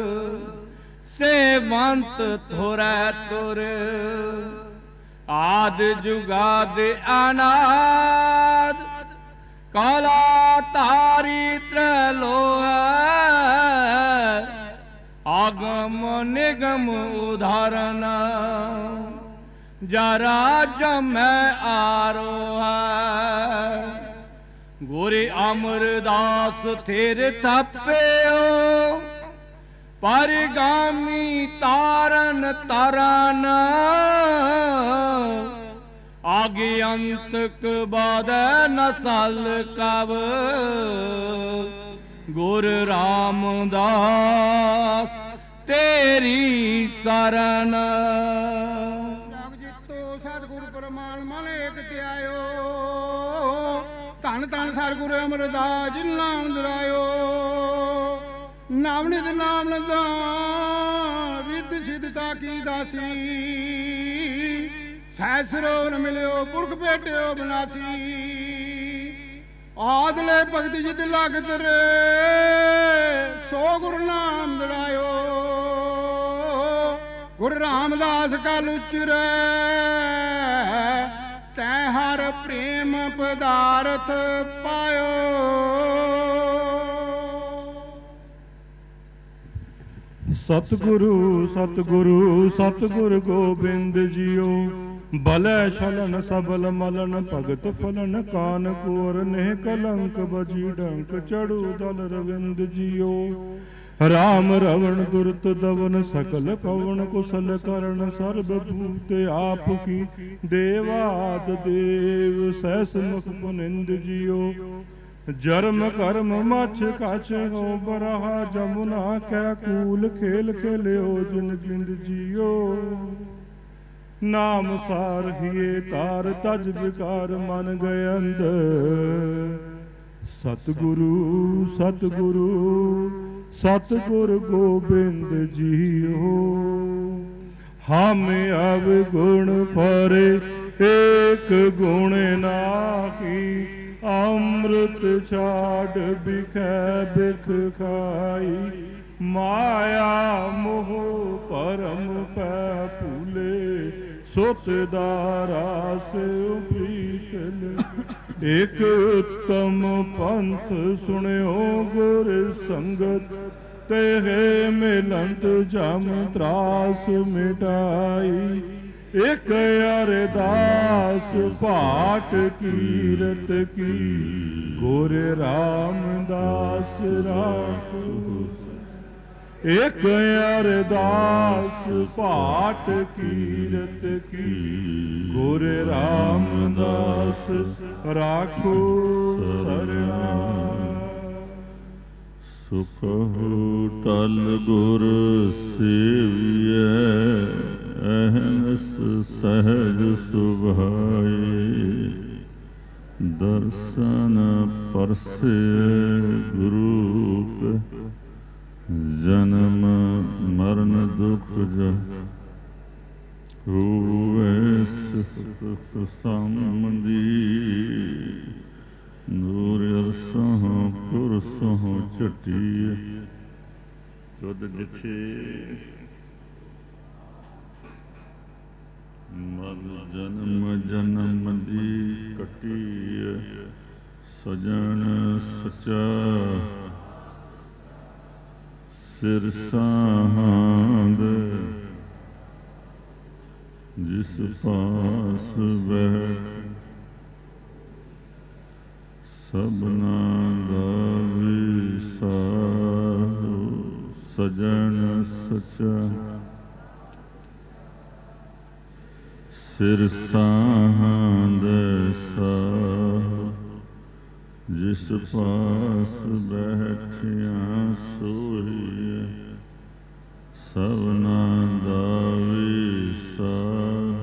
ਸੇਵੰਤ ਥੁਰੈ ਤੁਰ। ਆਦ ਜੁਗਾਦ ਅਨਾਦ ਕਾਲਾ ਧਾਰੀ ਤ੍ਰੈ ਲੋਹ। ਆਗਮ ਨਿਗਮ ਉਦਾਹਰਨ ਜਰਾ ਜਮੈ ਆਰੋਹ। ਗੁਰ ਅਮਰਦਾਸ ਥਿਰ ਥਾਪਿਓ ਪਰਿਗਾਮੀ ਤਾਰਨ ਤਰਨ ਆਗੇ ਅੰਤਕ ਬਾਦੈ ਨਸਲ ਕਬ ਗੁਰ ਰਾਮਦਾਸ ਤੇਰੀ ਸਰਨ। ਜਗ ਜਿਤੋ ਸਤਿਗੁਰ ਪ੍ਰਮਾਣ ਮਨ ਏਕ ਧਿਆਇਓ ਧੰਨ ਧੰਨ ਸਤਿਗੁਰ ਅਮਰਦਾਸ ਜੀ ਨਾਮ ਦੁਰਾਇਓ। ਨਾਮ ਨਿਤ ਨਾਮ ਨਿਦਾਨ ਰਿੱਧ ਸਿੱਧਤਾ ਕੀ ਦਾਸੀ ਸਹਿਸਰੋ ਨ ਮਿਲਿਓ ਪੁਰਖ ਭੇਟਿਓ ਬਨਾਸੀ। ਆਦਲੇ ਭਗਤ ਜਿਤ ਲਗਤ ਰੇ ਸੋ ਗੁਰੂ ਨਾਮ ਦੜਾਇਓ। ਗੁਰੂ ਰਾਮਦਾਸ ਕਲ ਉਚਰੈ ਤੈ ਹਰ ਪ੍ਰੇਮ ਪਦਾਰਥ ਪਾਇਓ। ਸਤਿਗੁਰੂ ਸਤਿਗੁਰੂ ਸਤਿਗੁਰ ਗੋਬਿੰਦ ਜੀਓ। ਬਲੈ ਛਲਨ ਸਬਲ ਮਲਨ ਭਗਤ ਫਲਨ ਕਾਨ ਕੋਰ ਨੇ ਕਲੰਕ ਬਜੀ ਡੰਕ ਚੜੂ ਦਲ ਰਵਿੰਦ ਜੀਓ। ਰਾਮ ਰਵਣ ਦੁਰਤ ਦਵਨ ਸਕਲ ਪਵਨ ਕੁਸਲ ਕਰਨ ਸਰਬ ਭੂਤ ਆਪ ਕੀ ਦੇਵਾਦ ਦੇਵ ਸਹਿਸ ਮੁਖ ਪੁਨਿੰਦ ਜੀਓ। ਜਰਮ ਕਰਮ ਮਛ ਕਛ ਹੋ ਬਰਹਾ ਜਮੁਨਾ ਕੈ ਕੂਲ ਖੇਲ ਖੇਲਿਓ ਜਿਨ ਜਿੰਦ ਜੀਓ। ਨਾਮ ਸਾਰ ਹੀਏ ਤਾਰ ਤਜ ਵਿਕਾਰ ਮਨ ਗਏ ਅੰਦਰ। ਸਤਿਗੁਰੂ ਸਤਿਗੁਰੂ ਸਤਿਗੁਰ ਗੋਬਿੰਦ ਜੀਓ। ਹਮ ਅਵਗੁਣ ਪਰੇ ਏਕ ਗੁਣ ਨਾਹੀ। ਅੰਮ੍ਰਿਤ ਛਾੜ ਬਿਖੈ ਬਿਖ ਖਾਈ। ਮਾਇਆ ਮੋਹ ਪਰਮ ਪੈ ਭੂਲੇ ਸੁਤ ਦਾਰਾਸ ਪ੍ਰੀਤਲ। ਇਕ ਉਤਮ ਪੰਥ ਸੁਣਿਓ ਗੁਰ ਸੰਗਤ ਤੇਹ ਮਿਲੰਤ ਜਮ ਤਰਾਸ ਮਿਟਾਈ। ਇਕ ਅਰਦਾਸ ਪਾਠ ਕੀਰਤ ਕੀ ਗੁਰ ਰਾਮਦਾਸ ਰਾਖੋ। ਇਕ ਅਰਦਾਸ ਪਾਠ ਕੀਰਤ ਕੀ ਗੁਰ ਰਾਮਦਾਸ ਰਾਖੋ ਸਰਣਾ। ਸੁਖ ਟਲ ਗੁਰ ਸੇਵੀਐ ਅਹਨਸ ਸਹਿਜ ਸੁਭਾਏ। ਦਰਸ਼ਨ ਪਰਸੇ ਗੁਰੂ ਜਨਮ ਮਰਨ ਦੁਖ ਜਹ ਹੋਵੇ ਸੁਖ ਸੰਬੰਦੀ। ਨੂਰ ਅਰਸੋਂ ਕੁਰਸੋਂ ਝਟੀਏ ਤੁਧ ਜਿਠੇ। ਮਨ ਜਨਮ ਜਨਮ ਦੀ ਕਟੀਏ ਸਜਣ ਸਚਾ। ਸਿਰ ਸਾਹੰਦ ਜਿਸ ਪਾਸ ਬੈਠ ਸਭਨਾ ਦਾ ਵਿਸਾਰ। ਸਜਣ ਸਚਾ ਸਿਰ ਸਾਹੰਦ ਸਾਹ। ਜਿਸ ਪਾਸ ਬੈਠਿਆ ਸੋਹੀਏ ਸਭਨਾ ਦਾ ਵਿਸਾਰ।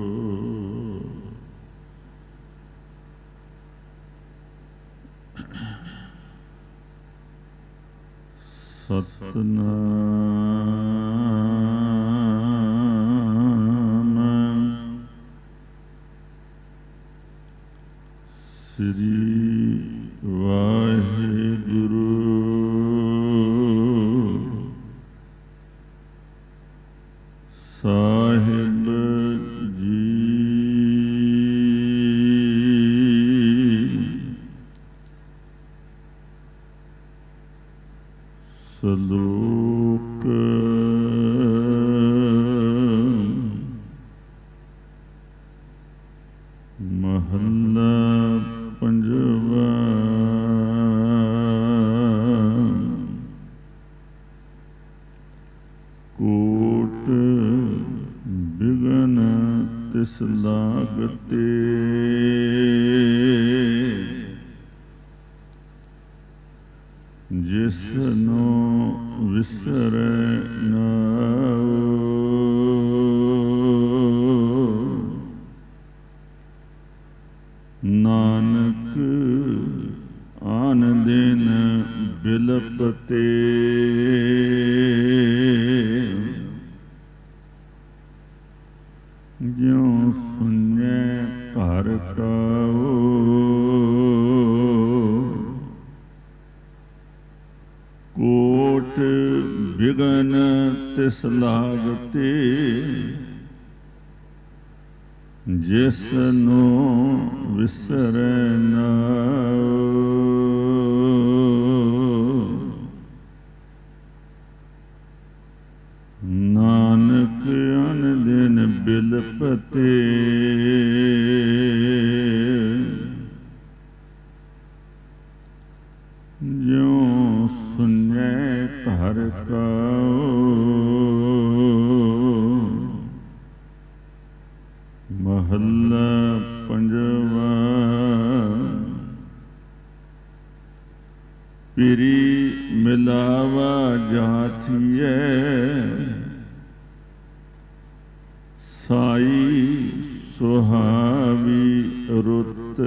ਸਤਨਾਮ ਸ੍ਰੀ ਵਾਹਿਗੁਰੂ। ਸਾਹਿਬ ਜੀ ਸਲੋਕ ਮਹੱਲਾ ਪੰਜਵਾਂ। ਤਿਸ ਲਾਗਤੇ ਜਿਸਨੂੰ ਵਿਸਰੈ ਨਾਉ। ਨਾਨਕ ਆਨ ਦਿਨ ਬਿਲਪਤੇ ਜਿਉ ਸੁਣੈ ਘਰ ਕਾਉ। ਕੋਟ ਬਿਗਨ ਤਿਸ ਲਾਗਤੇ ਜਿਸਨੂੰ ਵਿਸਰੈ ਨਾਉ। ਨਾਨਕ ਅਨ ਦਿਨ ਬਿਲਪਤੇ ਜਿਉ ਸੁਣੈ ਘਰ ਕਾਉ। ਮਹੱਲਾ ਪੰਜਵਾ। ਪਿਰੀ ਮਿਲਾਵਾ ਜਾਥੀਐ ਸਾਈ ਸੁਹਾਵੀ ਰੁੱਤ।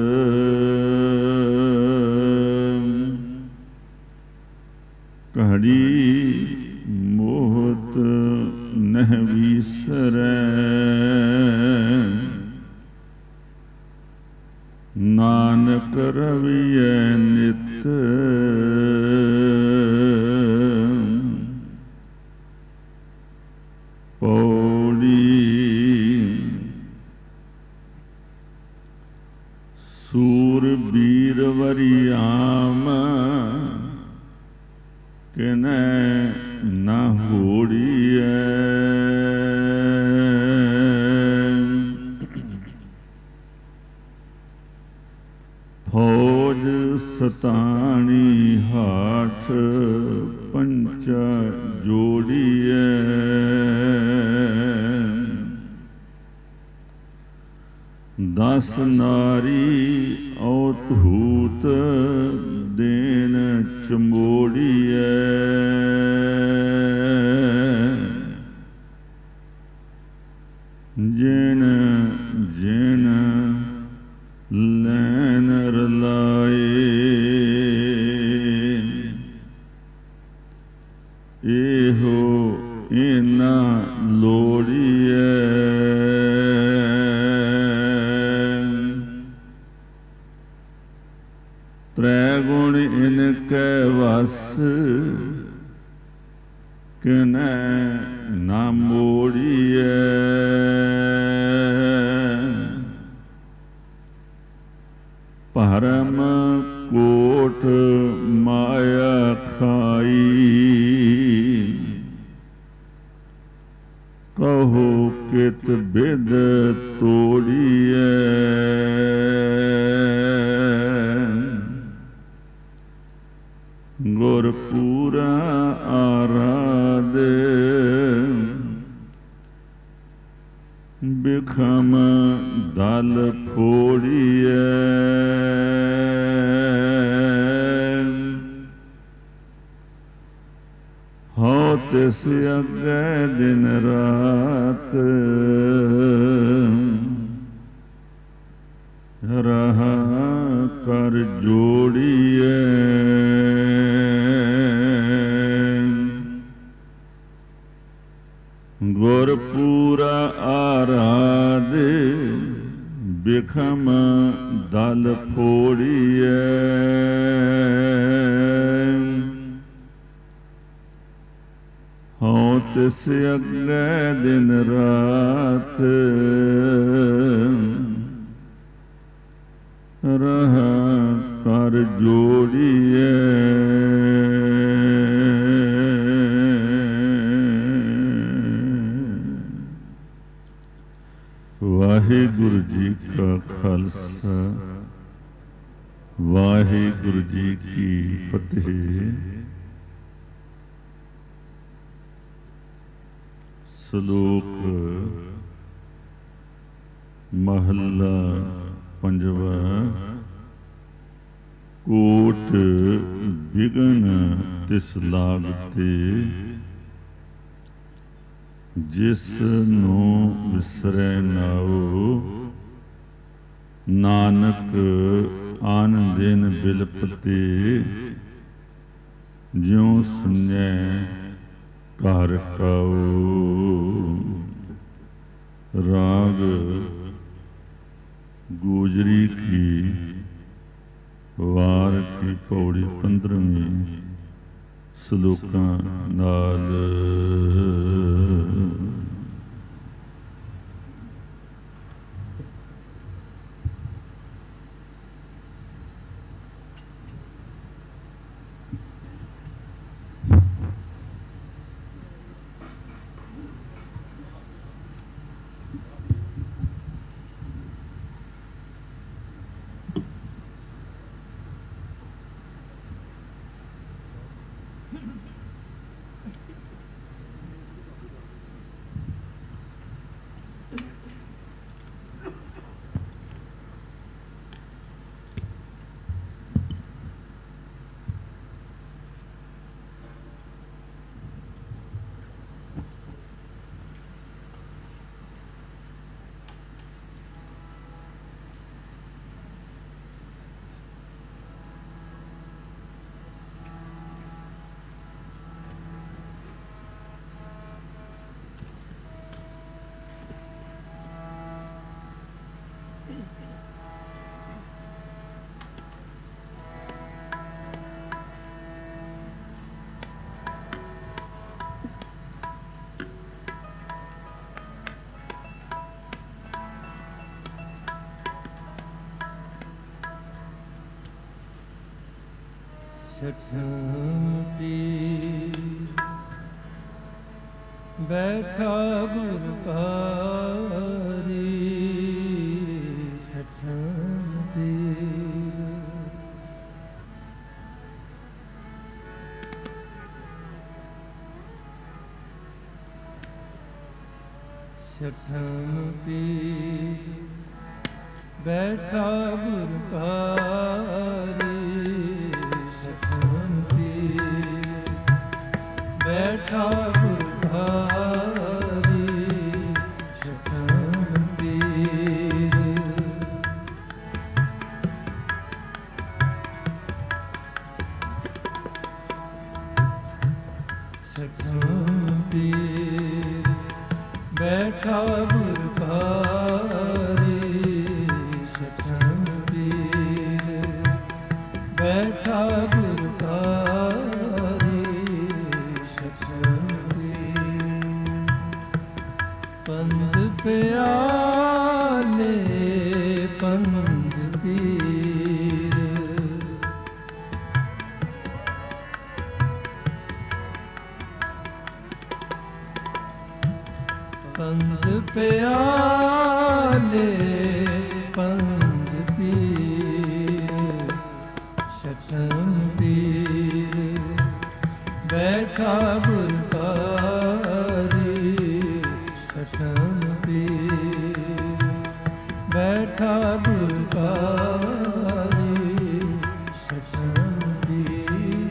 ਘੜੀ ਮੋਹਤ ਨਹਿ ਵੀਸਰੈ ਨਾਨਕ ਰਵੀਐ ਨਿਤ। ਪੌੜੀ ਸੂਰ ਬੀਰ ਵਰਿਆਮ ਕਿਨੈ ਨਾ ਹੋੜੀਐ। ਫੌਜ ਸਤਾਣੀ ਹਾਠ ਪੰਚਾ ਜੋੜੀਐ। ਦਸ ਨਾਰੀ ਔਤ ਹੂਤ ਦੇਨ ਚਮੋੜੀਐ। ਜਿਨ ਜਿਨ ਲੈਨ ਰਲਾਏ ਇਹੋ ਇਨਾ ਲੋੜੀਐ। ਤ੍ਰੈ ਗੁਣ ਇਨ ਕੈ ਵਸ ਕਿਨੈ ਨਾ ਮੋੜੀਐ। ਭਰਮ ਕੋਟ ਮਾਇਆ ਖਾਈ ਕਹੋ ਕਿਤ ਬਿਦ ਤੋੜੀਐ। ਗੁਰ ਪੂਰਾ ਆਰਾਧ ਬਿਖਮ ਦਲ ਫੋੜੀਐ। ਹਉ ਤਿਸ ਅੱਗੇ ਦਿਨ ਰਾਤ ਰਹਾ ਕਰ ਜੋੜੀਐ। ਗੁਰ ਪੂਰਾ ਆਰਾਧ ਬਿਖਮ ਦਲ ਫੋੜੀਐ। ਹਉ ਤਿਸ ਅੱਗੇ ਦਿਨ ਰਾਤ ਰਹਾ ਕਰ ਜੋੜੀਐ। ਵਾਹਿਗੁਰੂ ਜੀ ਕਾ ਖਾਲਸਾ ਵਾਹਿਗੁਰੂ ਜੀ ਕੀ ਫਤਿਹ। ਸ਼ਲੋਕ ਮਹੱਲਾ ਪੰਜਵਾ। ਕੋਟ ਬਿਗਨ ਤਿਸ ਲਾਗਤੇ, ਜਿਸ ਨੂੰ ਵਿਸਰੈ ਨਾਉ। ਨਾਨਕ ਆਨ ਦਿਨ ਬਿਲਪਤੇ, ਜਿਉ ਸੁਣੈ ਘਰ ਕਾਉ। ਰਾਗ ਗੋਜਰੀ ਕੀ ਵਾਰ ਕੀ ਪੌੜੀ ਪੰਦਰਵੀਂ ਸਲੋਕਾਂ ਨਾਲ। ਛਠਮ ਪੀਰ ਬੈਠਾ ਗੁਰ ਭਾਰੀ। ਛਠਮ ਪੀਰ ਛਠਮ ਪੀਰ ਬੈਠਾ ਗੁਰ ਭਾਰੀ। ਬੈਠਾ ਗੁਰ ਭਾਰੀ। ਛਠਮ ਪੀਰ ਛਠਮ ਪੀਰ ਬੈਠਾ ਗੁਰ ਭਾਰੀ। ਛਠਮ ਪੀਰ ਬੈਠਾ ਗੁਰ ਭਾਰੀ। ਪੰਜ ਪਿਆਲੇ ਪੰਜ ਪੀਰ ਪੰਜ ਪਿਆਲੇ ਪੰਜ ਪੀਰ। ਛਠਮ ਪੀਰ ਬੈਠਾ ਗੁਰ ਭਾਰੀ। ਛਠਮ ਪੀਰ ਬੈਠਾ ਗੁਰ ਭਾਰੀ। ਛਠਮ ਪੀਰ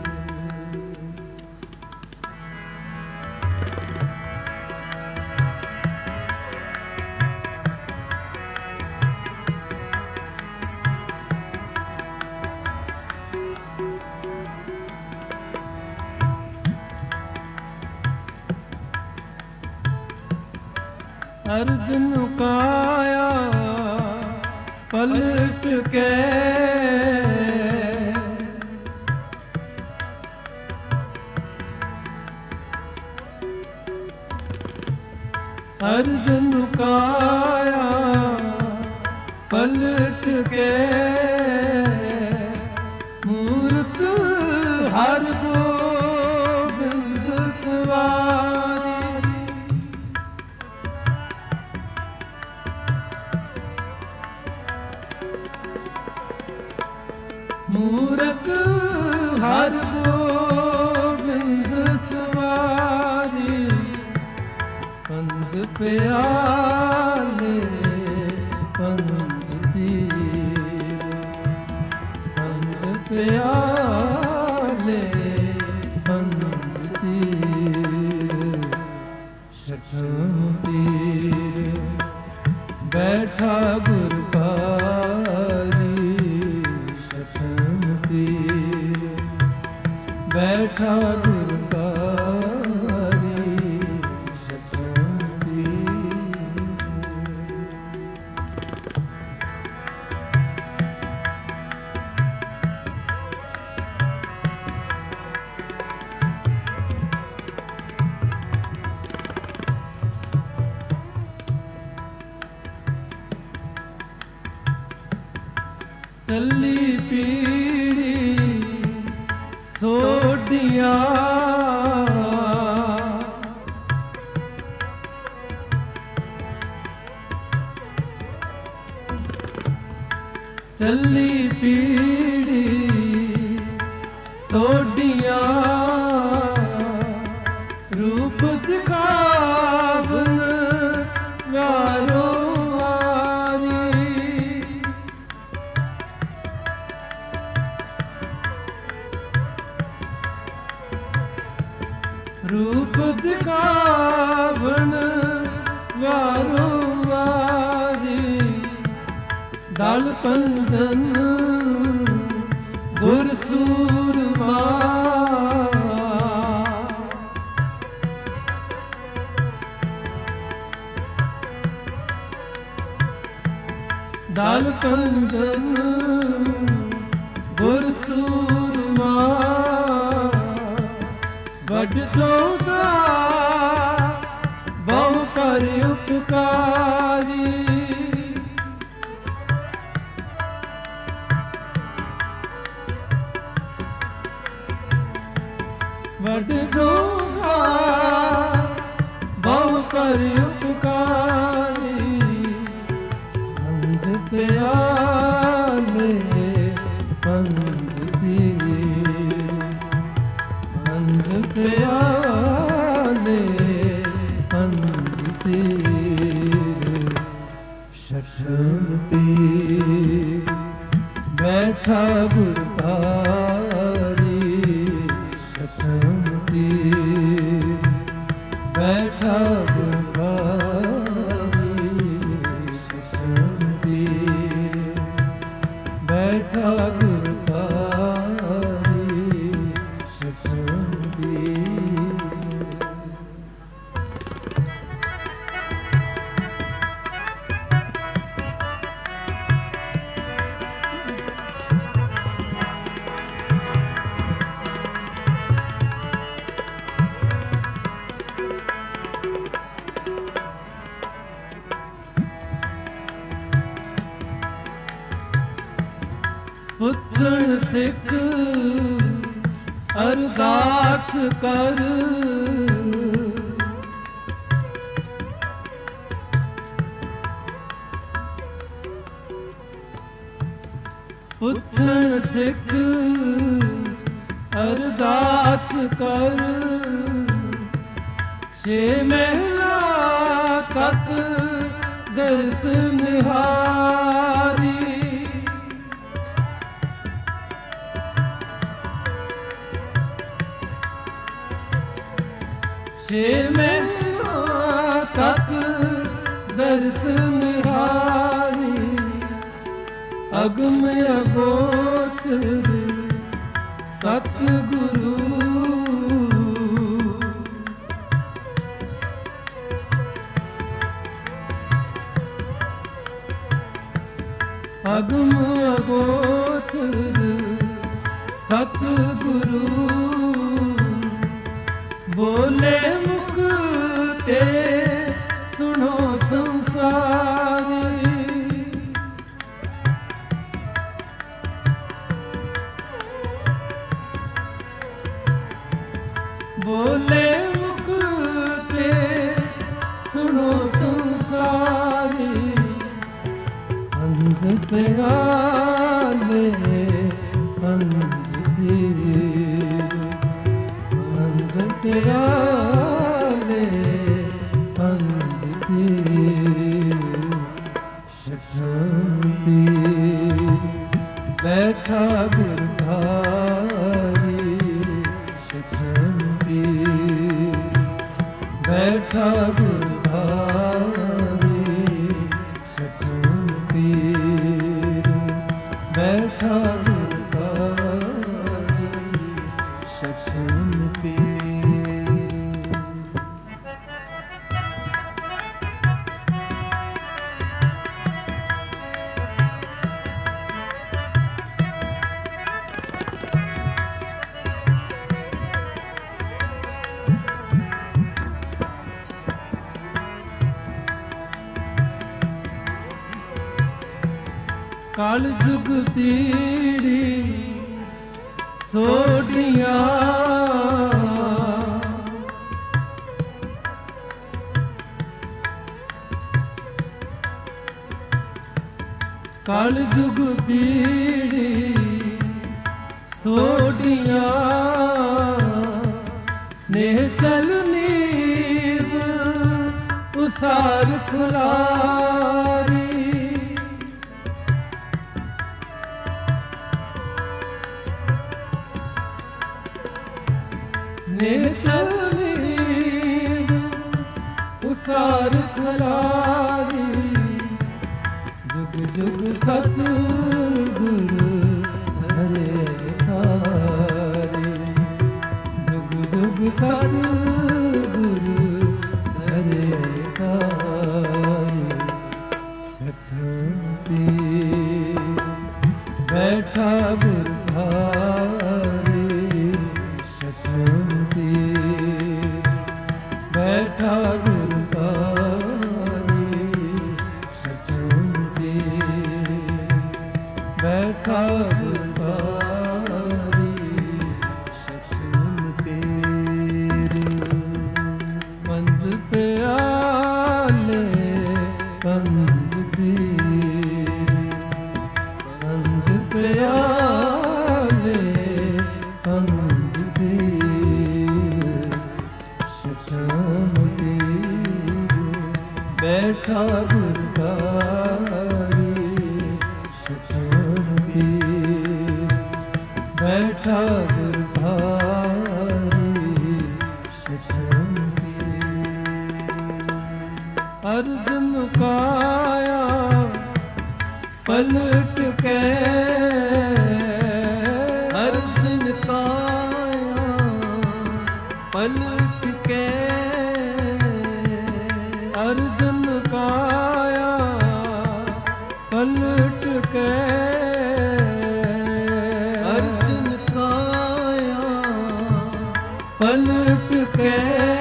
ਅਰਜਨ ਕਾਇਆ ਪਲਟ ਕੇ ਅਰਜਨ ਕਾਇਆ ਪਲਟ ਕੇ ਮੂਰਤ ਹਰ ਗੋਬਿੰਦ ਸਵਾਰੀ। ਮੂਰਤ ਹਰ ਗੋਬਿੰਦ ਸਵਾਰੀ। ਪੰਜ ਪਿਆਲੇ ਪੰਜ ਪੀਰ ਪੰਜ ਪਿਆਲੇ ਪੰਜ ਪੀਰ ਛਠਮ ਪੀਰ ਬੈਠਾ ਗੁਰ ਬਾਰੀ ਛਠਮ ਪੀਰ ਬੈਠਾ ਗੁਰ ਬਾਰੀ ਛਠਮ ਪੀਰ ਚੱਲੀ ਪੀੜੀ ਸੋਡੀਆਂ ਚੱਲੀ ਪੀੜੀ ਸੋਡੀਆਂ ਰੂਪ ਦਿਖਾਵਨ ਵਾਰੋ ਰੂਪ ਦਿਖਾਵਨ ਵਾਰੋ ਵਾਰੀ ਦਲ ਪੰਜਨ ਗੁਰ ਸੂਰਮਾ ਦਲ ਪੰਜਨ ਗੁਰ ਸੂਰਮਾ ਵੱਡ ਚੌਦਾ ਬਹੁ ਕਰ ਉਪਕਾਰੀ ਵੱਡ ਚੌਦਾ ਬਹੁ ਕਰ ਉਪਕਾਰੀ ਪੰਜ ਪਿਆਲੇ ਪੰਜ ਪੀਰ ਪੰਜ ਪਿਆਲੇ ਪੰਜ ਪੀਰ ਛਠਮ ਪੀਰ ਬੈਠਾ ਗੁਰ ਬਾਰੀ ਛਠਮ ਪੀਰ ਬੈਠਾ ਗੁਰ ਬਾਰੀ ਛਠਮ ਪੀਰ ਬੈਠਾ ਗੁਰ ਪੁੱਛਣ ਸਿੱਖ ਅਰਦਾਸ ਕਰ ਪੁੱਛਣ ਸਿੱਖ ਅਰਦਾਸ ਕਰ ਛੇ ਮਹਿਲਾ ਤੱਕ ਦਰਸ ਨਿਹਾਰੀ ਛੇ ਮਹੀਨਾ ਤੱਕ ਦਰਸ ਨਿਹਾਰੀ ਅਗਮ ਅਗੋਚਰ ਸਤਿਗੁਰੂ ਅਗਮ ਅਗੋਚਰ ਸਤਿਗੁਰੂ ਬੋਲੇ ਮੁਖ ਤੇ ਸੁਣੋ ਸੰਸਾਰੀ ਬੋਲੇ ਮੁਖ ਤੇ ਸੁਣੋ ਸੰਸਾਰੀ ਪੰਜ ਪਿਆਲੇ ਪੰਜ ਪੀਰ ਪੰਜ ਪਿਆਲੇ ਪੰਜ ਪੀਰ ਛਠਮ ਕਲ ਜੁਗ ਪੀੜੀ ਸੋਢੀਆਂ ਕਲ ਜੁਗ ਪੀੜੀ ਸੋਢੀਆਂ ਨੇ ਚਲ ਨੀਵ ਉਸਾਰ ਖੁਲਾਰੀ ਨੇ ਚਲ ਨੀਵ ਉਸਾਰ ਖੁਲਾਰੀ ਜੁਗ ਜੁਗ ਸਤ ਗੁਰ ਧਰੇ ਤਾਰੇ ਜੁਗ ਜੁਗ ਸਤ ਗੁਰ ਧਰੇ ਤਾਰੇ ਛਠੀ ਬੈਠਾ ਗੁਰ ਧਾਰੇ ਛਠੀ ਬੈਠਾ ਗੁਰ ਬੈਠਾ ਗੁਰਬਾਰੀ ਸਤਿ ਤੇਰੇ ਪੰਜ ਪਿਆਲੇ ਪੰਜ ਪੀਰੇ ਪੰਜ ਪਿਆਲੇ ਪੰਜ ਪੀਰੇ ਸਤਿ ਤੇਰੇ ਬੈਠਾ ਗੁਰਬਾਰੀ ਬੈਠਾ ਗੁਰਬਾਰੀ ਸਤਿ ਅਰਜਨ ਕਾਇਆ ਪਲਟ ਕੇ ਅਰਜਨ ਕਾਇਆ ਪਲਟ ਕੇ ਅਰਜਨ ਕਾਇਆ ਪਲਟ ਕੇ ਪਲਟ ਕੇ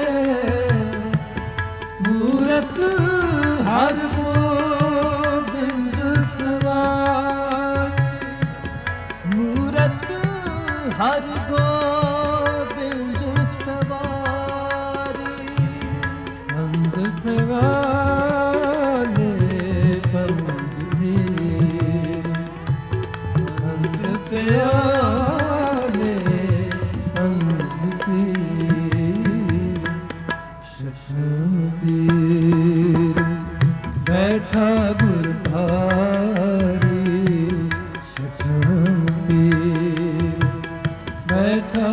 ਮੂਰਤ ਹਰ ਗੋਬਿੰਦ ਸਵਾਰ ਮੂਰਤ ਹਰ ਗੋਬਿੰਦ ਸਵਾਰੀ ਅੰਧ ਪਿਆਲੇ ਪੰਜ ਪੀਰੇ ਅੰਧ ਪਿਆਲੇ ਪੰਜ ਬੈਠਾ ਗੁਰਬਾਰੀ ਸਤਿ ਬੈਠਾ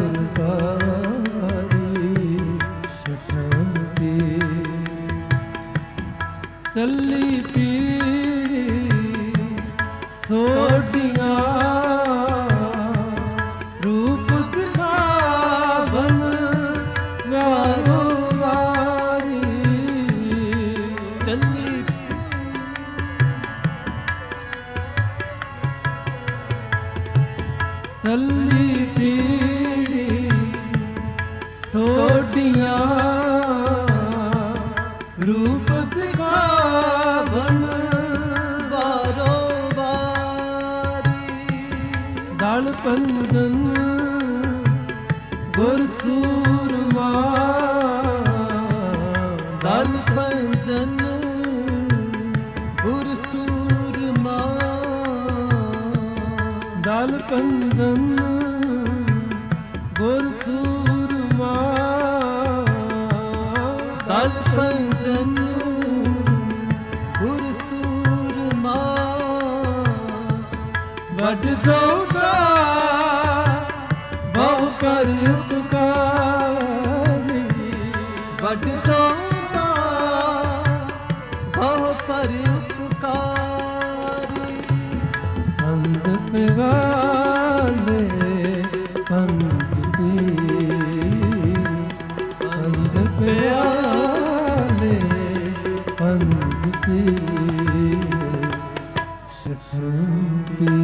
ਗੁਰਬਾਰੀ ਸਤਿ ਚੱਲੀ ਪੀੜੀ ਸੋਢੀਆਂ ਰੂਪ ਦਿਖਾਵਨ ਵਾਰੋ ਚੱਲੀ ਪੀੜੀ ਸੋਢੀਆਂ ਰੂਪ ਦਿਖਾਵਨ ਵਾਰੋ ਵਾਰੀ ਦਲ ਪੰਜਨ ਗੁਰ ਸੂਰਮਾ ਦਲ ਪੰਜਨ ਗੁਰ ਸੂਰਮਾ ਦਲ ਪੰਜਨ ਗੁਰ ਸੂਰਮਾ ਦਲ ਪੰਜਨ ਗੁਰ ਸੂਰਮਾ ਵੱਡ ਜੋਗਾ ਬਹੁ ਕਰ ਉਪਕਾਰੀ ਵੱਡ ਜੋਗਾ ਬਹੁ ਕਰ ਉਪਕਾਰੀ ਅੰਧ ਪਿਆਲੇ ਪੰਜ ਪੀਰੇ ਪੰਜ ਪਿਆਲੇ ਪੰਜ ਪੀਰੇ ਸਤਿ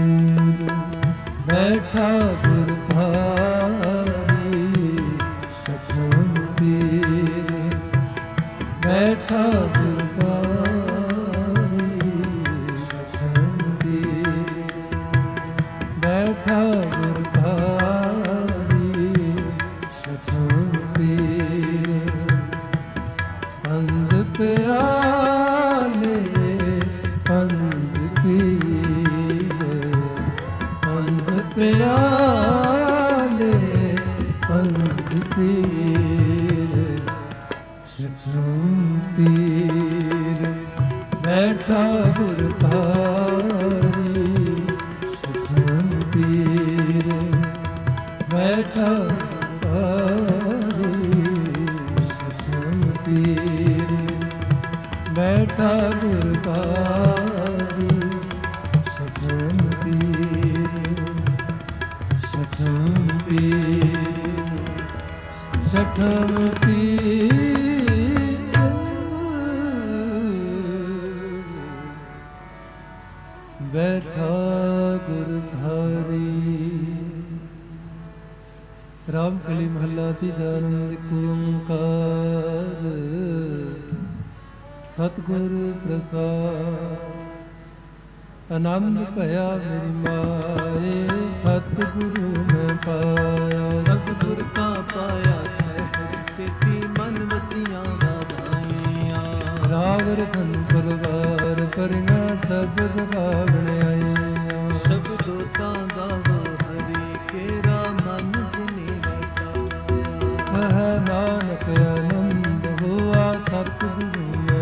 ਬੈਠਾ ਗੁਰਬਾਰੀ ਸਤਿ ਬੈਠਾ ਗੁਰਬਾਰੀ ਸਤਿ ਬੈਠਾ ਗੁਰ ਧਾਰੀ ਸਖਣ ਪੀਰ ਬੈਠਾ ਬੈਠਾ ਗੁਰ ਪਾਰੀ ਸਖਣ ਪੀਰ ਸਖਣ ਪੀਰ ਸਖਣ ਪੀਰ ਬੈਠਾ ਗੁਰ ਧਾਰੀ। ਰਾਮ ਕਲੀ ਮਹੱਲਾ ਤੀਜਾ। ਆਨੰਦ ਇੱਕ ਓੰਕਾਰ ਸਤਿਗੁਰ ਪ੍ਰਸਾਦ। ਆਨੰਦ ਭਇਆ ਮੇਰੀ ਮਾਏ ਸਤਿਗੁਰੂ ਮੈਂ ਪਾਇਆ। ਸਤਿਗੁਰ ਕਾ ਪਾਇਆ ਸਹਿਜ ਸੇਤੀ ਮਨ ਵਚੀਆਂ ਵਾਧਾਈਆਂ। ਰਾਵਰ ਧਨ ਪਰਵਾਰ ਪਰਿਣਾ ਸਬਦ ਬਾਵਣ ਆਈਆਂ। ਸ਼ਬਦੋ ਤਾਂ ਗਾਵੋ ਹਰੀ ਕੇਰਾ ਮਨ ਜਿਨੇ ਵਸਾਇਆ। ਕਹ ਨਾਨਕ ਆਨੰਦ ਹੋਆ ਸਤਿਗੁਰੂ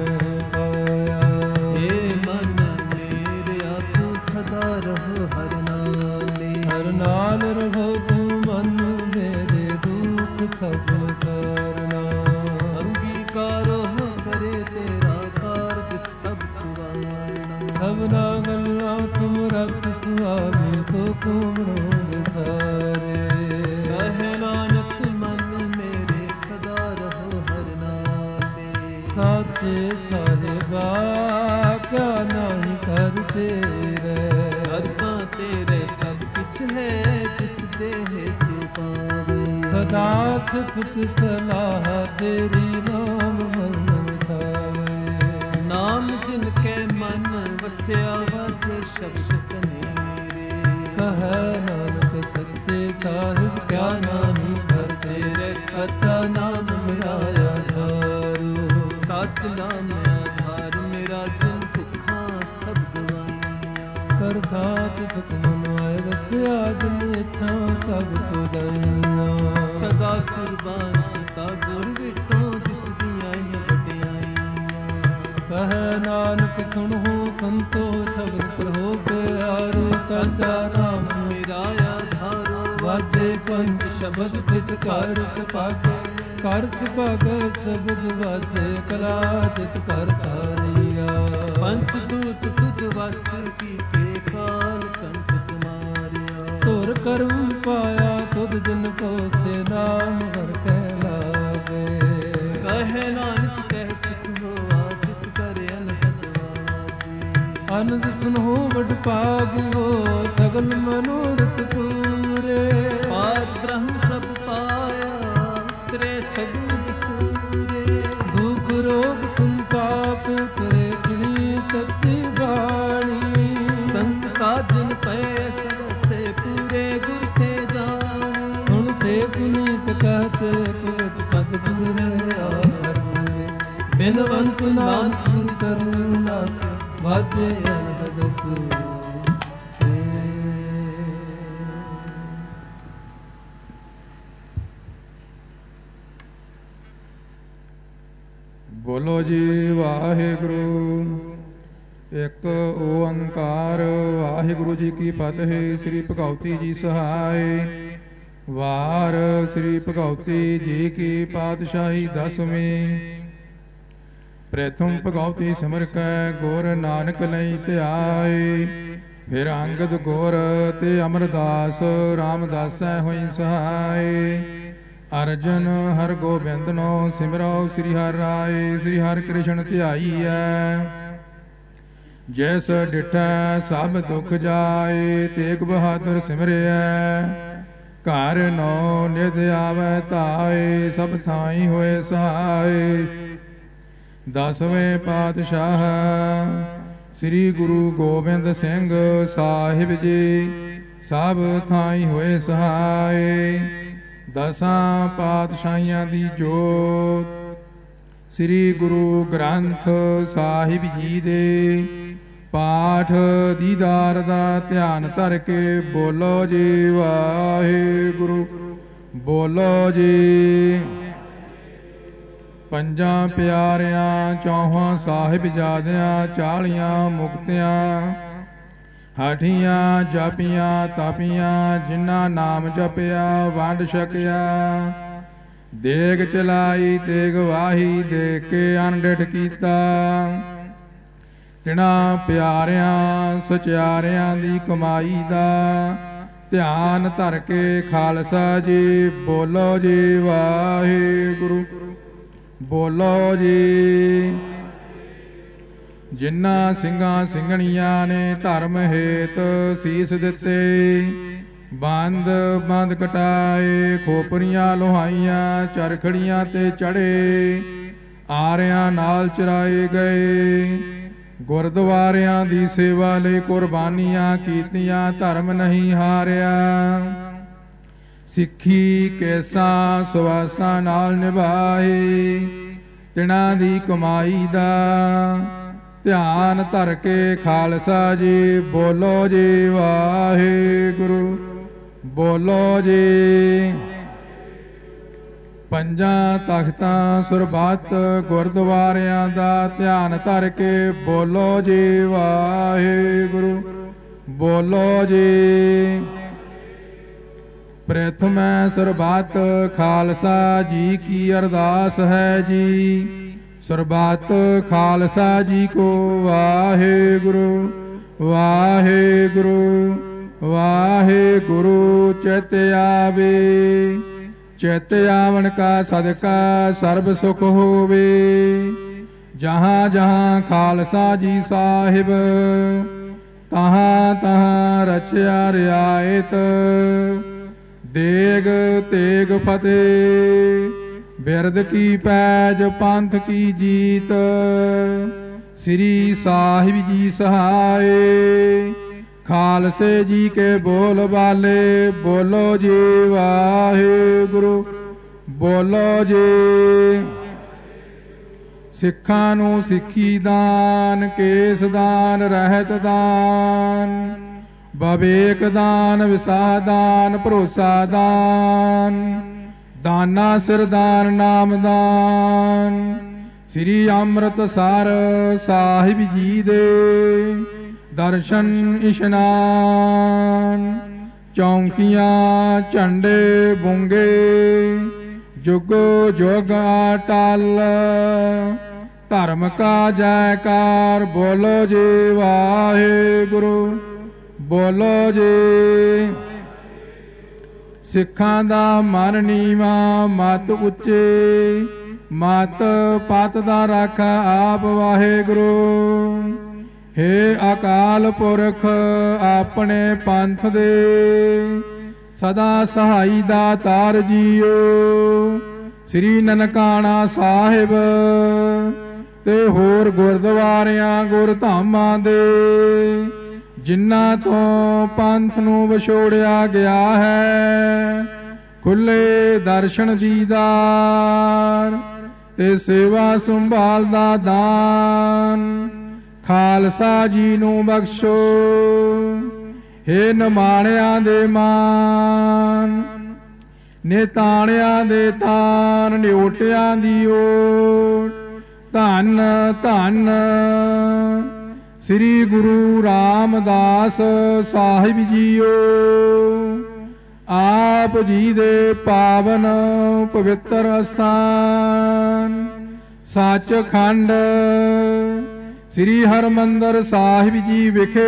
ਨਾਲ ਰਹੋ ਤੂੰ ਮਨ ਮੇਰੇ ਦੁਖ ਸਭ ਸਰਨਾ। ਅੰਗੀਕਾਰੋ ਕਰੇ ਤੇਰਾ ਕਾਰਜ ਸਭ ਸੁਵਾਰਨਾ। ਸਭਨਾ ਗੱਲਾਂ ਸੁਮਰਤ ਸੁਆਮੀ ਸੋ ਤੁਮਰੋ ਵਿਸਾਰੇ। ਕਹੇ ਨਾਨਕ ਮਨ ਮੇਰੇ ਸਦਾ ਰਹੋ ਹਰ ਨਾਲੇ। ਸਾਚੇ ਸਾਹਿਬਾ ਕਿਆ ਨਹੀਂ ਕਰ ਤੇਰੇ। ਕਰਤਾ ਤੇਰੇ ਸਭ ਕੁਛ ਹੈ ਜਿਸ ਦੇਹ ਸੋ ਪਾਵੇ। ਸਦਾ ਸਿਫਤ ਸਲਾਹ ਤੇਰੀ ਨਾਮ ਮਨ ਵਸਾਵੇ। ਨਾਮ ਜਿਨ ਕੇ ਮਨ ਵਸਿਆ ਵਾਜੇ ਸ਼ਬਦ ਕਨੇਰੇ। ਕਹੈ ਨਾਨਕ ਸੱਚੇ ਸਾਹਿਬ ਕਿਆ ਨਾਹੀ ਕਰ ਤੇਰੇ। ਸੱਚਾ ਨਾਮ ਮੇਰਾ ਆਧਾਰ। ਸੱਚ ਨਾਮ ਆਧਾਰ ਮੇਰਾ ਜਿਨ ਭੁੱਖਾਂ ਸਭ ਗਵਾਈਆਂ। ਕਰ ਸਾਥ ਸੁਖ ਮਨ ਆਏ ਵਸਿਆ ਜਿਨ ਇੱਛਾ ਸਭ ਕੋ ਜਾਈਆਂ। ਸਦਾ ਕੁਰਬਾਨ ਕੀਤਾ ਗੁਰ ਵਿਟੋਂ ਜਿਸ ਦੀਆਂ ਵਡਿਆਈਆਂ। ਕਹੈ ਨਾਨਕ ਸੁਣੋ ਸੰਤੋ ਸਬਦ ਕਰੋ ਪਿਆਰੋ। ਸੱਚਾ ਨਾਮ ਮੇਰਾ ਆਧਾਰੋ। ਵਾਜੇ ਪੰਜ ਸ਼ਬਦ ਫਿਤ ਕਰ ਸਪਾਗੇ। ਕਰ ਸੁਭਾਗੈ ਸ਼ਬਦ ਵਾਜੇ ਕਲਾ ਜਿਤ ਕਰ ਤਾਰੀਆ। ਪੰਚ ਦੂਤ ਤੁਧ ਵਸ ਕੀਤੇ ਕਾਲ ਕੰਟਕ ਮਾਰਿਆ। ਧੁਰ ਕਰਮ ਪਾਇਆ ਤੁਧ ਜਿਨ ਕੋ ਸੇ ਨਾਮ ਹਰ ਕਹਿ ਲਾਗੇ। ਕਹੇ ਨਾਨਕ ਕਹਿ ਸੁਖ ਹੋਆ ਤਿਤ ਕਰ ਅਨਹਦ ਵਾਜੀ। ਅਨੰਦ ਸੁਨੋ ਵਡ ਭਾਗਿਓ ਸਗਲ ਮਨੋਰਥ ਪੂਰੇ। ਪਾਰ ਬ੍ਰਹਮ ਪ੍ਰਭ ਪਾਇਆ ਤੇਰੇ ਸਗਲ ਵਿਸੂਰੇ। ਦੁਖ ਰੋਗ ਸੰਤਾਪ ਤੇਰੇ ਸੁਣੀ ਸੱਚੀ ਬਾਣੀ। ਸੰਤ ਸਾਜਨ ਪਏ ਸਗਸੇ ਪੂਰੇ ਗੁਰ ਤੇ ਜਾਣੀ। ਸੁਣ ਤੇ ਪੁਨੀਤ ਕਹਤੇ ਕੁਲਤ ਸਤਿਗੁਰ ਆਹਰ ਪੂਰੇ। ਬਿਨਵੰਤ ਨਾਨਕ ਗੁਰ ਚਰਨਾ ਵਾਜੇ ਅਨਹਦ ਪੂਰੇ। ਬੋਲੋ ਜੀ ਵਾਹਿਗੁਰੂ। ਇੱਕ ਓੰਕਾਰ। ਵਾਹਿਗੁਰੂ ਜੀ ਕੀ ਫਤਿਹ। ਸ੍ਰੀ ਭਗਉਤੀ ਜੀ ਸਹਾਇ। ਵਾਰ ਸ੍ਰੀ ਭਗਉਤੀ ਜੀ ਕੀ ਪਾਤਸ਼ਾਹੀ ਦਸਵੀਂ। ਪ੍ਰਥਮ ਭਗਉਤੀ ਸਿਮਰ ਕੈ ਗੁਰ ਨਾਨਕ ਲਈ ਧਿਆਏ। ਫਿਰ ਅੰਗਦ ਗੁਰ ਤੇ ਅਮਰਦਾਸ ਰਾਮਦਾਸੈ ਹੋਈ ਸਹਾਇ। ਅਰਜਨ ਹਰ ਗੋਬਿੰਦ ਨੋ ਸਿਮਰੋ ਸ੍ਰੀ ਹਰਿ ਰਾਏ। ਸ੍ਰੀ ਹਰਿ ਕ੍ਰਿਸ਼ਨ ਧਿਆਈਐ। ਜੈਸ ਡਿਠੈ ਸਭ ਦੁਖ ਜਾਏ। ਤੇਗ ਬਹਾਦਰ ਸਿਮਰਿਐ। ਘਰ ਨੋ ਨਿਧ ਆਵੈ ਧਾਏ। ਸਭ ਥਾਈ ਹੋਏ ਸਹਾਏ। ਦਸਵੇਂ ਪਾਤਸ਼ਾਹ ਸ੍ਰੀ ਗੁਰੂ ਗੋਬਿੰਦ ਸਿੰਘ ਸਾਹਿਬ ਜੀ ਸਭ ਥਾਈ ਹੋਏ ਸਹਾਏ। ਦਸਾਂ ਪਾਤਸ਼ਾਹੀਆਂ ਦੀ ਜੋਤ ਸ੍ਰੀ ਗੁਰੂ ਗ੍ਰੰਥ ਸਾਹਿਬ ਜੀ ਦੇ ਪਾਠ ਦੀਦਾਰ ਦਾ ਧਿਆਨ ਧਰ ਕੇ ਬੋਲੋ ਜੀ ਵਾਹਿਗੁਰੂ। ਬੋਲੋ ਜੀ ਪੰਜਾਂ ਪਿਆਰਿਆਂ ਚੌਹਾਂ ਸਾਹਿਬਜ਼ਾਦਿਆਂ ਚਾਲੀਆਂ ਮੁਕਤਿਆਂ ਹਾਠੀਆਂ ਜਾਪੀਆਂ ਤਾਪੀਆਂ ਜਿਨ੍ਹਾਂ ਨਾਮ ਜਪਿਆ ਵੰਡ ਛਕਿਆ ਦੇਗ ਚਲਾਈ ਤੇਗ ਵਾਹੀ ਦੇ ਕੇ ਅਨਡਿਠ ਕੀਤਾ ਤਿਨਾਂ ਪਿਆਰਿਆਂ ਸਚਿਆਰਿਆਂ ਦੀ ਕਮਾਈ ਦਾ ਧਿਆਨ ਧਰ ਕੇ ਖਾਲਸਾ ਜੀ ਬੋਲੋ ਜੀ ਵਾਹਿਗੁਰੂ ਬੋਲੋ ਜੀ। ਜਿਨ੍ਹਾਂ ਸਿੰਘਾਂ ਸਿੰਘਣੀਆਂ ਨੇ ਧਰਮ ਹੇਤ ਸੀਸ ਦਿੱਤੇ ਬੰਦ ਬੰਦ ਕਟਾਏ ਖੋਪਰੀਆਂ ਲੋਹਾਈਆਂ ਚਰਖੜੀਆਂ ਤੇ ਚੜੇ ਆਰਿਆਂ ਨਾਲ ਚਰਾਏ ਗਏ ਗੁਰਦੁਆਰਿਆਂ ਦੀ ਸੇਵਾ ਲਈ ਕੁਰਬਾਨੀਆਂ ਕੀਤੀਆਂ ਧਰਮ ਨਹੀਂ ਹਾਰਿਆ ਸਿੱਖੀ ਕੈਸਾਂ ਸੁਵਾਸਾਂ ਨਾਲ ਨਿਭਾਏ ਤਿਨਾਂ ਦੀ ਕਮਾਈ ਦਾ ਧਿਆਨ ਧਰ ਕੇ ਖਾਲਸਾ ਜੀ ਬੋਲੋ ਜੀ ਵਾਹਿਗੁਰੂ ਬੋਲੋ ਜੀ। ਪੰਜਾਂ ਤਖਤਾਂ ਸੁਰਬੱਤ ਗੁਰਦੁਆਰਿਆਂ ਦਾ ਧਿਆਨ ਧਰ ਕੇ ਬੋਲੋ ਜੀ ਵਾਹਿਗੁਰੂ ਬੋਲੋ ਜੀ। ਪ੍ਰਥਮੈ ਸਰਬੱਤ ਖਾਲਸਾ ਜੀ ਕੀ ਅਰਦਾਸ ਹੈ ਜੀ ਸਰਬੱਤ ਖਾਲਸਾ ਜੀ ਕੋ ਵਾਹਿਗੁਰੂ ਵਾਹਿਗੁਰੂ ਵਾਹਿਗੁਰੂ ਚਿਤ ਆਵੇ ਚਿਤ ਆਵਣ ਕਾ ਸਦਕਾ ਸਰਬ ਸੁਖ ਹੋਵੇ ਜਹਾਂ ਜਹਾਂ ਖਾਲਸਾ ਜੀ ਸਾਹਿਬ ਤਹਾਂ ਤਹਾਂ ਰਚਿਆ ਰਿਆਇਤ ਦੇਗ ਤੇਗ ਫਤਿਹ ਬਿਰਦ ਕੀ ਪੈਜ ਪੰਥ ਕੀ ਜੀਤ ਸ੍ਰੀ ਸਾਹਿਬ ਜੀ ਸਹਾਏ ਖਾਲਸੇ ਜੀ ਕੇ ਬੋਲ ਬਾਲੇ ਬੋਲੋ ਜੀ ਵਾਹਿਗੁਰੂ ਬੋਲੋ ਜੀ। ਸਿੱਖਾਂ ਨੂੰ ਸਿੱਖੀ ਦਾਨ ਕੇਸ ਦਾਨ ਰਹਿਤ ਦਾਨ ਬਵੇਕ ਦਾਨ ਵਿਸਾਹ ਦਾਨ ਭਰੋਸਾ ਦਾਨ ਦਾਨਾ ਸਿਰ ਦਾਨ ਨਾਮ ਦਾਨ ਸ੍ਰੀ ਅੰਮ੍ਰਿਤਸਰ ਸਾਹਿਬ ਜੀ ਦੇ ਦਰਸ਼ਨ ਇਸ਼ਨਾਨ ਚੌਂਕੀਆਂ ਝੰਡੇ ਬੁੰਗੇ ਜੁਗੋ ਜੁਗ ਅਟਲ ਧਰਮ ਕਾ ਜੈਕਾਰ ਬੋਲੋ ਜੀ ਵਾਹਿਗੁਰੂ ਬੋਲੋ ਜੀ। ਸਿੱਖਾਂ ਦਾ ਮਨ ਨੀਵਾਂ ਮਤ ਉੱਚੇ ਮਤ ਪਤ ਦਾ ਰਾਖਾ ਆਪ ਵਾਹਿਗੁਰੂ ਹੇ ਅਕਾਲ ਪੁਰਖ ਆਪਣੇ ਪੰਥ ਦੇ ਸਦਾ ਸਹਾਈ ਦਾਤਾਰ ਜੀਓ ਸ੍ਰੀ ਨਨਕਾਣਾ ਸਾਹਿਬ ਤੇ ਹੋਰ ਗੁਰਦੁਆਰਿਆਂ ਗੁਰਧਾਮਾਂ ਦੇ ਜਿਨ੍ਹਾਂ ਤੋਂ ਪੰਥ ਨੂੰ ਵਿਛੋੜਿਆ ਗਿਆ ਹੈ ਖੁੱਲੇ ਦਰਸ਼ਨ ਦੀਦਾਰ ਤੇ ਸੇਵਾ ਸੰਭਾਲ ਦਾ ਦਾਨ ਖਾਲਸਾ ਜੀ ਨੂੰ ਬਖਸ਼ੋ ਹੇ ਨਿਮਾਣਿਆਂ ਦੇ ਮਾਨ ਨਿਤਾਣਿਆਂ ਦੇ ਤਾਨ ਨਿਓਟਿਆਂ ਦੀ ਓਟ ਧੰਨ ਧੰਨ ਸ੍ਰੀ ਗੁਰੂ ਰਾਮਦਾਸ ਸਾਹਿਬ ਜੀਓ ਆਪ ਜੀ ਦੇ ਪਾਵਨ ਪਵਿੱਤਰ ਅਸਥਾਨ ਸੱਚਖੰਡ ਸ੍ਰੀ ਹਰਿਮੰਦਰ ਸਾਹਿਬ ਜੀ ਵਿਖੇ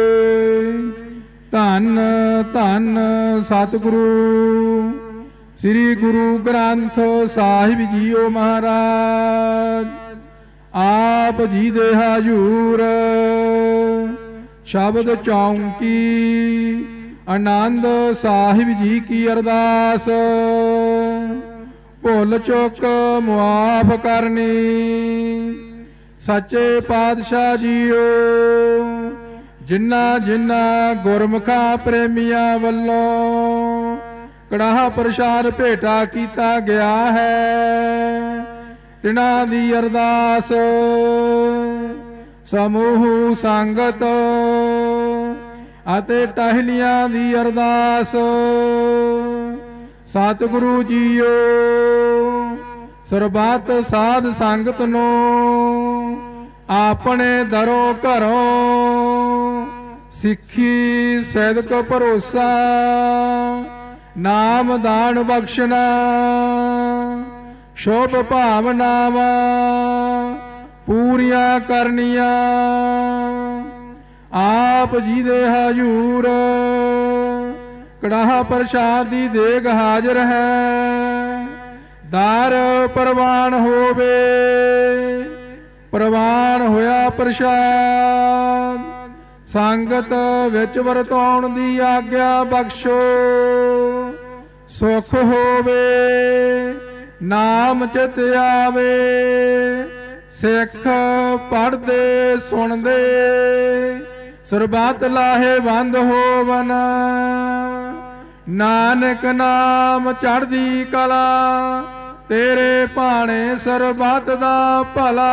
ਧੰਨ ਧੰਨ ਸਤਿਗੁਰੂ ਸ੍ਰੀ ਗੁਰੂ ਗ੍ਰੰਥ ਸਾਹਿਬ ਜੀਓ ਮਹਾਰਾਜ ਆਪ ਜੀ ਦੇ ਹਜੂਰ ਸ਼ਬਦ ਚੌਂਕੀ ਆਨੰਦ ਸਾਹਿਬ ਜੀ ਕੀ ਅਰਦਾਸ ਭੁੱਲ ਚੁੱਕ ਮੁਆਫ ਕਰਨੀ ਸੱਚੇ ਪਾਤਸ਼ਾਹ ਜੀਓ ਜਿਨ੍ਹਾਂ ਜਿਨ੍ਹਾਂ ਗੁਰਮੁਖਾਂ ਪ੍ਰੇਮੀਆਂ ਵੱਲੋਂ ਕੜਾਹ ਪ੍ਰਸ਼ਾਦ ਭੇਟਾ ਕੀਤਾ ਗਿਆ ਹੈ ਤਿਨਾਂ ਦੀ ਅਰਦਾਸ ਸਮੂਹ ਸੰਗਤ ਅਤੇ ਟਹਿਲੀਆਂ ਦੀ ਅਰਦਾਸ ਸਤਿਗੁਰੂ ਜੀਓ ਸਰਬੱਤ ਸਾਧ ਸੰਗਤ ਨੂੰ ਆਪਣੇ ਦਰੋ ਘਰੋਂ ਸਿੱਖੀ ਸੈਦਕ ਭਰੋਸਾ ਨਾਮ ਦਾਨ ਬਖਸ਼ਣਾ ਸ਼ੁਭ ਭਾਵਨਾਵਾਂ ਪੂਰੀਆਂ ਕਰਨੀਆਂ ਆਪ ਜੀ ਦੇ ਹਜੂਰ ਕੜਾਹ ਪ੍ਰਸ਼ਾਦ ਦੀ ਦੇਗ ਹਾਜ਼ਰ ਹੈ। ਦਰ ਪ੍ਰਵਾਨ ਹੋਵੇ ਪ੍ਰਵਾਨ ਹੋਇਆ ਪ੍ਰਸ਼ਾਦ ਸੰਗਤ ਵਿੱਚ ਵਰਤਾਉਣ ਦੀ ਆਗਿਆ ਬਖਸ਼ੋ। ਸੁਖ ਹੋਵੇ ਨਾਮ ਚਿਤ ਆਵੇ ਸਿੱਖ ਪੜ੍ਹਦੇ ਸੁਣਦੇ ਸਰਬੱਤ ਲਾਹੇਵੰਦ ਹੋਵਨ। ਨਾਨਕ ਨਾਮ ਚੜ੍ਹਦੀ ਕਲਾ ਤੇਰੇ ਭਾਣੇ ਸਰਬੱਤ ਦਾ ਭਲਾ।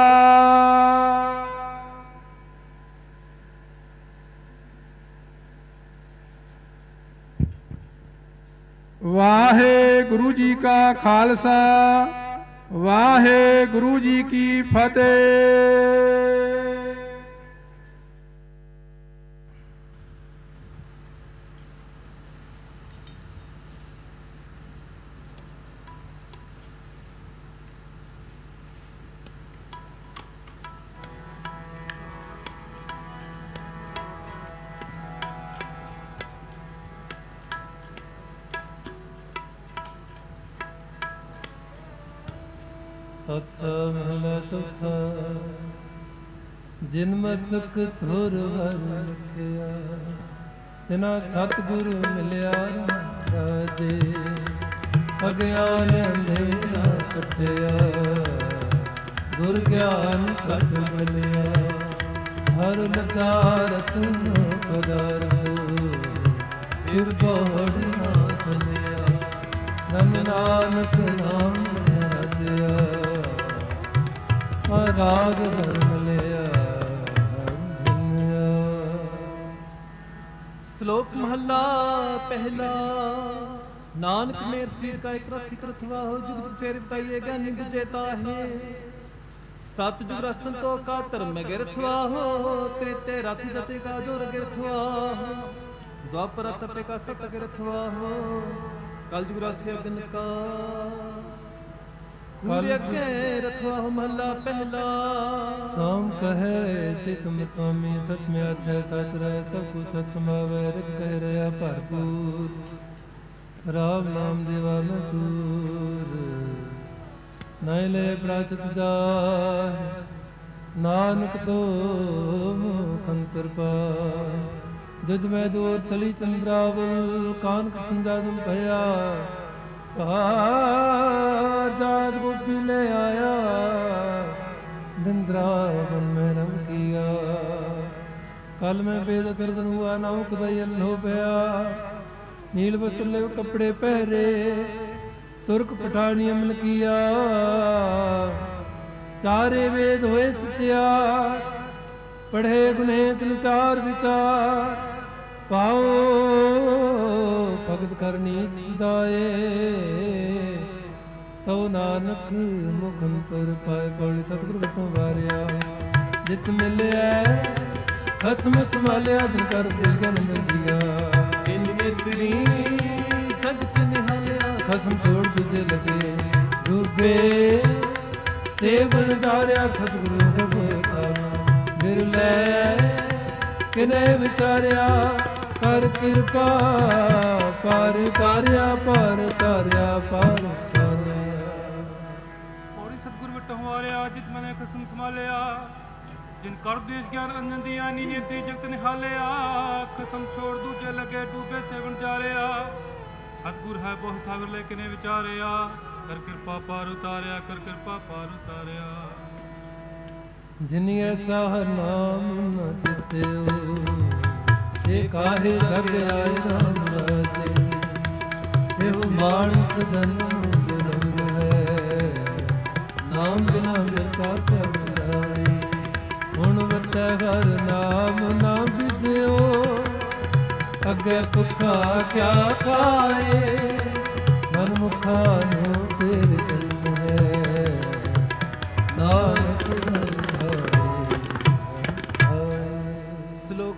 ਵਾਹਿਗੁਰੂ ਜੀ ਕਾ ਖਾਲਸਾ ਵਾਹਿਗੁਰੂ ਜੀ ਕੀ ਫਤਿਹ। ਅਸਾ ਮਹਲਾ ਚੌਥਾ। ਜਿਨ ਮਸਤਕ ਧੁਰ ਹਰ ਲਿਖਿਆ ਤਿਨਾ ਸਤਿਗੁਰੂ ਮਿਲਿਆ ਰਾਜੇ। ਅਗਿਆਨ ਅੰਧੇਰਾ ਕੱਟਿਆ ਗੁਰ ਗਿਆਨ ਘਟ ਮਿਲਿਆ। ਹਰ ਲਤਾ ਰਤਨ ਪਦਾਰਥ ਫਿਰ ਬੋੜ ਨਾ ਚਲਿਆ। ਧਨ ਨਾਨਕ ਨਾਮ ਰਾਗ ਧਰਮ ਲਿਆ। ਸ਼ਲੋਕ ਮਹੱਲਾ ਪਹਿਲਾ। ਨਾਨਕ ਮੇਰ ਸੀਰ ਕਾ ਇਕ ਰਖਿ ਕਰਥਵਾ ਹੋ ਜੁਗਤ ਫੇਰ ਪਾਈਏ ਗਿਆਨੀ ਵਿਜੇਤਾ ਹੈ। ਸਤ ਜੁਗ ਰਸਨ ਤੋ ਕਾ ਧਰਮ ਗਿਰਥਵਾ ਹੋ ਤ੍ਰੇਤੇ ਰਥ ਜਤੇ ਕਾ ਜੋਰ ਗਿਰਥਵਾ ਹੋ। ਦੁਆਪਰ ਤਪੇ ਕਾ ਸਤ ਗਿਰਥਵਾ ਹੋ ਕਲ ਜੁਗ ਰਥ ਅਗਨ ਕਾ ਕੂੜੇ ਅੱਗੇ ਰਥਵਾ ਹੋ ਮਹੱਲਾ ਪਹਿਲਾ। ਸਾਮ ਕਹੈ ਸੇ ਤੁਮ ਸੁਆਮੀ ਸਚ ਮੇ ਆਛੈ ਸਚ ਰਹਿ ਸਭ ਕੁਛ ਸਚ ਸਮਾਵੈ ਰਿਤ ਕਹਿ ਰਿਹਾ ਭਰਪੂਰ। ਰਾਮ ਨਾਮ ਦੇਵਾ ਮਸੂਰ ਨਹੀਂ ਲੈ ਪ੍ਰਾਚਤ ਜਾਹਿ। ਨਾਨਕ ਤੋ ਮੁਖ ਅੰਤਰ ਪਾਇ। ਜਜ ਮੈਂ ਜੋਰ ਚਲੀ ਚੰਦਰਾਵਲ ਕਾਨਕ ਸੰਜਾਦਮ ਭਇਆ। ਭਾਰ ਜਾਤ ਗੋਪੀ ਲੈ ਆਇਆ ਬਿੰਦਰਾਵਨ ਮੈਂ ਰੰਗ ਕੀਆ। ਕਲ ਮੈਂ ਬੇਦ ਦਰਦਨ ਹੁਆ ਨਾਉਕ ਦਈ ਅੱਲੋ ਪਿਆ। ਨੀਲ ਵਸਤਰ ਲੈ ਕੱਪੜੇ ਪਹਿਰੇ ਤੁਰਕ ਪਠਾਨੀ ਅਮਲ ਕੀਆ। ਚਾਰੇ ਵੇਦ ਹੋਏ ਸਚਿਆ ਪੜ੍ਹੇ ਗੁਨੇ ਤਿਨ ਚਾਰ ਵਿਚਾਰ। ਪਾਓ ਭਗਤ ਕਰਨੀ ਸਦਾਏ ਤਉ ਨਾਨਕ ਮੁਖ ਅੰਤਰ ਪਾਏ। ਪੌੜੀ ਸਤਿਗੁਰੂ ਵਟੋਂ ਵਾਰਿਆ ਜਿਤ ਮਿਲਿਆ ਖਸਮ ਸੰਭਾਲਿਆ ਜਿਨ ਕਰ ਦਿਗਨ ਮੰਦਿਆ। ਇਨ ਮੇਤਰੀ ਜਗ ਚ ਨਿਹਾਲਿਆ ਖਸਮ ਛੋੜ ਦੂਜੇ ਲਗੇ ਡੂਬੇ ਸੇਵਨ ਜਾਰਿਆ ਸਤਿਗੁਰੂ ਭਗਤਾ। ਬਿਰਲੇ ਕਿਨੇ ਵਿਚਾਰਿਆ ਕਰ ਕਿਰਪਾ ਪਰ ਤਾਰਿਆ ਪਰ ਤਾਰਿਆ ਪਰ ਤਾਰਿਆ। ਪੌੜੀ ਸਤਿਗੁਰ ਵਟੋਂ ਵਾਰਿਆ ਜਿਤ ਮਨੇ ਖਸਮ ਸੰਭਾਲਿਆ। ਜਿਨ ਕਰ ਦੇਸ਼ ਗਿਆਨ ਅੰਜਨ ਦੀਆਂ ਨੀਤੀ ਜਗਤ ਨਿਹਾਲਿਆ। ਖਸਮ ਛੋੜ ਦੂਜੇ ਲਗੇ ਡੂਬੇ ਸੇਵਨ ਜਾਰਿਆ। ਸਤਿਗੁਰ ਹੈ ਬਹੁ ਠਾਗਰ ਲੈ ਕਿਨੇ ਵਿਚਾਰਿਆ। ਕਰ ਕਿਰਪਾ ਪਾਰ ਉਤਾਰਿਆ ਕਰ ਕਿਰਪਾ ਪਾਰ ਉਤਾਰਿਆ। ਜਿਨੀ ਐਸਾ ਨਾਮ ਨ ਚਿਤਿਓ ਸੇ ਕਾਹੇ ਜਗ ਆਏ ਰਾਮ ਰਾਜੇ। ਇਹੋ ਮਾਨਸ ਜਨਮ ਜਨਮ ਹੈ ਨਾਮ ਬਿਨਾ ਮਿਲਤਾ ਸਭ ਜਾਏ। ਹੁਣ ਵਟੈ ਹਰ ਨਾਮ ਨਾ ਬਿਜਿਓ ਅੱਗੇ ਭੁੱਖਾ ਕਿਆ ਖਾਏ। ਮਨ ਮੁਖਾ ਨੂੰ ਤੇਰੇ ਚੰਦ ਹੈ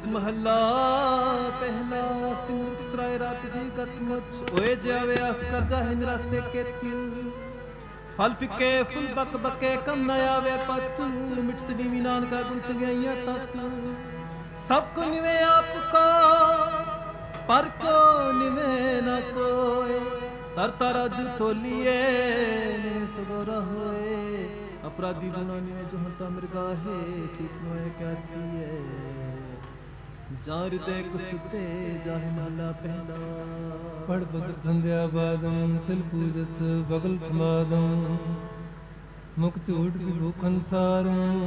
ਮਹੱਲਾ ਪਹਿਲਾ। ਸਿਮਰਤ ਸਰਾਏ ਰਾਤ ਦੀ ਗਤ ਮੁਚ ਹੋਏ ਜਾਵੇ ਆਸ ਕਰ ਜਾਹੇ ਨਿਰਾਸੇ ਕੇਤੀ। ਫਲ ਫਿੱਕੇ ਫੁੱਲ ਬਕ ਬਕੇ ਕਮ ਨ ਆਵੇ ਪਤ। ਮਿਟਤ ਨੀਵੀ ਨਾਨਕਾ ਗੁਣ ਚੰਗਿਆਈਆਂ ਤਤ। ਸਭ ਕੋ ਨਿਵੇ ਆਪ ਕੋ ਪਰ ਕੋ ਨਿਵੇ ਨ ਕੋਏ। ਤਰ ਤਰ ਅਜ ਤੋਲੀਏ ਸਗੋਰਾ ਹੋਏ। ਅਪਰਾਧੀ ਦੁਨਾ ਨਿਵੇ ਜੋ ਹੰਤਾ ਮਿਰਗਾਹੇ। ਸੀਸ ਨੋਏ ਕਿਆ ਕੀਏ ਜਾਂ ਹਿਰਦੇ ਕੁਸਤੇ ਜਾਹਿ ਮਾਲਾ ਪਹਿਲਾ। ਪੜ ਬਸਕ ਸੰਧਿਆ ਬਾਦਮ ਸਿਲ ਪੂਜਸ ਬਗਲ ਸਮਾਦਮ। ਮੁਖ ਝੂਠ ਕੀ ਭੂਖਨ ਸਾਰਮ।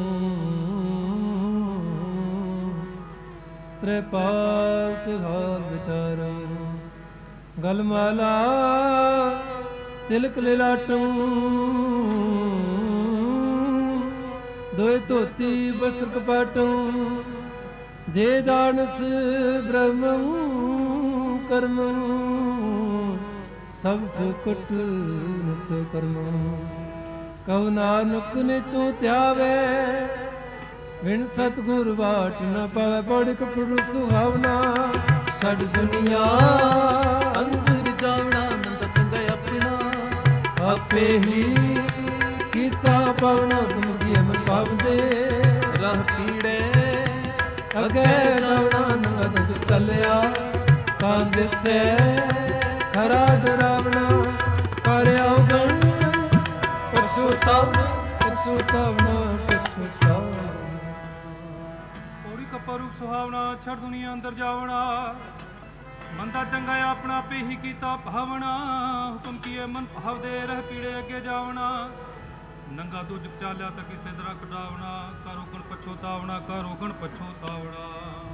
ਤ੍ਰੈਪਾਲ ਤਿਹਾਰ ਵਿਚਾਰਮ। ਗਲ ਮਾਲਾ ਤਿਲਕ ਲਿਲਾਟਮ। ਦੋਇ ਧੋਤੀ ਬਸਰ ਕਪਾਟਮ। ਜੇ ਜਾਣਸ ਬ੍ਰਹਮੰ ਕਰਮੰ। ਸਭ ਫੁਕਟ ਨਿਸਤੋ ਕਰਮੰ। ਕਉ ਨਾਨਕ ਨਿਚੋਂ ਧਿਆਵੇ। ਬਿਨ ਸਤਿਗੁਰ ਬਾਟ ਨ ਪਾਵੇ। ਪੌੜੀ ਕਪੜੂ ਸੁਹਾਵਨਾ। ਛੱਡ ਦੁਨੀਆ ਅੰਦਰ ਜਾਵਣਾ। ਮੰਦਾ ਚੰਗਾ ਆਪਣਾ ਆਪੇ ਹੀ ਕੀਤਾ ਪਵਨਾ। ਤੁਮ ਕੀ ਮਨ ਪਾਵਦੇ ਰਾਹ ਪੀੜੇ ਅੱਗੇ ਜਾਵਣਾ। ਨੰਗਤ ਜੋ ਚੱਲਿਆ ਕਾਂ ਦਿਸੈ ਖਰਾ ਡਰਾਵਣਾ। ਕਰ ਆਉਗਣ ਪਛੁਤਾਵ ਪਛੁਤਾਵਨਾ ਪਛੁਤਾਵ। ਪੌੜੀ ਕੱਪਾ ਰੂਪ ਸੁਹਾਵਣਾ। ਛੱਡ ਦੁਨੀਆ ਅੰਦਰ ਜਾਵਣਾ। ਮੰਦਾ ਚੰਗਾ ਆਪਣਾ ਆਪੇ ਹੀ ਕੀਤਾ ਭਾਵਨਾ। ਹੁਕਮ ਕੀਏ ਮਨ ਭਾਵਦੇ ਰਹਿ ਪੀੜੇ ਅੱਗੇ ਜਾਵਣਾ। ਨੰਗਾ ਦੁਜਕ ਚਾਲਿਆ ਤਾਂ ਕਿਸੇ ਤਰ੍ਹਾਂ ਕਟਾਵਣਾ। ਕਰ ਰੋਕਣ ਪਛੋਤਾਵਣਾ। ਕਰ ਰੋਕਣ ਪਛੋਤਾਵਣਾ।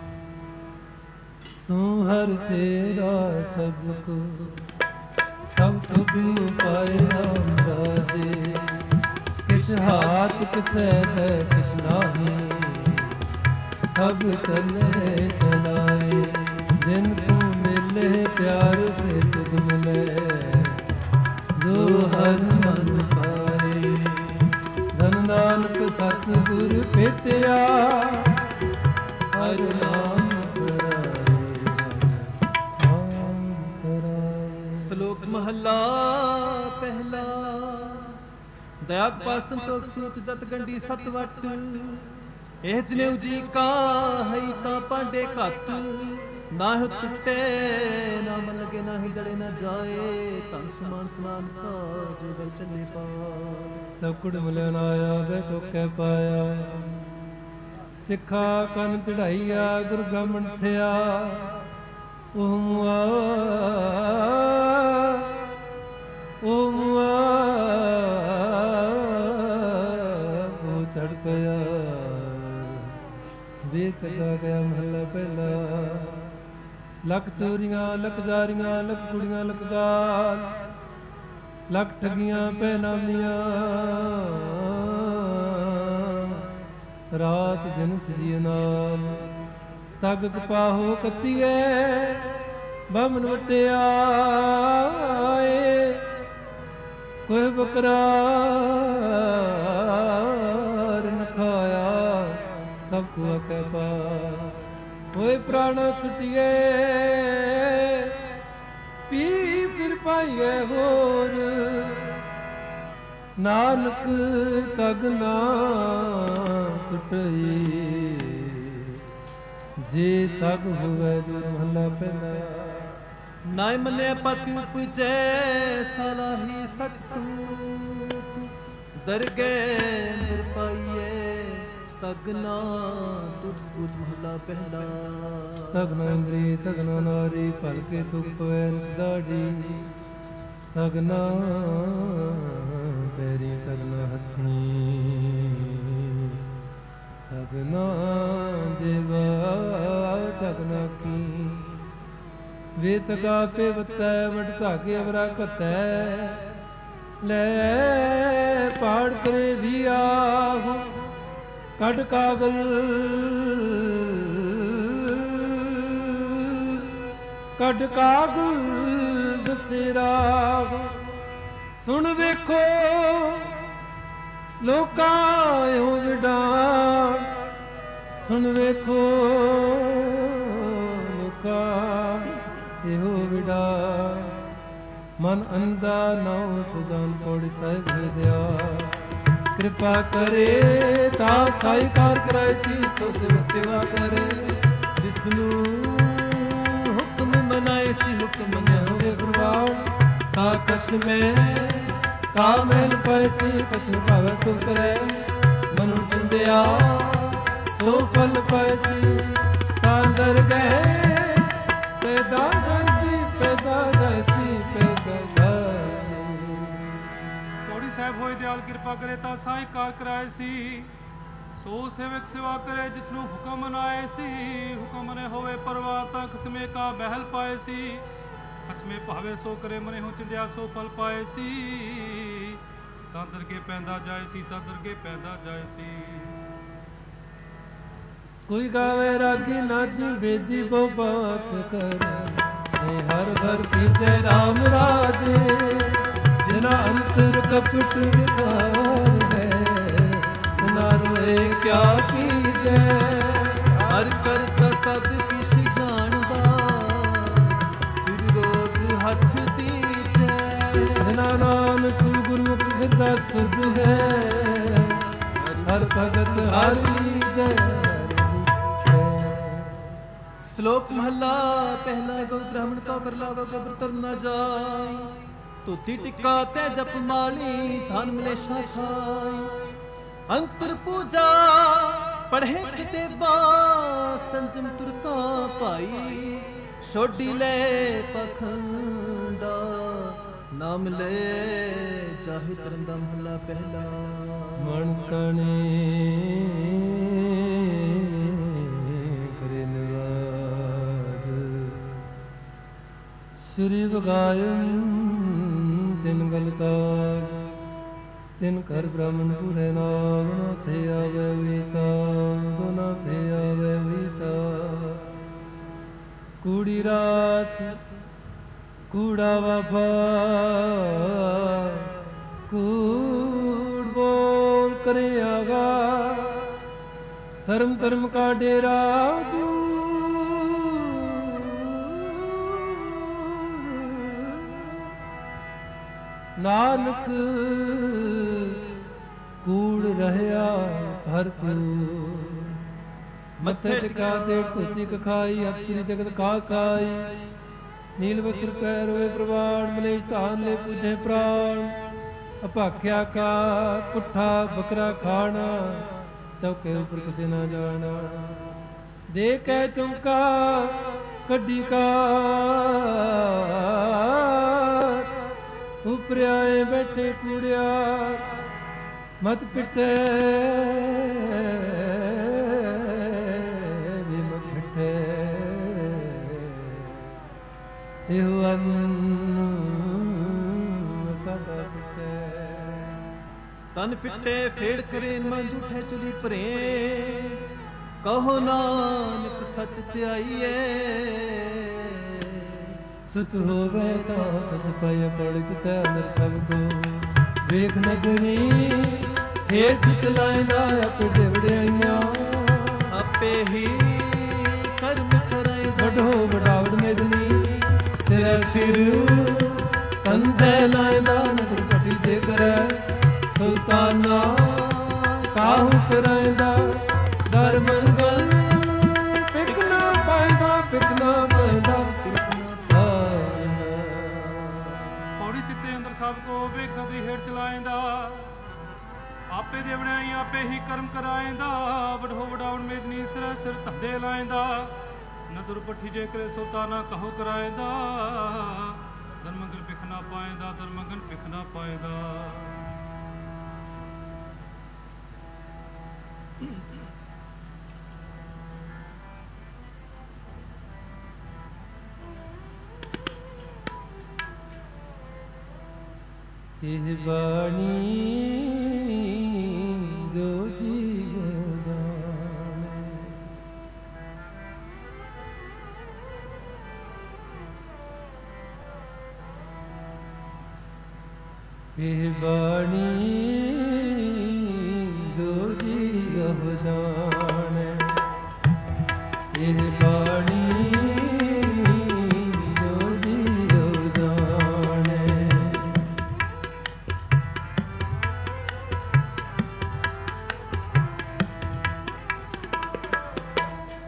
ਤੂੰ ਹਰ ਤੇਰਾ ਸਭ ਕੋ ਸਭ ਸੁਖ ਪਾਏ ਰਾਮ ਰਾਜੇ। ਕਿਛ ਹਾਥ ਕਿਸੈ ਹੈ ਕਿਛ ਨਾਹੀ। ਸਭ ਚਲੇ ਚਲਾਏ। ਜਿਨ ਤੂੰ ਮਿਲੇ ਪਿਆਰ ਸੇ ਸੁਖ ਮਿਲੇ। ਜੋ ਹਰ ਮਨ ਪਾਏ। ਧਨ ਨਾਨਕ ਸਤਿਗੁਰ ਭੇਟਿਆ। ਹਰ ਨਾਮ ਸ਼ਲੋਕ ਮਹੱਲਾ ਪਹਿਲਾ। ਦਇਆਕ ਪਾਸ ਸੰਤੋਖ ਸੂਤ ਜਤ ਗੰਢੀ ਸਤ ਵਟ। ਇਹ ਜਨੇਊ ਜੀ ਕਾ ਹੈ ਤਾਂ ਪਾਂਡੇ ਘੱਤ। ਨਾ ਹੋ ਟੁੱਟੇ ਨਾ ਮਨ ਲਗੇ ਨਾ ਹੀ ਜੜੇ ਨਾ ਜਾਏ। ਧਨ ਸਮਾਨ ਸਨਾਨ ਕਾ ਜੋ ਗਲ ਚੱਲੇ ਪਾ। ਚੌਕੜ ਮਿਲਨ ਆਇਆ ਵੇ ਚੌਕੇ ਪਾਇਆ। ਸਿੱਖਾ ਕੰਨ ਚੜਾਈਆ ਗੁਰ ਬ੍ਰਾਹਮਣ ਥਿਆ। ਉਹ ਮੁਆ ਉਹ ਮੁਆ ਉਹ ਚੜ ਪਿਆ। ਵੇਤ ਗਾ ਗਿਆ ਮਹੱਲਾ ਪਹਿਲਾ। ਲੱਖ ਚੋਰੀਆਂ ਲੱਖ ਜ਼ਾਰੀਆਂ ਲੱਖ ਕੁੜੀਆਂ ਲੱਖ ਗਾਲ। ਲੱਖ ਠਗੀਆਂ ਪੈ ਨਾਮੀਆਂ। ਰਾਤ ਦਿਨ ਸਜੀਏ ਨਾਲ। ਤਗ ਕਪਾਹੋ ਕੱਤੀਏ ਬਮਨ ਵਟਿਆਏ। ਕੋਈ ਬਕਰਾਰ ਨ ਖਾਇਆ। ਸਭ ਕੋ ਆਕੇ ਪਾ। ਹੋਏ ਪ੍ਰਾਣ ਸੁਟਿਏ ਪੀ ਫਿਰ ਪਾਈਏ ਹੋਰ। ਨਾਨਕ ਤਗ ਨਾ ਟੁੱਟਈ। ਜੇ ਤਗ ਹੋਵੇ ਜੋ ਮਹੱਲਾ ਪਹਿਲਾ। ਨਾਇ ਮੰਨੇ ਪਤਿ ਉਪਜੈ ਸਲਾਹੀ ਸਚ ਸੂਤ। ਦਰਗੇ ਨਿਰ ਪਾਈਏ ਤਗ ਨਾ ਟੁੱਟ ਸੂਤ ਮਹੱਲਾ ਪਹਿਲਾ। ਤਗ ਨਾ ਇੰਦਰੀ ਤਗ ਨਾ ਨਾਰੀ ਭਲ ਕੇ ਤੁਕ ਪਵੈ ਦਾੜੀ। ਤਗ ਨਾ ਪੈਰੀ ਤਗ ਨਾ ਹੱਥੀ। ਤਗ ਨਾ ਜੀਵਾ ਤਗ ਨਾ ਕੀ। ਵੇ ਤਗਾ ਪੇ ਵਤੈ ਵਡ ਧਾਗੇ ਅਵਰਾ ਘਤੈ। ਲੈ ਪਾੜ ਕਰੇ ਵੀ ਆਹੂ ਕੱਢ ਕਾਗਲ। ਕੱਢ ਕਾਗਲ ਦਸੇ ਰਾਗ। ਸੁਣ ਵੇਖੋ ਲੋਕਾਂ ਇਹੋ ਵਿਡਾਂ। ਸੁਣ ਵੇਖੋ ਲੋਕਾ ਇਹੋ ਵਿੜਾ ਮਨ ਅੰਦਾ ਨਾਉ ਸੁਜਾਨ ਪੌੜੀ ਸਾਹਿਬ ਵਿਦਿਆ ਕਿਰਪਾ ਕਰੇ ਤਾ ਸਾਈ ਕਾਰ ਕਰਾਏ ਸੀ ਸੋ ਸੇਵਾ ਕਰੇ ਜਿਸ ਨੂੰ ਹੁਕਮ ਮਨਾਏ ਸੀ ਹੁਕਮ ਮੰਨਿਆ ਹੋਵੇ ਪ੍ਰਭਾਵ ਤਾ ਕਸਮੇ ਕਾ ਮਹਿਲ ਪਾਏ ਸੀ ਕਸਮ ਭਾਵੈ ਸੋ ਕਰੇ ਮਨੁ ਚਿੰਦਿਆ ਸੋ ਫਲ ਪਾਏ ਸੀ ਤਾਂ ਦਰ ਗਏ ਪੈਦਾ ਜੈਸੀ ਪੈਦਾ ਜੈਸੀ ਪੈਦਾ ਜੈਸੀ ਪੌੜੀ ਸਾਹਿਬ ਹੋਏ ਦਿਆਲ ਕਿਰਪਾ ਕਰੇ ਤਾਂ ਸਾਈ ਕਾਰ ਕਰਾਏ ਸੀ ਸੋ ਸੇਵਕ ਸੇਵਾ ਕਰੇ ਜਿਸ ਨੂੰ ਹੁਕਮ ਮਨਾਏ ਸੀ ਹੁਕਮ ਨੇ ਹੋਵੇ ਪਰਵਾਹ ਤਾਂ ਖਸਮੇ ਕਾ ਬਹਿਲ ਪਾਏ ਸੀ ਖਸਮੇ ਭਾਵੇ ਸੋ ਕਰੇ ਮਨੇ ਹੋ ਚਿੰਦਿਆ ਸੋ ਫਲ ਪਾਏ ਸੀ ਤਾਂ ਦਰ ਕੇ ਪੈਂਦਾ ਜਾਏ ਸੀ ਸਾਦਰ ਕੇ ਪੈਂਦਾ ਜਾਏ ਸੀ ਕੋਈ ਗਾਵੇ ਰਾਗੀ ਨਾਜੀ ਬੇਜੀ ਬੋ ਬਾਤ ਕਰ ਹਰ ਹਰ ਕੀਜੈ ਰਾਮ ਰਾਜੇ ਜਿਨਾ ਅੰਤਰ ਕਪਟ ਵਿਕਾਰ ਹੈ ਨਾ ਰੋਏ ਕਿਆ ਕੀਜੈ ਹਰ ਕਰਤਾ ਸਭ ਕਿਛ ਜਾਣਦਾ ਸਿਰ ਰੋਗ ਹੱਥ ਦੀਜੈ ਜਿਨਾ ਨਾਨਕ ਗੁਰਮੁਖ ਹਿਰਦਾ ਸੁਧ ਹੈ ਹਰ ਭਗਤ ਹਰ ਲੀਜੈ ਸ਼ਲੋਕ ਮਹੱਲਾ ਪਹਿਲਾ ਗੋ ਬ੍ਰਾਹਮਣ ਕਉ ਕਰ ਲਾਗੋ ਗਬਰ ਤਰ ਨਾ ਜਾਈ ਧੋਤੀ ਟਿੱਕਾ ਤੇ ਜਪ ਮਾਲੀ ਧਨ ਮਲੇਸ਼ਾ ਖਾਈ ਅੰਤਰ ਪੂਜਾ ਪੜ੍ਹੇ ਕਿਤੇ ਬਾ ਸੰਜਮ ਤੁਰਕਾ ਭਾਈ ਛੋਡੀ ਲੈ ਪਖੰਡਾ ਨਾਮ ਲੈ ਚਾਹੇ ਕਰਨ ਦਾ ਮਹੱਲਾ ਪਹਿਲਾ ਮਨਸ ਕਣੇ ਸ੍ਰੀ ਬਗਾਇਨ ਤਿਨ ਗਲਤਾ ਤਿਨ ਕਰ ਬ੍ਰਾਹਮਣ ਪੂਰੇ ਨਾਮ ਨਾ ਤੇ ਆਵੇ ਵੀਸਾ ਦੋਨਾ ਤੇ ਆਵੇ ਵੀਸਾ ਕੂੜੀ ਰਾਸ ਕੂੜਾ ਵਫਾ ਕੂੜ ਬੋਲ ਕਰੇ ਆਗਾ ਸਰਮ ਧਰਮ ਕਾ ਡੇਰਾ ਤੂੰ ਨਾਨਕ ਕੂੜ ਰਹਿਆ ਭਰਪੂਰ ਮੱਥੇ ਟਿਕਾ ਦੇ ਧੋਤੀ ਕਖਾਈ ਅਕਸਰੀ ਜਗਤ ਕਾ ਸਾਈ ਨੀਲ ਵਸਤਰ ਪੈ ਰੋਏ ਪ੍ਰਵਾਨ ਮਲੇਸ਼ ਧਾਨ ਲੈ ਪੁੱਜੇ ਪ੍ਰਾਣ ਅਭਾਖਿਆ ਕਾ ਪੁੱਠਾ ਬੱਕਰਾ ਖਾਣਾ ਚੌਕੇ ਉੱਪਰ ਕਿਸੇ ਨਾ ਜਾਣਾ ਦੇ ਕੇ ਚੌਂਕਾ ਕੱਢੀ ਕਾ ਉਪਰ ਆਏ ਬੈਠੇ ਕੂੜਿਆ ਮਤ ਪਿੱਟੇ ਵੀ ਮਤ ਪਿੱਟੇ ਇਹੋ ਅੰਨ ਸਦਾ ਪਿੱਟੇ ਤਨ ਫਿੱਟੇ ਫੇੜ ਕਰੇ ਮਨ ਝੂਠੇ ਚੁਲੀ ਭਰੇ ਕਹੋ ਨਾਨਕ ਸੱਚ ਧਿਆਈਏ ਸਚ ਹੋਵੇ ਤਾਂ ਸਚ ਪਾਇਆ ਪੜ ਚਿਤੈ ਅੰਦਰ ਸਭ ਕੋ ਵੇਖ ਨਗਰੀ ਹੇਠ ਚਲਾਇਦਾ ਆਪੇ ਵਡਿਆਈਆਂ ਆਪੇ ਹੀ ਕਰਮ ਕਰਾਈ ਵਡੋ ਵਡਾਵੜ ਮੇਦਨੀ ਸਿਰ ਸਿਰ ਕੰਧੇ ਲਾਇਦਾ ਨਦਰ ਪਟੀ ਜੇ ਕਰੈ ਸੁਲਤਾਨਾ ਕਾਹੂ ਕਰਾਇਦਾ ਦਰ ਮੰਗਲ ਪਿਕਨਾ ਪਾਇਦਾ ਪਿਕਨਾ ਪਾਇਦਾ ਸਭ ਕੋ ਵੇਖਾਂ ਦੀ ਹੇਠ ਚਲਾਏਂਦਾ ਆਪੇ ਦੇ ਬਣਾਈ ਆਪੇ ਹੀ ਕਰਮ ਕਰਾਏਂਦਾ ਵਡੋ ਵਡਾਉਣ ਮੇਦਨੀ ਸਿਰ ਸਿਰ ਧੱਦੇ ਲਾਏਂਦਾ ਨਦਰ ਪੱਠੀ ਜੇ ਕਰੇ ਸੁਲਤਾਨਾ ਕਹੋ ਕਰਾਏਂਦਾ ਧਰਮੰਗਲ ਪਿਖ ਨਾ ਪਾਏਂਦਾ ਧਰਮੰਗਲ ਪਿਖ ਨਾ ਪਾਏਂਦਾ ਇਹ ਬਾਣੀ ਜੋ ਜੀਉ ਜਾਣੇ ਇਹ ਬਾਣੀ ਜੋ ਜੀਉ ਜਾਣੇ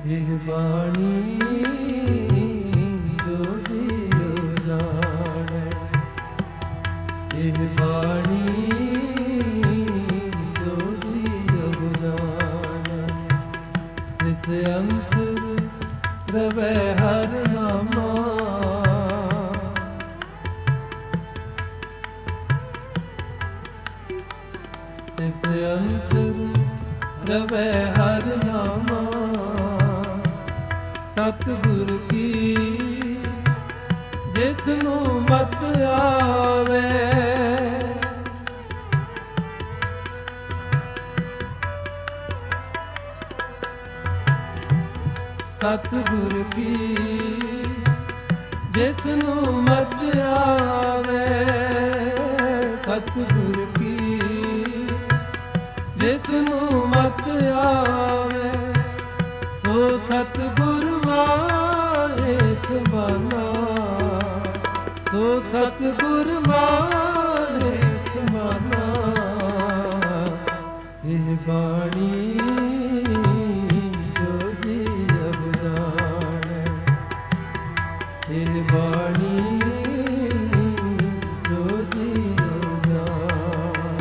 ਇਹ ਬਾਣੀ ਜੋ ਜੀਉ ਜਾਣੈ, ਇਹ ਬਾਣੀ ਜੋ ਜੀਉ ਜਾਣੈ, ਇਸ ਅੰਤਰ ਰਵੈ ਹਰ ਨਾਮਾ, ਇਸ ਅੰਤਰ ਰਵੈ ਹਰ ਨਾਮਾ, ਸਤਿਗੁਰ ਕੀ ਜਿਸ ਨੂੰ ਮਤ ਆਵੇ, ਸਤਿਗੁਰ ਕੀ ਜਿਸ ਨੂੰ ਮਤ ਆਵੇ, ਸਤਿਗੁਰ ਕੀ ਜਿਸ ਨੂੰ ਮਤ ਆਵੇ, ਸੋ ਸਤਿਗੁਰ ਮਾਰੇ ਸਮਾਨਾ, ਸੋ ਸਤਿਗੁਰ ਮਾਰੇ ਸਮਾਨਾ, ਇਹ ਬਾਣੀ ਜੋ ਜੀਉ ਜਾਣੈ, ਇਹ ਬਾਣੀ ਜੋ ਜੀਉ ਜਾਣੈ।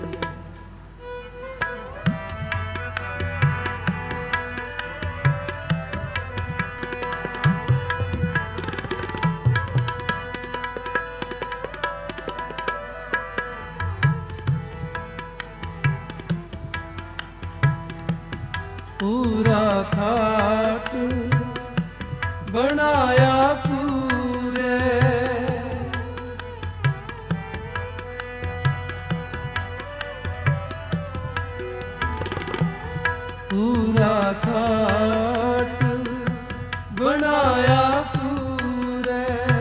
ਪੂਰਾ ਖਾਟ ਬਣਾਇਆ ਪੂਰੇ, ਪੂਰਾ ਖਾਟ ਬਣਾਇਆ ਪੂਰੇ,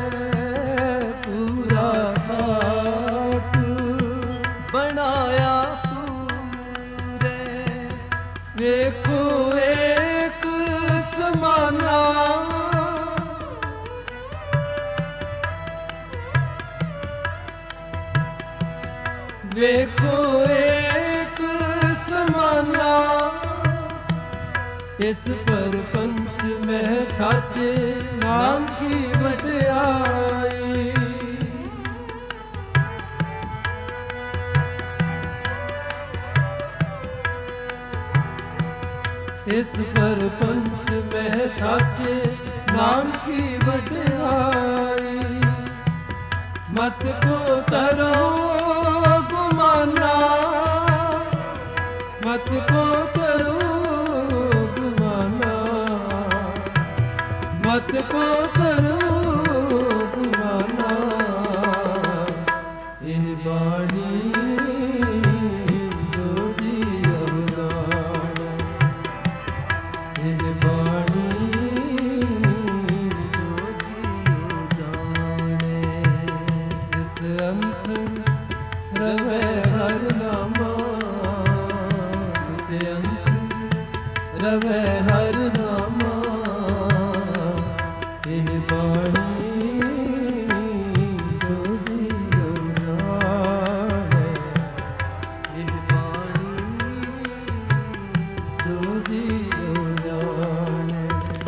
ਪੂਰਾ ਖਾਟ ਬਣਾਇਆ ਪੂਰੇ, ਵੇਖੋ ਏਕ ਸਮਾਨਾ, ਵੇਖੋ ਏਕ ਸਮਾਨਾ, ਇਸ ਪਰਪੰਚ ਮੈਂ ਸਾਚੇ ਨਾਮ ਕੀ ਵਡਿਆਈ, ਇਸ ਪਰਪੰਚ ਮੈਂ ਸਾਚੇ ਨਾਮ ਕੀ ਵਡਿਆਈ, ਮਤ ਕੋ ਤਰੋ ਗੁਮਾਨਾ, ਮਤ ਕੋ ਤਰੋ ਗੁਮਾਨਾ, ਮਤ ਕੋ ਤਰੋ ਗੁਮਾਨਾ, ਇਹ ਬਾਣੀ ਜੋ ਜੀਉ ਜਾਣੈ, ਇਹ ਬਾਣੀ ਜੋ ਜੀਉ ਜਾਣੈ, ਇਸ ਅੰਤਰ ਰਵੈ ਹਰ ਨਾਮਾ, ਇਸ ਅੰਤਰ ਰਵੈ ਹਰ ਨਾਮਾ, ਇਹ ਬਾਣੀ ਜੋ ਜੀਉ ਜਾਣੈ, ਇਹ ਬਾਣੀ ਜੋ ਜੀਉ ਜਾਣੈ।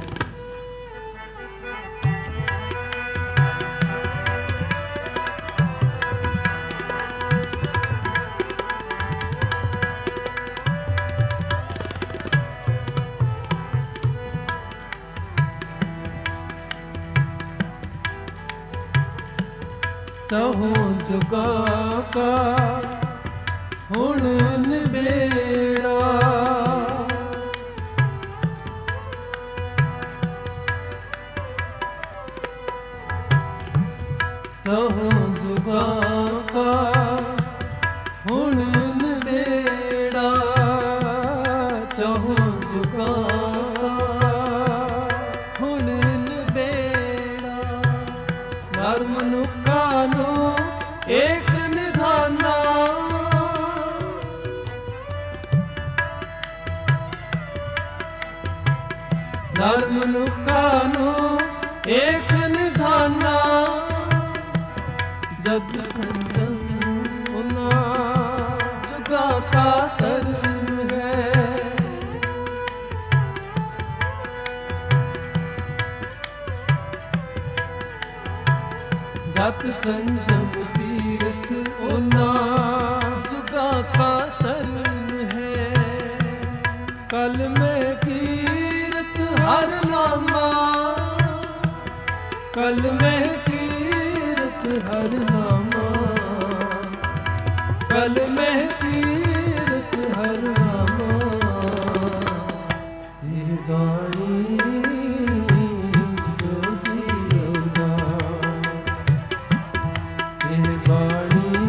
ਚਹੋਂ ਜੁਗਾ ਕਾ ਹੁਣ ਨਿਬੇੜਾ, ਚਹੋਂ ਜੁਗਾ ਕਾ ਹੁਣ ਨਿਬੇੜਾ, ਚਹੋਂ ਜੁਗਾ ਹੁਣ ਨਿਬੇੜਾ, ਨਰ ਮਨੁੱਖਾਂ ਨੂੰ ਏਕ ਨਿਧਾਨਾ, ਨਰ ਮਨੁੱਖਾਂ ਨੂੰ ਏਕ ਨਿਧਾਨਾ, ਜਦ ਸੰਜਮ ਉਹਨਾਂ ਜੁਗਾ ਕਾ ਧਰਮ ਹੈ, ਸਤ ਸੰਜਮ ਤੀਰਥ ਉਹਨਾਂ ਜੁਗਾ ਕਾ ਤਰਨ ਹੈ। ਕਲ ਮੈਂ ਕੀਰਤ ਹਰ ਨਾਮਾ, ਕਲ ਮੈਂ ਕੀਰਤ ਹਰ ਨਾਮਾ, ਕਲ ਮੈਂ ਕੀਰਤ ਹਰ ਨਾਮਾ। ਇਹ ਬਾਣੀ ਜੋ ਜੀਉ ਜਾਣ, ਇਹ ਬਾਣੀ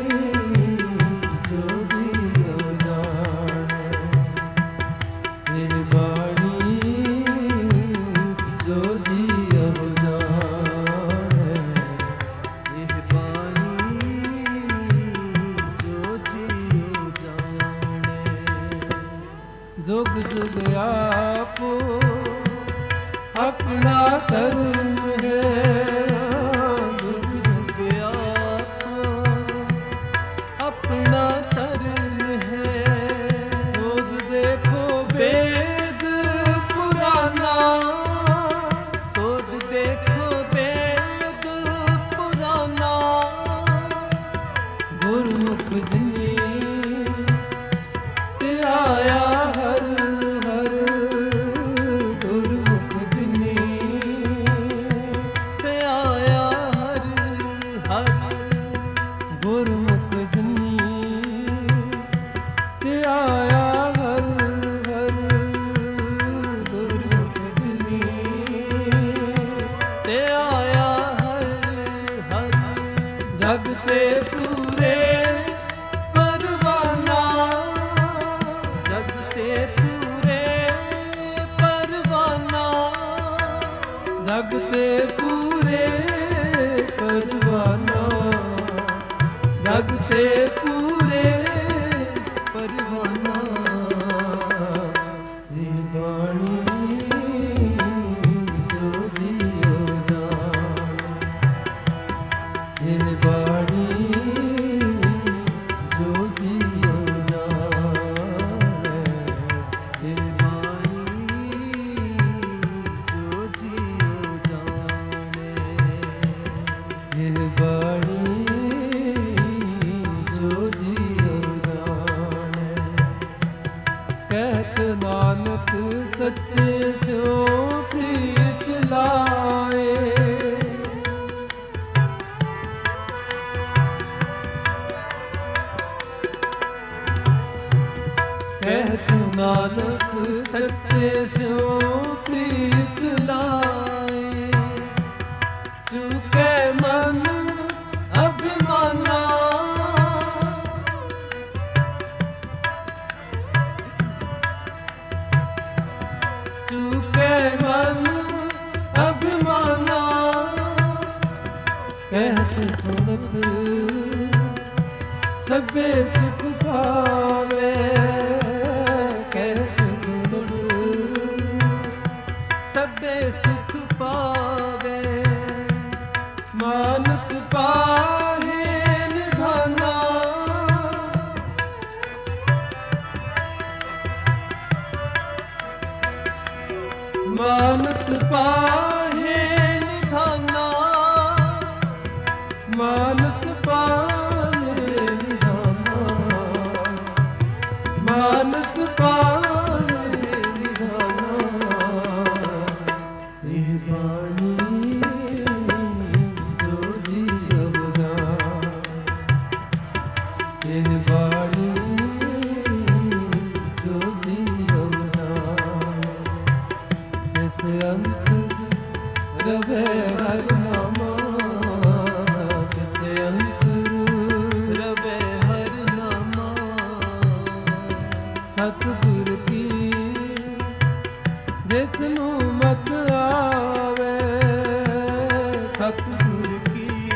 ਜੋ ਜੀਉ ਜਾਣ, ਇਹ ਬਾਣੀ ਜੋ ਜੀਉ ਜਾਣ, ਇਹ ਬਾਣੀ ਜੋ ਜੀਉ ਜਾਣੇ। ਜੁਗ ਜੁਗ ਆਪੋ ਆਪਣਾ ਧਰਮ ਹੈ, ਜੁਗ ਜੁਗ ਆਪੋ ਆਪਣਾ ਧਰਮ ਹੈ। ਸੋਧ ਦੇਖੋ ਵੇਦ ਪੁਰਾਨਾ, ਸੋਧ ਦੇਖੋ ਵੇਦ ਪੁਰਾਨਾ। ਗੁਰਮੁਖ ਜਿਨੀ ਤੇ ਆਇਆ ਹਰ ਹਰ, ਗੁਰਮੁਖ ਜਿਨੀ ਤੇ ਆਇਆ ਹਰ ਹਰ, ਗੁਰਮੁਖ ਜਿਨੀ ਤੇ ਆਇਆ ਹਰ ਹਰ, ਗੁਰਮੁਖ ਜਿਨੀ ਤੇ ਆਇਆ ਹਰ ਹਰ। ਜਗ ਤੇ ਪੂਰੇ ਪਰਵਾਨਾ, ਜਗ ਤੇ ਪੂਰੇ ਪਰਵਾਨਾ, ਜਗ ਤੇ ਪੂਰੇ ਪਰਵਾਨਾ, ਜਗ ਤੇ ਪੂਰੇ ਪਰਵਾਨਾ। ਇਹ ਬਾਣੀ ਜੋ ਜੀਉ ਜਾਣ, ਇਹ ਬਾਣੀ ਜੋ ਜੀਉ ਜਾਣ, ਇਹ ਬਾਣੀ ਜੋ ਜੀਉ ਜਾਣੇ, ਇਹ ਬਾਣੀ ਜੋ ਜੀਉ ਜਾਣੇ। ਕਹਿਤ ਨਾਨਕ ਸੱਚੇ ਸਿਉ ਪ੍ਰੀਤ ਲਾਏ, ਕਹਿਤ ਨਾਨਕ ਸੱਚੇ ਸਿਉ ਪ੍ਰੀਤ ਲਾਏ। ਚੁਕੇ ਮਨ ਅਭਿਮਾਨਾ, ਚੁਕੇ ਮਨ ਅਭਿਮਾਨਾ। ਕਹਿਤ ਸੁਨਤ ਸਭੇ ਸੁਖ ਪਾਵੇ, ਕਹਿਤ ਸੁਨਤ ਸਭੇ ਸੁਖ ਪਾਵੇ। ਮਾਨਤ ਪਾਹੇ ਨਿਧਾਨਾ, ਮਾਨਤ ਪਾਹੇ ਨਿਧਾਨਾ, ਮਾਨਤ ਪਾਹੇ ਨਿਧਾਨਾ, ਮਾਨਤ ਪਾਹੇ ਨਿਧਾਨਾ। ਇਹ ਬਾਣੀ ਜੋ ਜੀਉ ਜਾਣ, ਇਹ ਬਾਣੀ ਜੋ ਜੀਉ ਜਾਣ। ਇਸ ਅੰਤ ਰਵੇ ਹਰ ਨਾਮਾ, ਕਿਸ ਅੰਤ ਰਵੇ ਹਰ ਨਾਮਾ। ਸਤਿਗੁਰ ਕੀ ਜਿਸ ਨੂੰ ਮਤ ਆਵੇ, ਸਤਿਗੁਰ ਕੀ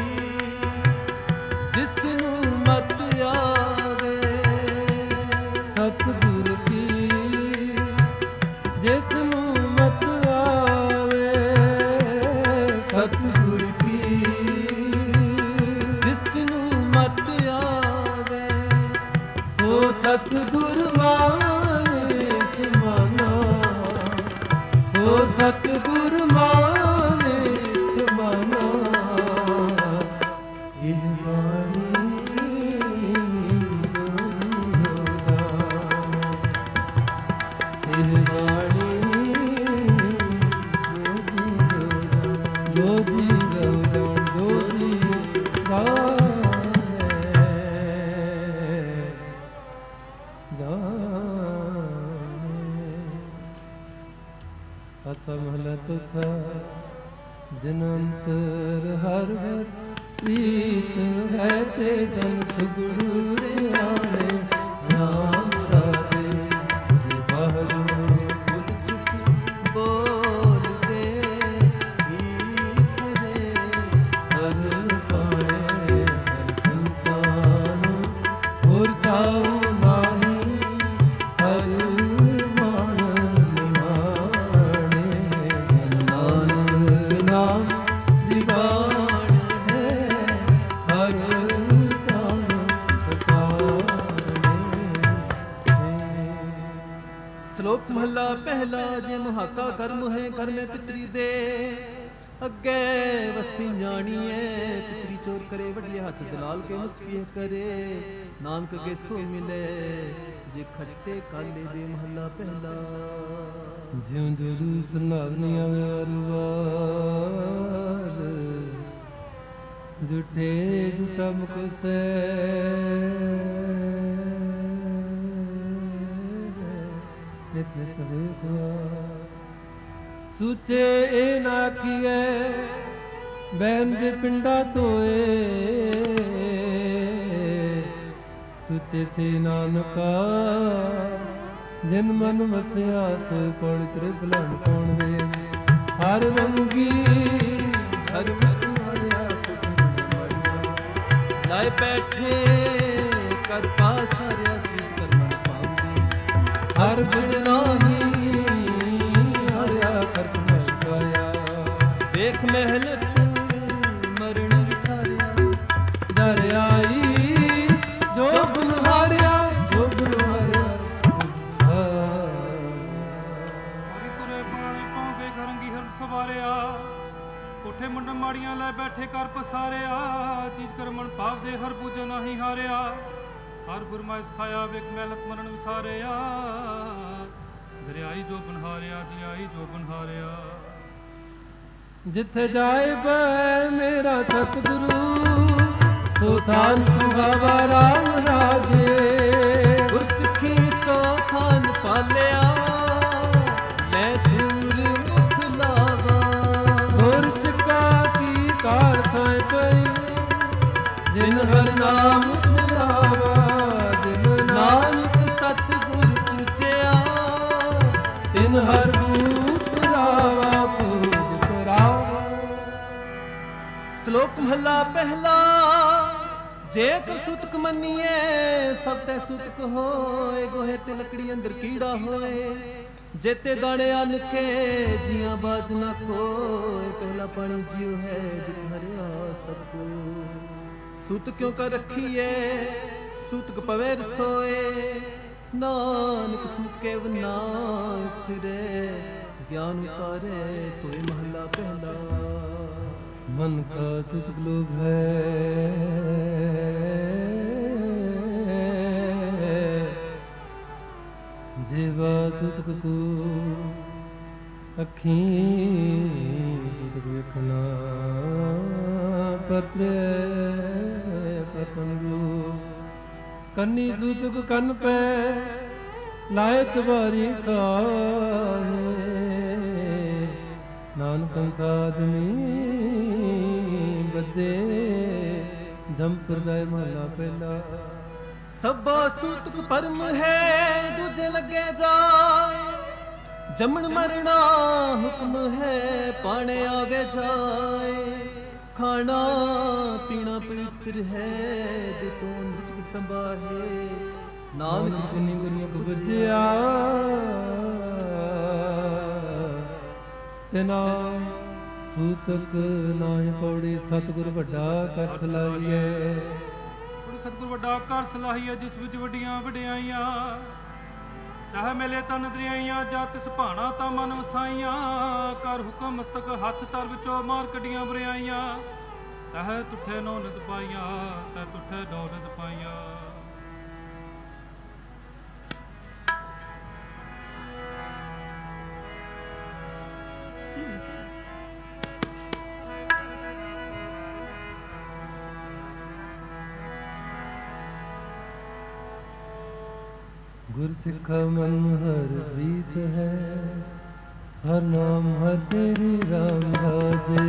ਜਿਸ ਨੂੰ ਮਤ ਆਵੇ, ਸਤਿਗੁਰ ਕੀ ਜਿਸ ਨੂੰ ਮਤ ਆਵੇ, ਸਤਿਗੁਰ ਕੀ ਜਿਸ ਨੂੰ ਮਤ ਆਵੇ। ਸੋ ਸਤਿਗੁਰ ਮਾਨੇ ਸਮਾਨਾ, ਸੋ ਸਤਿਗੁਰ ਮਾਨੇ ਸਮਾਨਾ। ਜੋ ਜੀ ਰਹੁ ਜਾਣ ਜੋ ਜੀ ਜਾਣੇ ਜਾਣੇ। ਅਸਮਹਲਾ ਚੌਥਾ ਜਿਨ ਅੰਤਰ ਹਰ ਹਰ ਪ੍ਰੀਤ ਹੈ ਤੇ ਜਨ ਸੁਗੁਰੂ ਸਿਆਣੇ ਨਾਮ ਸਾਜੇ ਜੇ ਬਾਹਰੋਂ ਬੁੱਧ ਚੁੱਪ ਬੋਲਦੇ ਹੀ ਕਰੇ ਹਰ ਪਾਣੇ ਹਰ ਸੰਸਥਾਨ ਹੋਰ ਕਾਉ ਨਾਹੀ ਹਰ ਮਾਨ ਨਿਮਾਣੇ ਜਨ ਨਾਨਕ ਨਾਮ ਦੀ ਬਾਣ ਹੈ ਹਰ ਕਾਨ ਸ਼ਲੋਕ ਮਹਲਾ ਪਹਿਲਾ। ਜੇ ਮੁਹਾਕਾ ਕਰਮ ਹੈ ਕਰਮੇ ਪਿਤਰੀ ਦੇ ਅੱਗੇ ਵਸੀ ਜਾਣੀਏ। ਪਿਤਰੀ ਚੋਰ ਕਰੇ ਵੱਡੇ ਹੱਥ ਦਲਾਲ ਕੇ ਮੁਸਫੀਹ ਕਰੇ ਨਾਨਕ ਕੇ ਸੋ ਮਿਲੇ ਜੇ ਖੱਟੇ ਕਾਲੇ ਦੇ। ਮਹਲਾ ਪਹਿਲਾ। ਜਿਉਂ ਜਰੂ ਸੁਨਾਵਨੀ ਆਵੇ ਅਰਵਾਰ ਜੁਠੇ ਜੁਟਾ ਮੁਕਸੇ ਨਿਤ ਨਿਤ ਵੇਖਿਆ ਸੁਚੇ ਇਹ ਨਾ ਕੀਏ ਬੈਨ ਦੇ ਪਿੰਡਾ ਧੋਏ ਸੁਚੇ ਸੇ ਨਾਨਕਾ ਜਿਨ ਮਨ ਵਸਿਆ ਸੋਇ ਪੜ ਤ੍ਰਿ ਭਲਨ ਕੌਣ ਵੇ। ਹਰ ਰੰਗੀ ਹਰ ਵਸਿਆ ਲਾਇ ਬੈਠੇ ਕਰ ਪਾਸ ਹਰਿਆ ਚੀਜ਼ ਕਰਮਨ ਪਾਉਂਦੇ ਹਰ ਗੁਣ ਨਾਹੀ ਹਰਿਆ ਕਰਮ ਪਾਇਆ। ਵੇਖ ਮਿਹਨਤ ਮਰਨ ਵਿਸਾਰਿਆ ਦਰ ਆਈ ਜੋ ਗੁਣ ਹਾਰਿਆ ਜੋ ਗੁਣ ਹਾਰਿਆ ਸਵਾਰਿਆ ਕੋਠੇ ਮੁੰਡ ਮਾੜੀਆਂ ਲੈ ਬੈਠੇ ਕਰ ਪਸਾਰਿਆ ਚੀਜ਼ ਕਰਮਣ ਭਾਵ ਦੇ ਹਰ ਪੂਜਾ ਨਹੀਂ ਹਾਰਿਆ ਹਰ ਫਰਮਾਇਸ਼ ਖਾਇਆ ਵੇਖ ਮਹਿਲਤ ਮਰਨ ਵਿਸਾਰਿਆ ਦਰਿਆਈ ਜੋ ਬਨਹਾਰਿਆ ਦਰਿਆਈ ਜੋ ਬਨਹਾਰਿਆ। ਜਿੱਥੇ ਜਾਏ ਬੈ ਮੇਰਾ ਸਤਿਗੁਰੂ ਸੋ ਥਾਨ ਸੁਹਾਵਾ ਰਾਮ ਰਾਜੇ। ਗੁਰਸਿੱਖੀ ਸੋ ਥਾਨ ਪਾਲਿਆ ਲੈ ਦੂਰ ਮੁਖ ਲਾਵਾ। ਗੁਰਸਿੱਖਾ ਕੀ ਕਾਰ ਥਾਏ ਪਈ ਜਿਨ ਹਰ ਨਾਮ ਮਿਲਾਵਾ। ਜਿਨ ਨਾਨਕ ਸਤਿਗੁਰ ਪੂਜਿਆ ਤਿਨ ਹਰ ਰੂਪ ਰਾਵਾ ਪੂਜ ਕਰਾਵਾ। ਸ਼ਲੋਕ ਮਹਲਾ ਪਹਿਲਾ। ਜੇ ਕਰ ਸੁਤਕ ਮੰਨੀਏ ਸਭ ਤੇ ਸੁਤਕ ਹੋਏ ਗੋਹੇ ਤੇ ਲੱਕੜੀ ਅੰਦਰ ਕੀੜਾ ਹੋਏ। ਜੇਤੇ ਦਾਣੇ ਅਨ ਕੇ ਜੀਆਂ ਬਾਜ ਨਾ ਕੋਏ ਪਹਿਲਾ ਪਾਣੀ ਜਿਉ ਹੈ ਜਿਤ ਹਰਿਆ ਸਭ ਕੋ। ਸੁਤ ਕਿਉਂ ਕਰ ਰੱਖੀਏ ਸੁਤਕ ਪਵੇ ਰਸੋਏ ਨਾਨਕ ਸੁਤ ਕੇ ਵਨਾ ਉਤਰੇ ਗਿਆਨ ਉਤਾਰੇ ਤੋਏ। ਮਹਲਾ ਪਹਿਲਾ। मन का सुत लोभ है जीवा सुतक को अखी सुतक ਵੇਖਣਾ ਪਰਤਰੇ ਪਤਨ ਕੰਨੀ ਸੁਤਕ ਕੰਨ ਪੈ ਲਾਇ ਤਵਾਰੀ ਕਾਹੇ ਨਾਨਕ ਸਾਧਨੀ ਬੱਦੇ ਜੰਪਰ ਜਾਏ ਮਹਲਾ ਪਹਿਲਾ। ਸਭਾ ਸੂਤਕ ਪਰਮ ਹੈ ਦੂਜੇ ਲੱਗੇ ਜਾਏ ਜੰਮਣ ਮਰਨਾ ਹੁਕਮ ਹੈ ਪਾਣੇ ਆਵੇ ਜਾਏ। ਖਾਣਾ ਪੀਣਾ ਪਵਿੱਤਰ ਹੈ ਦਿਤੋਂ ਵਿੱਚ ਸੰਭਾਹੇ ਨਾਨਕ ਚੁਨੀ ਗੁਰਮੁਖ ਬੁਝਿਆ ਤਿਨਾ ਸੂਤਕ ਨਾਹਿ ਪੌੜੀ ਸਤਿਗੁਰ ਵੱਡਾ ਕਰ ਸਲਾਹੀਏ। ਸਤਿਗੁਰ ਵੱਡਾ ਕਰ ਸਲਾਹੀਏ ਜਿਸ ਵਿੱਚ ਵੱਡੀਆਂ ਵਡਿਆਈਆਂ ਸਹਿ ਮਿਲੇ ਤਨ ਦਰਿਆਈਆਂ ਜਾ ਤਿਸ ਭਾਣਾ ਤਾਂ ਮਨ ਵਸਾਈਆਂ। ਕਰ ਹੁਕਮ ਮਸਤਕ ਹੱਥ ਤਰ ਵਿੱਚੋਂ ਮਾਰ ਕੱਢੀਆਂ ਬਰਿਆਈਆਂ ਸਹਿ ਤੁਠੇ ਨੋ ਨਿਤ ਪਾਈਆਂ ਸਹਿ ਤੁਠੇ ਨੋ ਨਿਤ ਪਾਈਆਂ। ਗੁਰ ਸਿੱਖਾ ਮਨ ਹਰ ਪ੍ਰੀਤ ਹੈ, ਹਰ ਨਾਮ ਹਰ ਤੇਰੀ ਰਾਮ ਰਾਜੇ।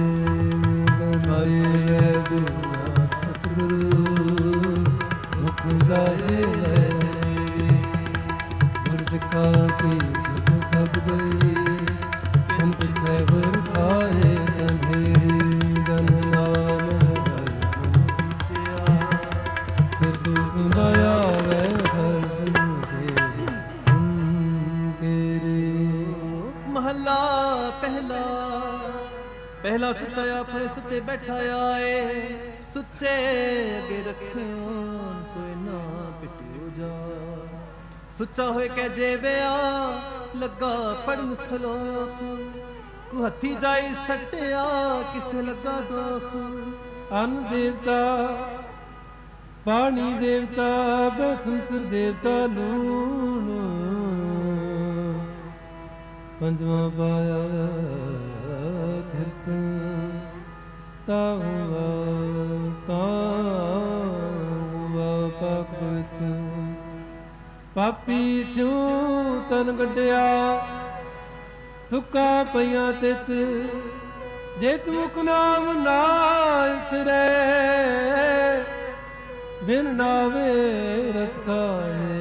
ਹਰਿ ਗੁਰੂ ਸਤਿਗੁਰੂ ਮੁਖ ਜਾਏ ਗੁਰ ਸਿੱਖਾ ਕੀ ਦੁਖ ਸਭ ਗਈ, ਤੁਮ ਪਿਛੇ ਗੁਰ ਖਾਏ ਅੰਧੇਰੀ ਗਨ ਨਾਮ ਹਰਿ ਪੁੱਛਿਆ, ਫਿਰ ਦੁਖ ਨਾ ਆਵੇ ਮਹੱਲਾ ਪਹਿਲਾ। ਪਹਿਲਾ ਸੁੱਚਾ ਆਪੇ ਸੁੱਚੇ ਬੈਠਾ ਆਏ, ਸੁੱਚੇ ਅਗੇ ਰੱਖਿਓ ਕੋਈ ਨਾ ਪਿਟਿਓ ਜਾ। ਸੁੱਚਾ ਹੋਏ ਕਹਿ ਜੇਵਿਆ ਲੱਗਾ ਪੜਨ ਸਲੋਕ, ਕੋ ਹੱਥੀ ਜਾਈ ਸੱਟਿਆ ਕਿਸੇ ਲੱਗਾ ਦੋਖ। ਅੰਨ ਦੇਵਤਾ ਪਾਣੀ ਦੇਵਤਾ ਬਸੰਤਰ ਦੇਵਤਾ ਲੂਣ, ਪੰਜਵਾਂ ਪਾਇਆ ਕੀਰਤਨ ਤਾਵਾ ਤਾਵਾ ਪਾਕ ਪਵਿੱਤ। ਪਾਪੀ ਸਿਉ ਤਨ ਗੱਡਿਆ ਤੁਕਾਂ ਪਈਆਂ ਤਿਤ, ਜੇ ਤੁਮੁਖ ਨਾਮ ਨਾ ਉਤਰੇ ਬਿਨ ਨਾਵੇ ਰਸ ਖਾਏ।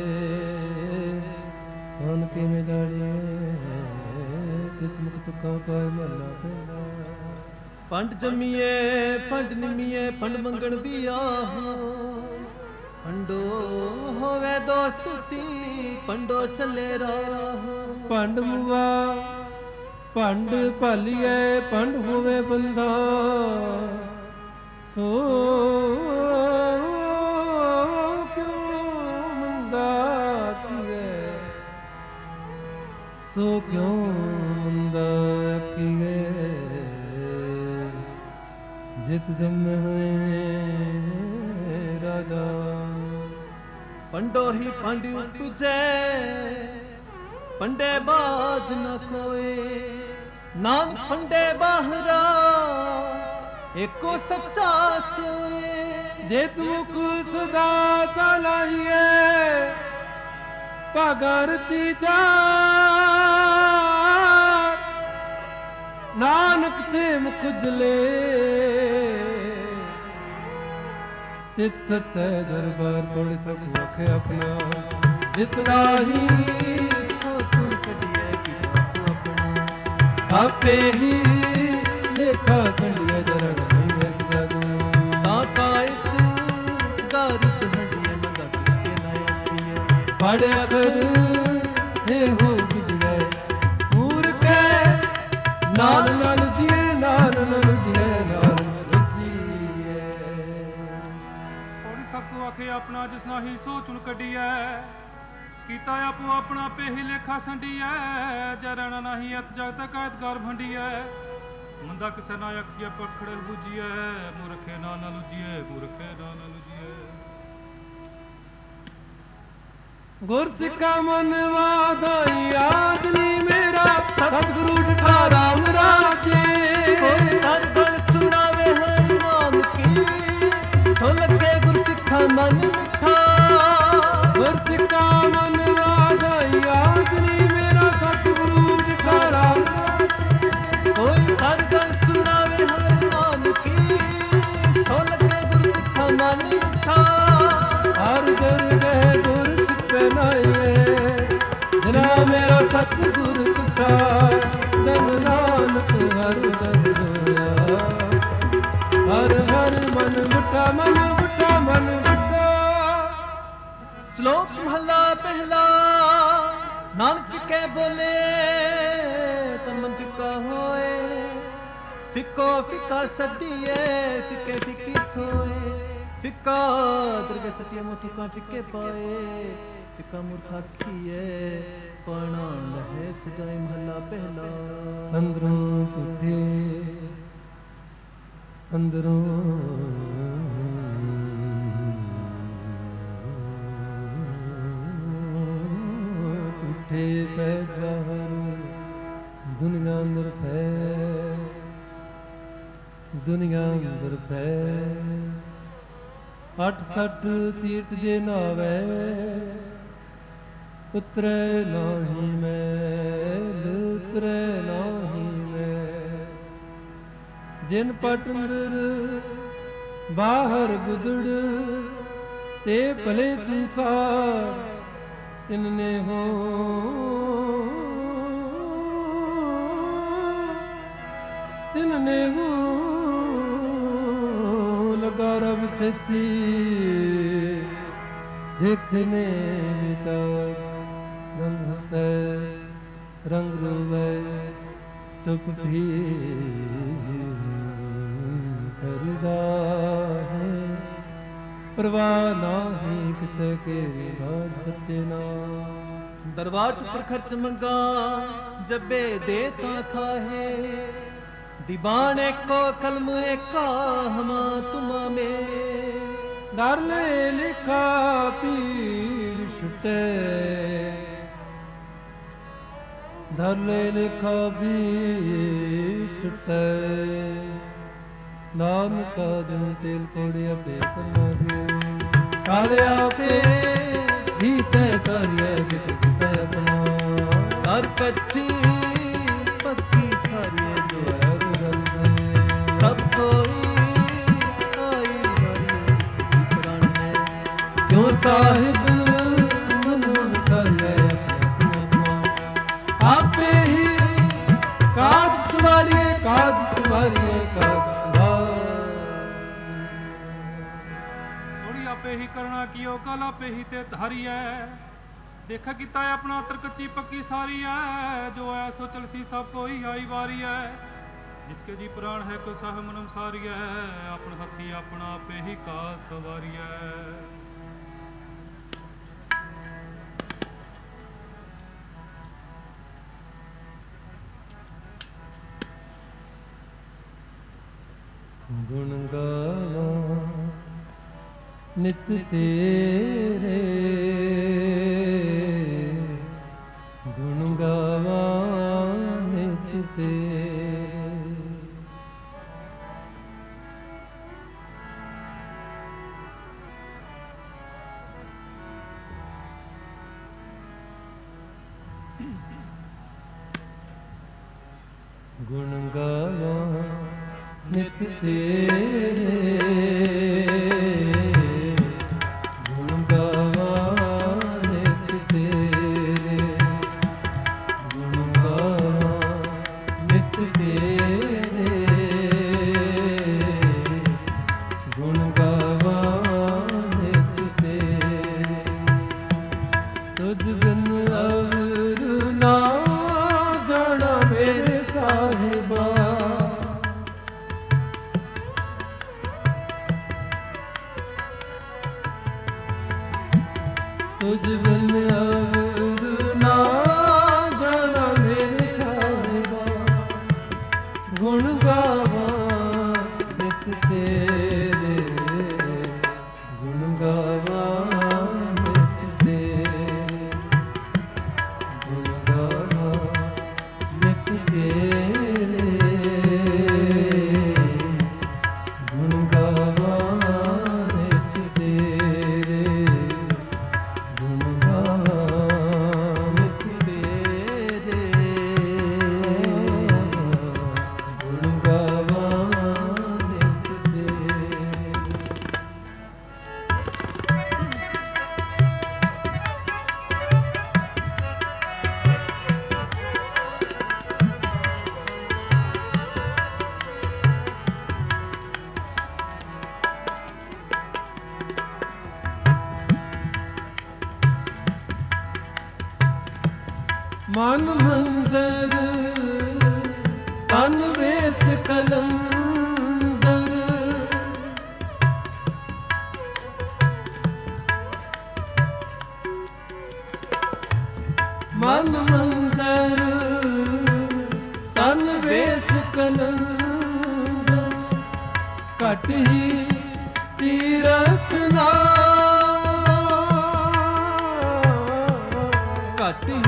ਹੁਣ ਕਿਵੇਂ ਜਾਣੀਏ ਤਿਤ ਮੁਖ ਤੁਕਾਂ ਪਾਏ ਮਰਨਾ ਪੈਣਾ। ਪੰਡ ਜੰਮੀਏ ਪੰਡ ਨਿਮੀਏ ਪੰਡ ਮੰਗਣ ਵੀ ਆਹੋ, ਪੰਡੋ ਹੋਵੇ ਦੋਸਤੀ ਪੰਡੋ ਚੱਲੇ ਰਾਹ। ਪੰਡ ਮੁਆ ਪੰਡ ਭਾਲੀਏ ਪੰਡ ਹੋਵੇ ਬੰਦਾ, ਸੋ ਕਿਉਂ ਮੰਦਾ ਕੀਏ, ਸੋ ਕਿਉਂ ਮੰਦਾ ਕੀਏ। ਜਿਤ ਜੰਮੇ ਹੋਏ ਰਾਜਾ, ਪੰਡੋ ਹੀ ਪੰਡ ਉਪਜੈ ਪੰਡੇ ਬਾਜ ਨ ਕੋਏ। ਨਾਨਕ ਪੰਡੇ ਬਾਹਰਾ ਏਕੋ ਸੱਚਾ ਸੋਏ। ਜੇ ਤੁਮੁਖ ਸਦਾ ਸਲਾਹੀਏ ਭਗਰਤੀ ਜਾ, ਨਾਨਕ ਤੇ ਮੁਖ ਜਲੇ ਤਿਤ ਸੱਚੇ ਦਰਬਾਰ ਕੋੜ ਸਭ ਵਖ ਆਪਣਾ। ਜਿਸ ਰਾਹੀ ਸੋ ਸੁਣ ਕਢੀਏ ਕਿ ਆਪੋ ਆਪਣਾ, ਆਪੇ ਹੀ ਲੇਖਾ ਸੰਡੀਏ ਜਰਣ ਨਹੀਂ ਵੇਖ ਜਾਦੂ। ਤਾਂ ਕਾਇਤ ਗਾਰਿਤ ਹੰਡੀਏ ਮੰਗਾ ਕਿਸੇ ਨਾ ਆਖੀਏ। ਪੜਿਆ ਕਰ ਇਹੋ ਬੁਝਲੇ ਮੂਰਖੈ, ਨਾਲ ਨਾਲ ਜੀਏ ਨਾਲ ਨਾਲ ਜੀਏ ਨਾਲ ਨਾਲ ਜੀਏ। ਔਰ ਸਭ ਕੋ ਆਖੇ ਆਪਣਾ ਜਿਸ ਨਾ ਹੀ ਸੋ ਚੁਣ ਕੱਢੀਐ, ਕੀਤਾ ਆਪੋ ਆਪਣਾ ਪੇਹੀ ਲੇਖਾ ਸੰਡੀਐ। ਜਰਣ ਨਹੀਂ ਅਤ ਜਗਤ ਕਾਇਤ ਗਰ ਭੰਡੀਐ, ਮੰਦਾ ਕਿਸੇ ਨਾ ਆਖੀਏ ਪਖੜ ਬੁਝੀਐ। ਮੂਰਖੇ ਨਾ ਨਾ ਲੁਜੀਐ ਮੂਰਖੇ ਨਾ ਨਾ ਲੁਜੀਐ। ਗੁਰ ਸਿੱਖਾ ਮਨ ਵਾਧਾਈ ਆਜ ਨੀ ਮੇਰਾ, ਸਤਿਗੁਰੂ ਡਠਾ ਰਾਮ ਰਾਜੇ। ਕੋਈ ਹਰ ਗਲ ਸੁਣਾਵੇ ਹਰਿ ਨਾਮ ਕੀ, ਸੋ ਲੱਗੇ ਗੁਰ ਸਿੱਖਾ ਮਨ ਮਿੱਠਾ। ਗੁਰ ਸਿੱਖਾ ਮਨ ਵਾਧਾਈ ਆਜ ਨੀ ਮੇਰਾ, ਸਤਿਗੁਰੂ ਡਠਾ ਰਾਮ ਰਾਜੇ। ਕੋਈ ਹਰ ਗਲ ਸੁਣਾਵੇ ਹਰਿ ਨਾਮ ਕੀ, ਸੋ ਲੱਗੇ ਗੁਰ ਸਿੱਖਾ ਮਨ ਮਿੱਠਾ। ਹਰ ਦਰਗਹਿ ਗੁਰ ਸਿੱਖੇ ਨਾਈਏ, ਜਿਨਾ ਮੇਰਾ ਸਤਿਗੁਰ ਟੁੱਟਾ। ਜਨ ਨਾਨਕ ਹਰ ਦਰ ਹੋਇਆ, ਹਰ ਹਰ ਮਨ ਮੁੱਠਾ ਮਨ ਮੁੱਠਾ ਮਨ ਮੁੱਠਾ। ਸ਼ਲੋਕ ਮਹਲਾ ਪਹਿਲਾ। ਨਾਨਕ ਫਿੱਕੇ ਬੋਲੇ ਤਾਂ ਮਨ ਫਿੱਕਾ ਹੋਏ, ਫਿੱਕੋ ਫਿੱਕਾ ਸਦੀਏ ਫਿੱਕੇ ਫਿੱਕੀ ਸੋਏ। ਫਿੱਕਾ ਦੁਰਗੇ ਸਤਿਆ ਮੋਤੁਕਾ ਫਿੱਕੇ ਪਾਏ, ਫਿੱਕਾ ਮੂਰਖ ਆਖੀਏ ਪਾਣਾ ਲਹੇ ਸਜਾਏ। ਮਹਲਾ ਪਹਿਲਾ। ਅੰਦਰੋਂ ਝੂਠੇ ਅੰਦਰੋਂ ਝੂਠੇ ਪੈ ਜਾਹਰ, ਦੁਨੀਆ ਅੰਦਰ ਪੈ ਦੁਨੀਆ ਅੰਦਰ ਪੈ। ਅੱਠ ਸੱਠ ਤੀਰਥ ਜੇ ਨਾਵੇ, ਉਤਰੈ ਨਾਹੀ ਮੈਲ ਉਤਰੈ ਨਾਹੀ ਮੈਲ। ਜਿਨ ਪਟ ਅੰਦਰ ਬਾਹਰ ਗੁਦੜ ਤੇ ਭਲੇ ਸੰਸਾਰ ਤਿਨਨੇ ਹੋ। ਤਿਨਨੇ ਹੋ ਲਗਾ ਰਬ ਸੱਚੀ ਦੇਖਨੇ ਵਿਚਾਰ। ਰੰਗ ਹਸੈ ਰੰਗ ਰੋਵੈ ਚੁਪ ਵੀ ਕਰ ਜਾਹੇ। ਪਰਵਾਹ ਨਾਹੀ ਕਿਸੇ ਕੇ ਬਾਤ ਸੱਚੇ ਨਾਮ। ਦਰਬਾਰ ਉੱਪਰ ਖਰਚ ਮੰਗਾ ਜੱਬੇ ਦੇ ਤਾਂ ਖਾਹੇ। ਦੀਵਾਨ ਏਕੋ ਕਲਮ ਏਕਾ ਹਮਾ ਤੁਮਾ ਮੇ। ਦਰ ਲੈ ਲਿਖਾ ਪੀਰ ਛੁਟੇ। ਦਰ ਲੈ ਲਿਖਾ ਪੀਰ ਛੁਟੇ। ਨਾਨਕਾ ਜਨ ਤੇਲ ਕੋੜਿਆ ਪੇ ਕਮਾਗੇ। ਕਾਲਿਆ ਪੇ ਹੀ ਤੈ ਕਰਿਆ ਕਿਤ ਕਿਤ ਆਪਣਾ। ਦਰ ਕੱਚੀ ਪੱਕੀ ਸਾਰੀ ਜੋ ਹੈ ਸਭ ਕੋਈ ਆਈ ਵਾਰੀ ਜਿਸ ਪ੍ਰਾਣ ਹੈ। ਕਿਉਂ ਸਾਹਿਬ ਮਨ ਮਨ ਸਾਜੈ ਆਪੇ ਹੀ ਕਾਜ ਸਵਾਰੀਏ ਕਾਜ ਸਵਾਰੀਏ ਕਾਜ ਥੋੜੀ ਆਪੇ ਹੀ ਕਰਨਾ ਕੀਓ ਕਲ ਆਪੇ ਹੀ ਤੇ ਧਾਰੀਐ। ਦੇਖਾ ਕੀਤਾ ਆਪਣਾ ਅਤਰ ਕੱਚੀ ਪੱਕੀ ਸਾਰੀ ਹੈ। ਜੋ ਐ ਸੋ ਚਲਸੀ ਸਭ ਕੋਈ ਆਈ ਵਾਰੀ ਹੈ। जिसके जी प्राण है को साह मनम सारिय। अपन हथी अपना पे ही का सवारिय। गुण गावा नित तेरे। गुण गावा नित तेरे। गुण गावा नित तेरे। गुण गावा नित तेरे। गुण गावा नित तेरे। गुण गावा नित तेरे। तुझ बिन अवर ना जाना मेरे साहिबा। तुझ बिन अवर ना जाना मेरे साहिबा। गुण गावा नित तेरे। गुण गावा नित तेरे। गुण गावा नित तेरे। गुण गावा नित तेरे। गुण गावा नित तेरे। गुण गावा नित तेरे। मन मंदर तन वेस कलंदर। मन मंदर तन वेस कलंदर। घट ही तीरथ नाम। घट ही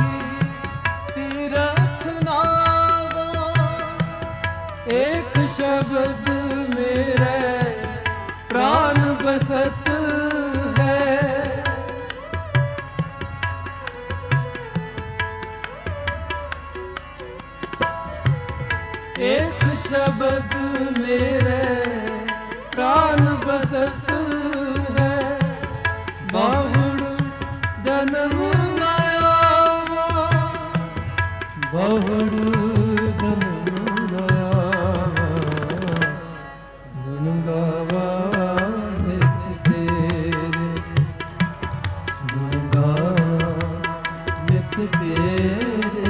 एक शब्द मेरे प्राण बसत है। एक शब्द मेरे प्राण बसत है, बहुड़ जन्म नया बहुड़ जन्म नया गुण गावा नित तेरे गुण गावा नित तेरे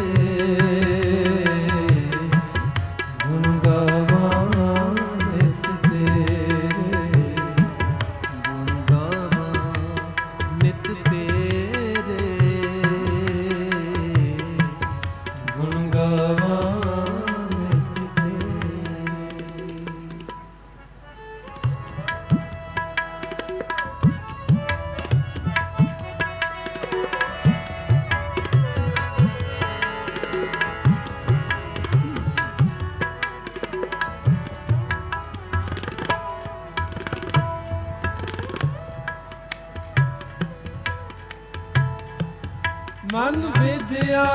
गुण गावा नित तेरे गुण गावा नित तेरे गुण गावा नित तेरे। मन विद्या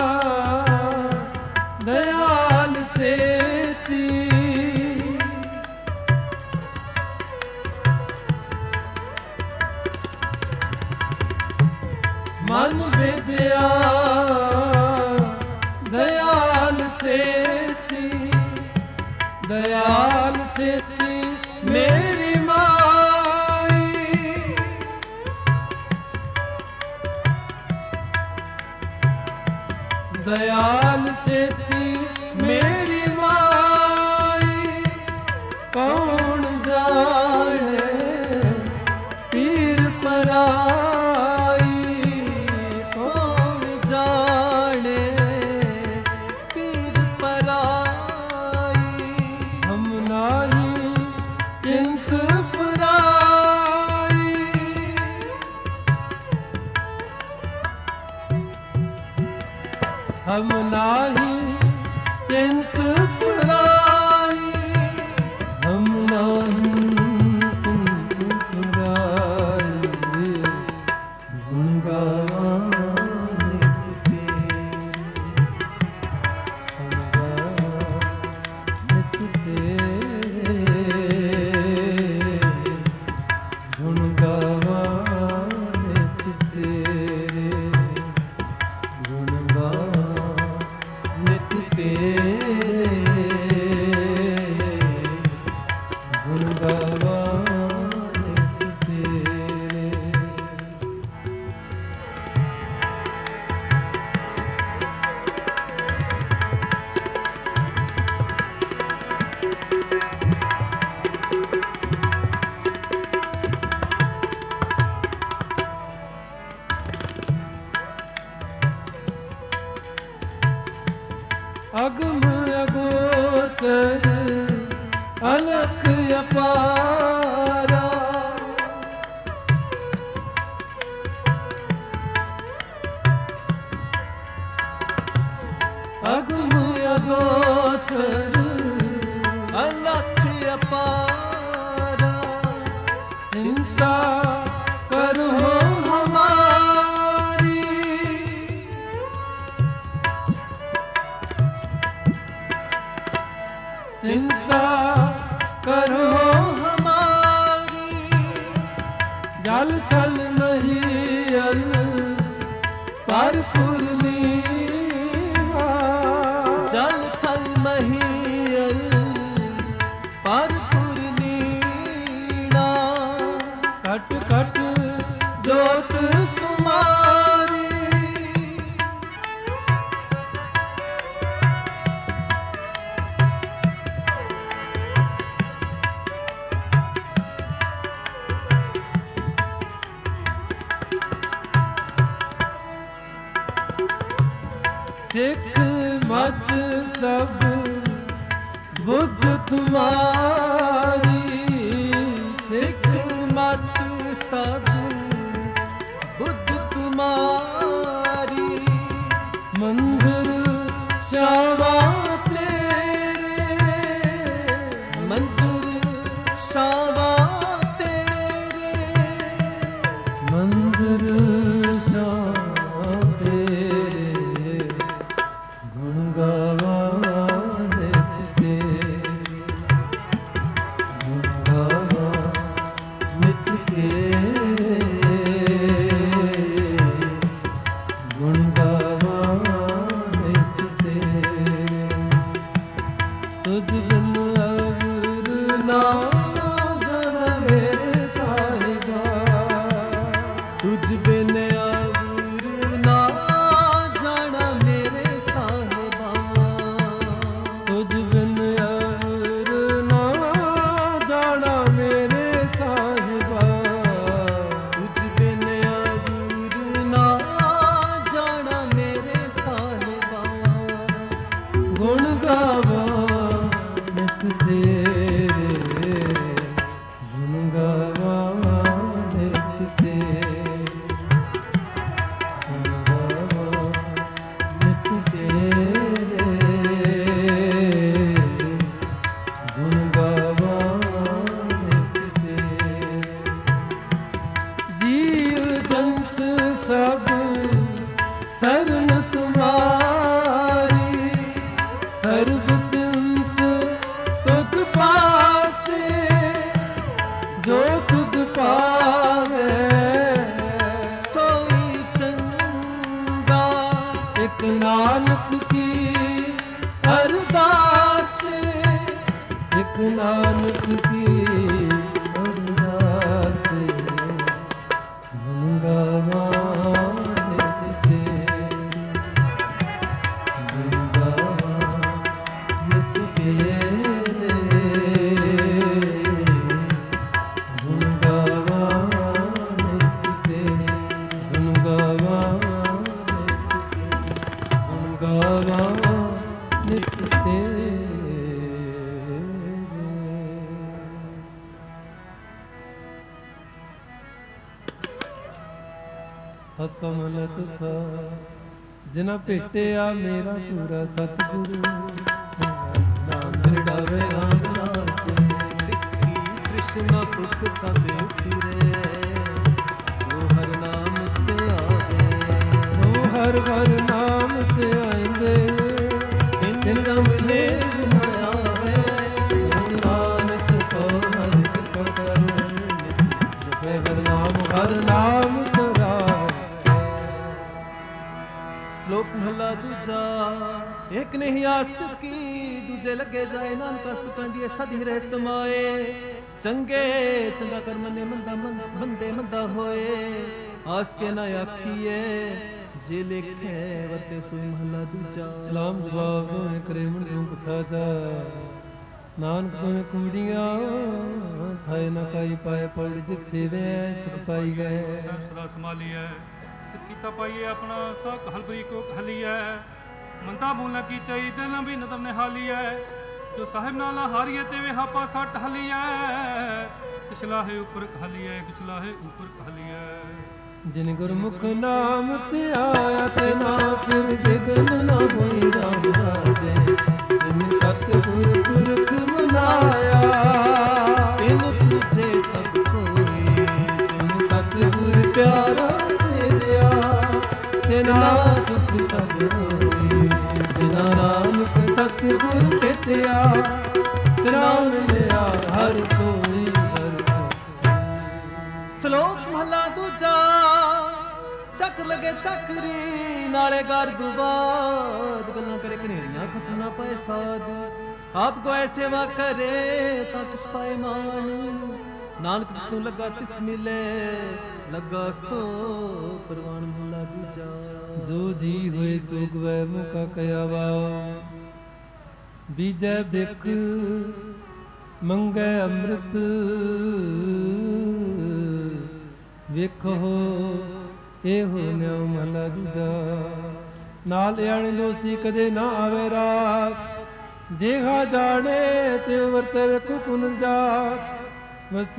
दयाल सेती, मन विद्या दयाल सेती, दयाल सेती मेरी दयाल सेती मेरी माई, कौन जाने पीर पराई, कौन जाने पीर पराई, हम नाही चिंत पराई, हम नाही चिंत पुराई, हम नाही चिंत पुराई, गुण गावा नित तेरे गुण गावा नित तेरे गुण गावा नित तेरे गुण गावा नित तेरे गुण गावा नित तेरे। अगम अगोचर अलख अपारा, अगम अगोचर अलख अपारा, चिंता करो हमारी, चिंता करो हमारी, जल थल महियल पर पुरलीना, जल थल महियल पर पुरलीना, कट कट जोत तुम्हारी, सिख मत सब बुद्ध तुम्हारी, सिख मत सब बुद्ध तुम्हारी, मंदिर शावा तेरे, मंदिर शावा तेरे, मंदिर शावा तेरे, गुण गावा नित ਤੁਝ ਬਿਨ ਅਵਰ ਨਾ ਜਾਣਾ ਮੇਰੇ ਸਾਹਿਬਾ, ਤੁਝ ਬਿਨ ਅਵਰ ਨਾ ਜਾਣਾ ਮੇਰੇ ਸਾਹਿਬਾ, ਤੁਝ ਬਿਨ ਅਵਰ ਨਾ ਜਾਣਾ ਮੇਰੇ ਸਾਹਿਬਾ, ਤੁਝ ਬਿਨ ਅਵਰ ਨਾ ਜਾਣਾ ਮੇਰੇ ਸਾਹਿਬਾ, ਗੁਣ ਗਾਵਾਂ ਨਿਤ ਤੇਰੇ, ਗੁਣ ਗਾਵਾਂ ਨਿਤ ਤੇਰੇ, ਗੁਣ ਗਾਵਾਂ ਨਿਤ ਤੇਰੇ, ਗੁਣ ਗਾਵਾਂ ਨਿਤ ਤੇਰੇ। ਜੀਵ ਜੰਤ ਸਭ ਸਰਨ ਤੁਮਾਰੀ, ਸਰਬ ਚਿੰਤ ਤੁਧ ਪਾਸੇ, ਜੋ ਤੁਧ ਪਾਵੇ ਸੋਈ ਚੰਗਾ, ਇਕ ਨਾਨਕ ਕੀ ਅਰਦਾਸ, ਇਕ ਨਾਨਕ ਕੀ ਅਰਦਾਸ, ਗੁਣ ਗਾਵਾਂ ਨਿਤ ਤੇਰੇ, ਗੁਣ ਗਾਵਾਂ ਨਿਤ ਤੇਰੇ, ਗੁਣ ਗਾਵਾਂ ਨਿਤ ਤੇਰੇ, ਗੁਣ ਗਾਵਾਂ ਨਿਤ ਤੇਰੇ, ਗੁਣ ਗਾਵਾਂ ਨਿਤ ਤੇਰੇ। ਹਸਮਲ ਤੁਥਾ ਜਿਨਾ ਭੇਟਿਆ ਮੇਰਾ ਪੂਰਾ ਸਤਿਗੁਰੂ, ਨਾਮ ਦ੍ਰਿੜਾਵੇ ਰਾਮ ਰਾਜੇ, ਤਿਸਕੀ ਤ੍ਰਿਸ਼ਨਾ ਭੁਖ ਸਭੇ ਫਿਰੇ, ਜੋ ਹਰ ਨਾਮ ਤੇ ਆਵੇ, ਉਹ ਹਰ ਹਰ ਨਾਮ ਤੇ ਆਇੰਦੇ, ਤਿਨ ਜਮ ਨੇ ਨਾ ਆਵੇ, ਜਨ ਨਾਨਕ ਕੋ ਹਰਿ ਕਿਰਪਾ ਕਰ, ਜਪੇ ਹਰ ਨਾਮ ਹਰ ਨਾਮ ਤਰਾਵੇ। ਸ਼ਲੋਕ ਮਹਲਾ ਦੂਜਾ। ਇੱਕ ਨਹੀਂ ਆਸ ਕੀ ਦੂਜੇ ਲੱਗੇ ਜਾਏ, ਨਾਨਕਾ ਸੁਕੰਡੀਏ ਸਦੀ ਰਹਿ ਸਮਾਏ, ਚੰਗੇ ਚੰਗਾ ਕਰਮ ਨੇ ਮੰਦਾ ਮੰਦੇ ਮੰਦਾ ਹੋਏ, ਆਸ ਕੇ ਨਾ ਆਖੀਏ ਜੇ ਲਿਖੇ ਵਰਤੇ ਸੋ ਮਹਲਾ ਦੂਜਾ। ਸਲਾਮ ਜਵਾਬ ਦੋਵੇਂ ਕਰੇ ਮਨ ਨੂੰ ਕੁੱਤਾ ਜਾ, ਨਾਨਕ ਦੋਵੇਂ ਕੁੜੀਆਂ ਥਾਏ ਨਾ ਕਾਈ ਪਾਏ, ਪੜ ਜਿਤ ਸੇਵੇ ਸੁਖ ਪਾਈ ਗਏ। ਸਦਾ ਸੰਭਾਲੀਐ ਕੀਤਾ ਪਾਈਏ ਆਪਣਾ ਸਕ ਹਲਬਰੀ ਕੋ ਹਲੀਐ, ਮੰਦਾ ਬੋਲਣਾ ਕੀ ਚਾਹੀ ਦਿਲਾਂ ਵੀ ਨਦਰ ਨਿਹਾਲੀਐ, ਜੋ ਸਾਹਿਬ ਨਾਲਾ ਹਾਰੀਏ ਤੇ ਵੇ ਹਾਪਾ ਸੱਟ ਹਲੀਐ, ਪਿਛਲਾ ਹੈ ਉੱਪਰ ਹਲੀਐ, ਪਿਛਲਾ ਹੈ ਉੱਪਰ ਹਲੀਐ। ਜਿਨ ਗੁਰਮੁਖ ਨਾਮ ਤੇ ਆਇਆ ਤੇ ਨਾ ਫਿਰ ਬਿਗਨ ਨਾ ਹੋਈ ਰਾਮ ਰਾਜੇ, ਜਿਨ ਸਤਿਗੁਰ ਪੁਰਖ ਮਨਾਇਆ, ਤਿਨ ਪੂਜੇ ਸਭ ਕੋਈ, ਜਿਨ ਸਤਿਗੁਰ ਪਿਆਰਾ ਸੇਵਿਆ, ਤਿਨਾ ਸੁਖ ਸਭ ਹੋਈ, ਜਿਨਾ ਨਾਨਕ ਸਤਿਗੁਰ ਭੇਟਿਆ, ਤਿਨਾ ਮਿਲਿਆ ਹਰ ਸੋਈ ਹਰ ਸੋਈ। ਸ਼ਲੋਕ ਮਹਲਾ ਦੂਜਾ। ਚੱਕ ਲਗੇ ਚੱਕਰੀ ਨਾਲੇ ਗਰਦ ਬਾਦ, ਗੱਲਾਂ ਕਰੇ ਕਨੇਰੀਆਂ ਖਸਮ ਨਾ ਪਏ ਸਾਧ, ਆਪ ਗੋਏ ਸੇਵਾ ਕਰੇ ਤਾਂ ਕਿਸ ਪਾਏ ਮਾਣ, ਨਾਨਕ ਜਿਸ ਨੂੰ ਲੱਗਾ ਤਿਸ ਮਿਲੇ, ਲੱਗਾ ਸੋ ਪ੍ਰਵਾਨ ਮਹਲਾ ਦੂਜਾ। ਜੋ ਜੀ ਹੋਏ ਸੋ ਗਵੈ ਮੁਕਾ ਕਯਾਵਾ, ਬੀਜੈ ਬਿਕ ਮੰਗੈ ਅੰਮ੍ਰਿਤ, ਵੇਖੋ ਇਹੋ ਨਿਉ ਮਹਲਾ ਦੂਜਾ। ਨਾਲ ਆਣ ਦੋਸਤੀ ਕਦੇ ਨਾ ਆਵੇ ਰਾਸ, ਜੇਹਾ ਜਾਣੇ ਤੇ ਵਰਤੇ ਵੇਖੋ ਪੁਨ ਜਾਸ, ਵਸਤੂ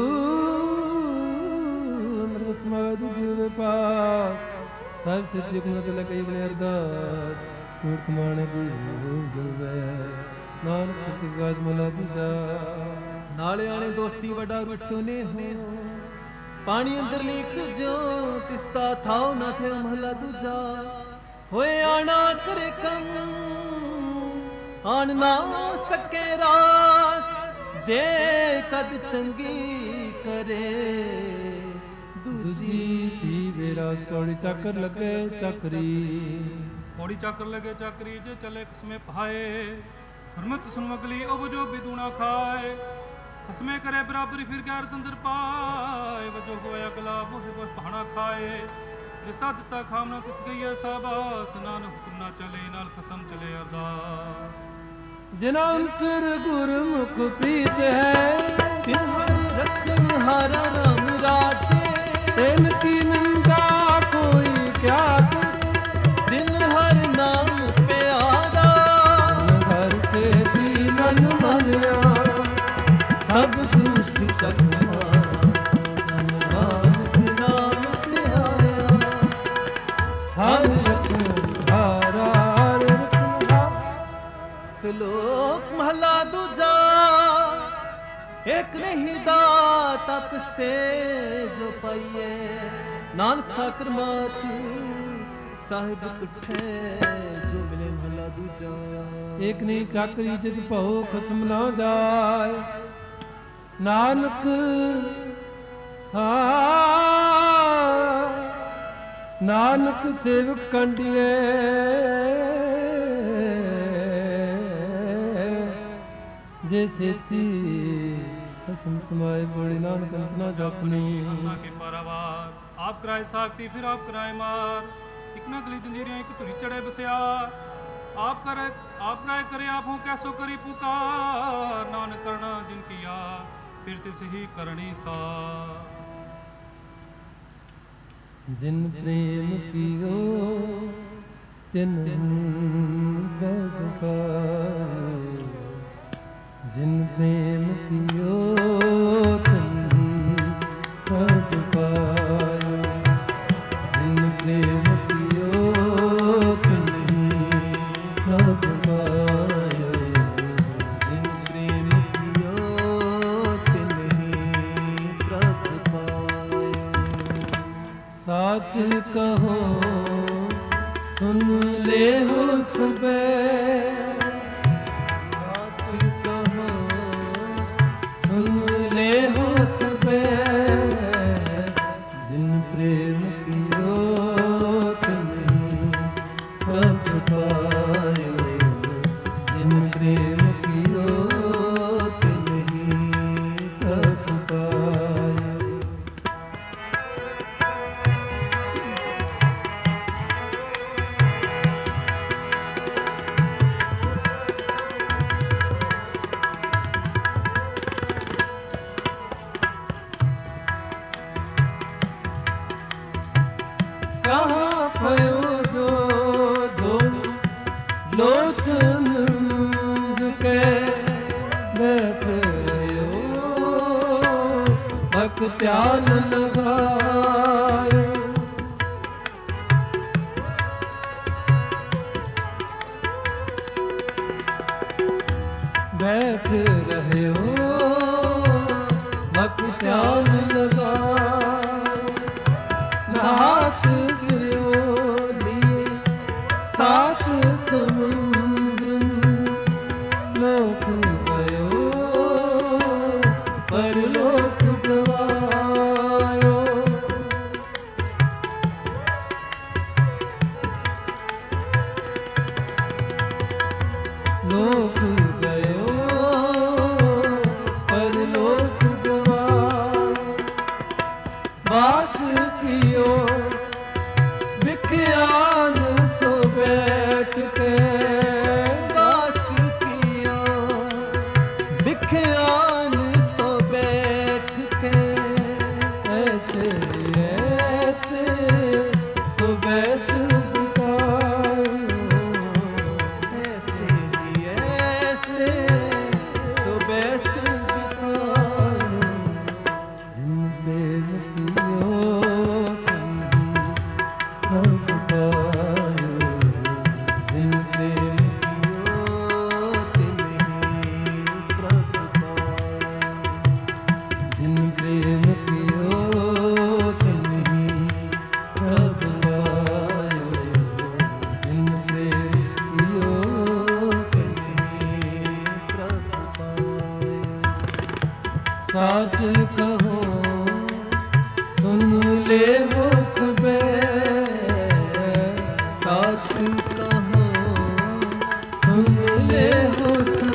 ਅੰਮ੍ਰਿਤ ਮਾ ਦੂਜੇ ਪਾਸ, ਸਭ ਸਿੱਧੀ ਕੁਨਤ ਲਕਈ ਬਨੇ ਅਰਦਾਸ, ਮੂਰਖ ਮਾਣੇ ਗੁਰੂ ਗੁਰਵੈ, ਨਾਨਕ ਸਤਿ ਗਾਜ ਮਹਲਾ ਦੂਜਾ। ਨਾਲੇ ਆਣੇ ਦੋਸਤੀ ਵੱਡਾ ਰੁਸਨੇ ਹੋ, ਪਾਣੀ ਅੰਦਰ ਲੀਕ ਜੋ ਤਿਸਤਾ ਥਾਉ ਨਾ ਥੇ ਮਹਲਾ ਦੂਜਾ। ਹੋਏ ਆਣਾ ਕਰੇ ਕੰਨ ਆਣ ਨਾ ਸਕੇ ਰਾਸ, ਜੇ ਕਦ ਚੰਗੀ ਕਰੇ ਦੂਜੀ ਧੀ ਵੇਰਾਸ। ਪੌੜੀ ਚੱਕਰ ਲੱਗੇ ਚੱਕਰੀ, ਪੌੜੀ ਚੱਕਰ ਲੱਗੇ ਚੱਕਰੀ, ਜੇ ਚਲੇ ਕਿਸਮੇ ਪਹਾਏ, ਹਰਮਤ ਸੁਨਮਗਲੀ ਉਹ ਜੋ ਬਿਦੂਣਾ ਖਾਏ ਹਸਮੇ ਕਰੇ ਬਰਾਬਰੀ ਫਿਰ ਗੈਰ ਤੰਦਰ ਪਾਏ ਵਜੋ ਹੋਇਆ ਗਲਾ ਬੋਹ ਬੋਹ ਪਹਾਣਾ ਖਾਏ ਜਿਸਤਾ ਦਿੱਤਾ ਖਾਮਨਾ ਤਿਸ ਗਈ ਸਾਬਾਸ ਨਾਨਕ ਹੁਕਮ ਨਾ ਚਲੇ ਨਾਲ ਖਸਮ ਚਲੇ ਅਰਦਾਸ ਜਿਨਾ ਅੰਤਰ ਗੁਰਮੁਖ ਪ੍ਰੀਤ ਹੈ ਤਿਨ ਹਰ ਰਖਨ ਹਾਰਾ ਰਾਮ ਰਾਜੇ ਤਿਨ ਕੀ ਨਿੰਦਾ ਕੋਈ ਕਿਆ ਜਿਨ ਹਰ ਨਾਮ ਪਿਆਰਾ ਹਰ ਸੇ ਦੀ ਮਨ ਮਨਿਆ ਸਭ ਦੁਸ਼ਟ ਸਤਮਾ ਜਨਮਾਨਕ ਨਾਮ ਧਿਆਇਆ ਹਰ ਰਖਨ ਹਾਰਾ ਹਰ ਰਖਨ ਹਾਰਾ ਸ਼ਲੋਕ ਮਹਲਾ ਦੂਜਾ ਇੱਕ ਨਹੀਂ ਦਾਤਾ ਪਿਸਤੇ ਜੋ ਪਾਈਏ ਨਾਨਕ ਸਾਕਰ ਮਾਤ ਸਾਹਿਬ ਕੁੱਠੇ ਜੋ ਮਿਲੇ ਮਹਲਾ ਦੂਜਾ ਇੱਕ ਨਹੀਂ ਚੱਕਰੀ ਜਿਤ ਭਉ ਖਸਮ ਨਾ ਜਾਏ ਨਾਨਕ ਹਾਂ ਨਾਨਕ ਸੇਵਕ ਕੰਡੀਏ ਜੇ ਸੇਤੀ ਹਸਮ ਸਮਾਏ ਬੜੀ ਨਾਨਕ ਅੰਤ ਨਾ ਜਪਨੀ ਨਾ ਕੇ ਪਰਵਾਰ ਆਪ ਕਰਾਏ ਸਾਖਤੀ ਫਿਰ ਆਪ ਕਰਾਏ ਮਾਰ ਇੱਕ ਨਾ ਗਲੀ ਜੰਜੀਰੀਆਂ ਇੱਕ ਧੁਰੀ ਚੜੇ ਬਸਿਆ ਆਪ ਕਰੇ ਆਪ ਕਰਾਏ ਕਰੇ ਆਪੋਂ ਕੈਸੋ ਕਰੀ ਪੁਕਾਰ ਨਾਨਕ ਕਰਣਾ ਜਿਨ ਕੀਆ ਫਿਰ ਤਿਸ ਹੀ ਕਰਣੀ ਸਾ ਜਿਨ ਪ੍ਰੇਮ ਕੀਓ ਤਿਨ ਗਦ ਪਾਏ ਜਿਨ ਪ੍ਰੇਮ ਕੀਓ ਤਿਨ ਗਦ ਪਾਏ ਜਿਨ ਪ੍ਰੇਮ ਕੀਓ ਤਿਨ ਗਦ ਪਾਏ ਜਿਨ ਪ੍ਰੇਮ ਕੀਓ ਤਿਨ ਪ੍ਰਭ ਪਾਏ ਸਾਚ ਕਹੋ ਸੁਨ ਲੇਹੁ ਸਬੈ ਜਿਨ ਪ੍ਰੇਮ ਕੀਓ ਤਿਨ ਪ੍ਰਭ ਪਾਇਓ ਜਿਨ ਪ੍ਰੇਮ ਕੀਓ ਤਿਨ ਪ੍ਰਭ ਪਾਇਓ ਕਹਾਂ ਪਇਓ ਜੋ ਦੋ ਲੋਚਨ ਮੁੰਦ ਕੇ ਬੈਠਿਓ ਭਕ ਧਿਆਨ ਲਗਾਇਓ ਬੈਠ ਰਹਿਓ ਭਕ ਧਿਆਨ ਲਗਾਇਓ ਨਾਥ ਗਿਰਿਓ ਲੀਏ ਸਾਥ ਸਮੁੰਦਰ ਲੋਕ ਗਇਓ ਪਰ ਲੋਕ ਗਵਾਇਓ ਲੋਕ ਗਇਓ ਪਰ ਲੋਕ ਗਵਾਇਓ ਵਾਸ ਕੀਓ ਵਿਖਿਆਨ ਸੋ ਬੈਠ ਕੇ ਵਾਸ ਕੀਓ ਵਿਖਿਆਨ ਸੋ ਬੈਠ ਕੇ ਐਸੇ ਐਸੇ ਸੋ ਬੈਸ ਬਿਤਾਇਓ ਐਸੇ ਹੀ ਐਸੇ ਸੋ ਬੈਸ ਬਿਤਾਇਓ ਜਿਨ ਪ੍ਰੇਮ ਕੀਓ ਤਿਨ ਪ੍ਰਭ ਪਾਇਓ ਜਿਨ ਪ੍ਰੇਮ ਕੀਓ ਤਿਨ ਪ੍ਰਭ ਪਾਇਓ ਜਿਨ ਪ੍ਰੇਮ ਕੀਓ ਤਿਨ ਪ੍ਰਭ ਪਾਇਓ ਜਿਨ ਪ੍ਰੇਮ ਕੀਓ ਤਿਨ ਪ੍ਰਭ ਪਾਇਓ ਸਾਚ ਕਹੋ ਸੁਨ ਲੇਹੁ ਸਬੈ ਸਾਚ ਕਹੋ ਸੁਨ ਲੇਹੁ ਸਬੈ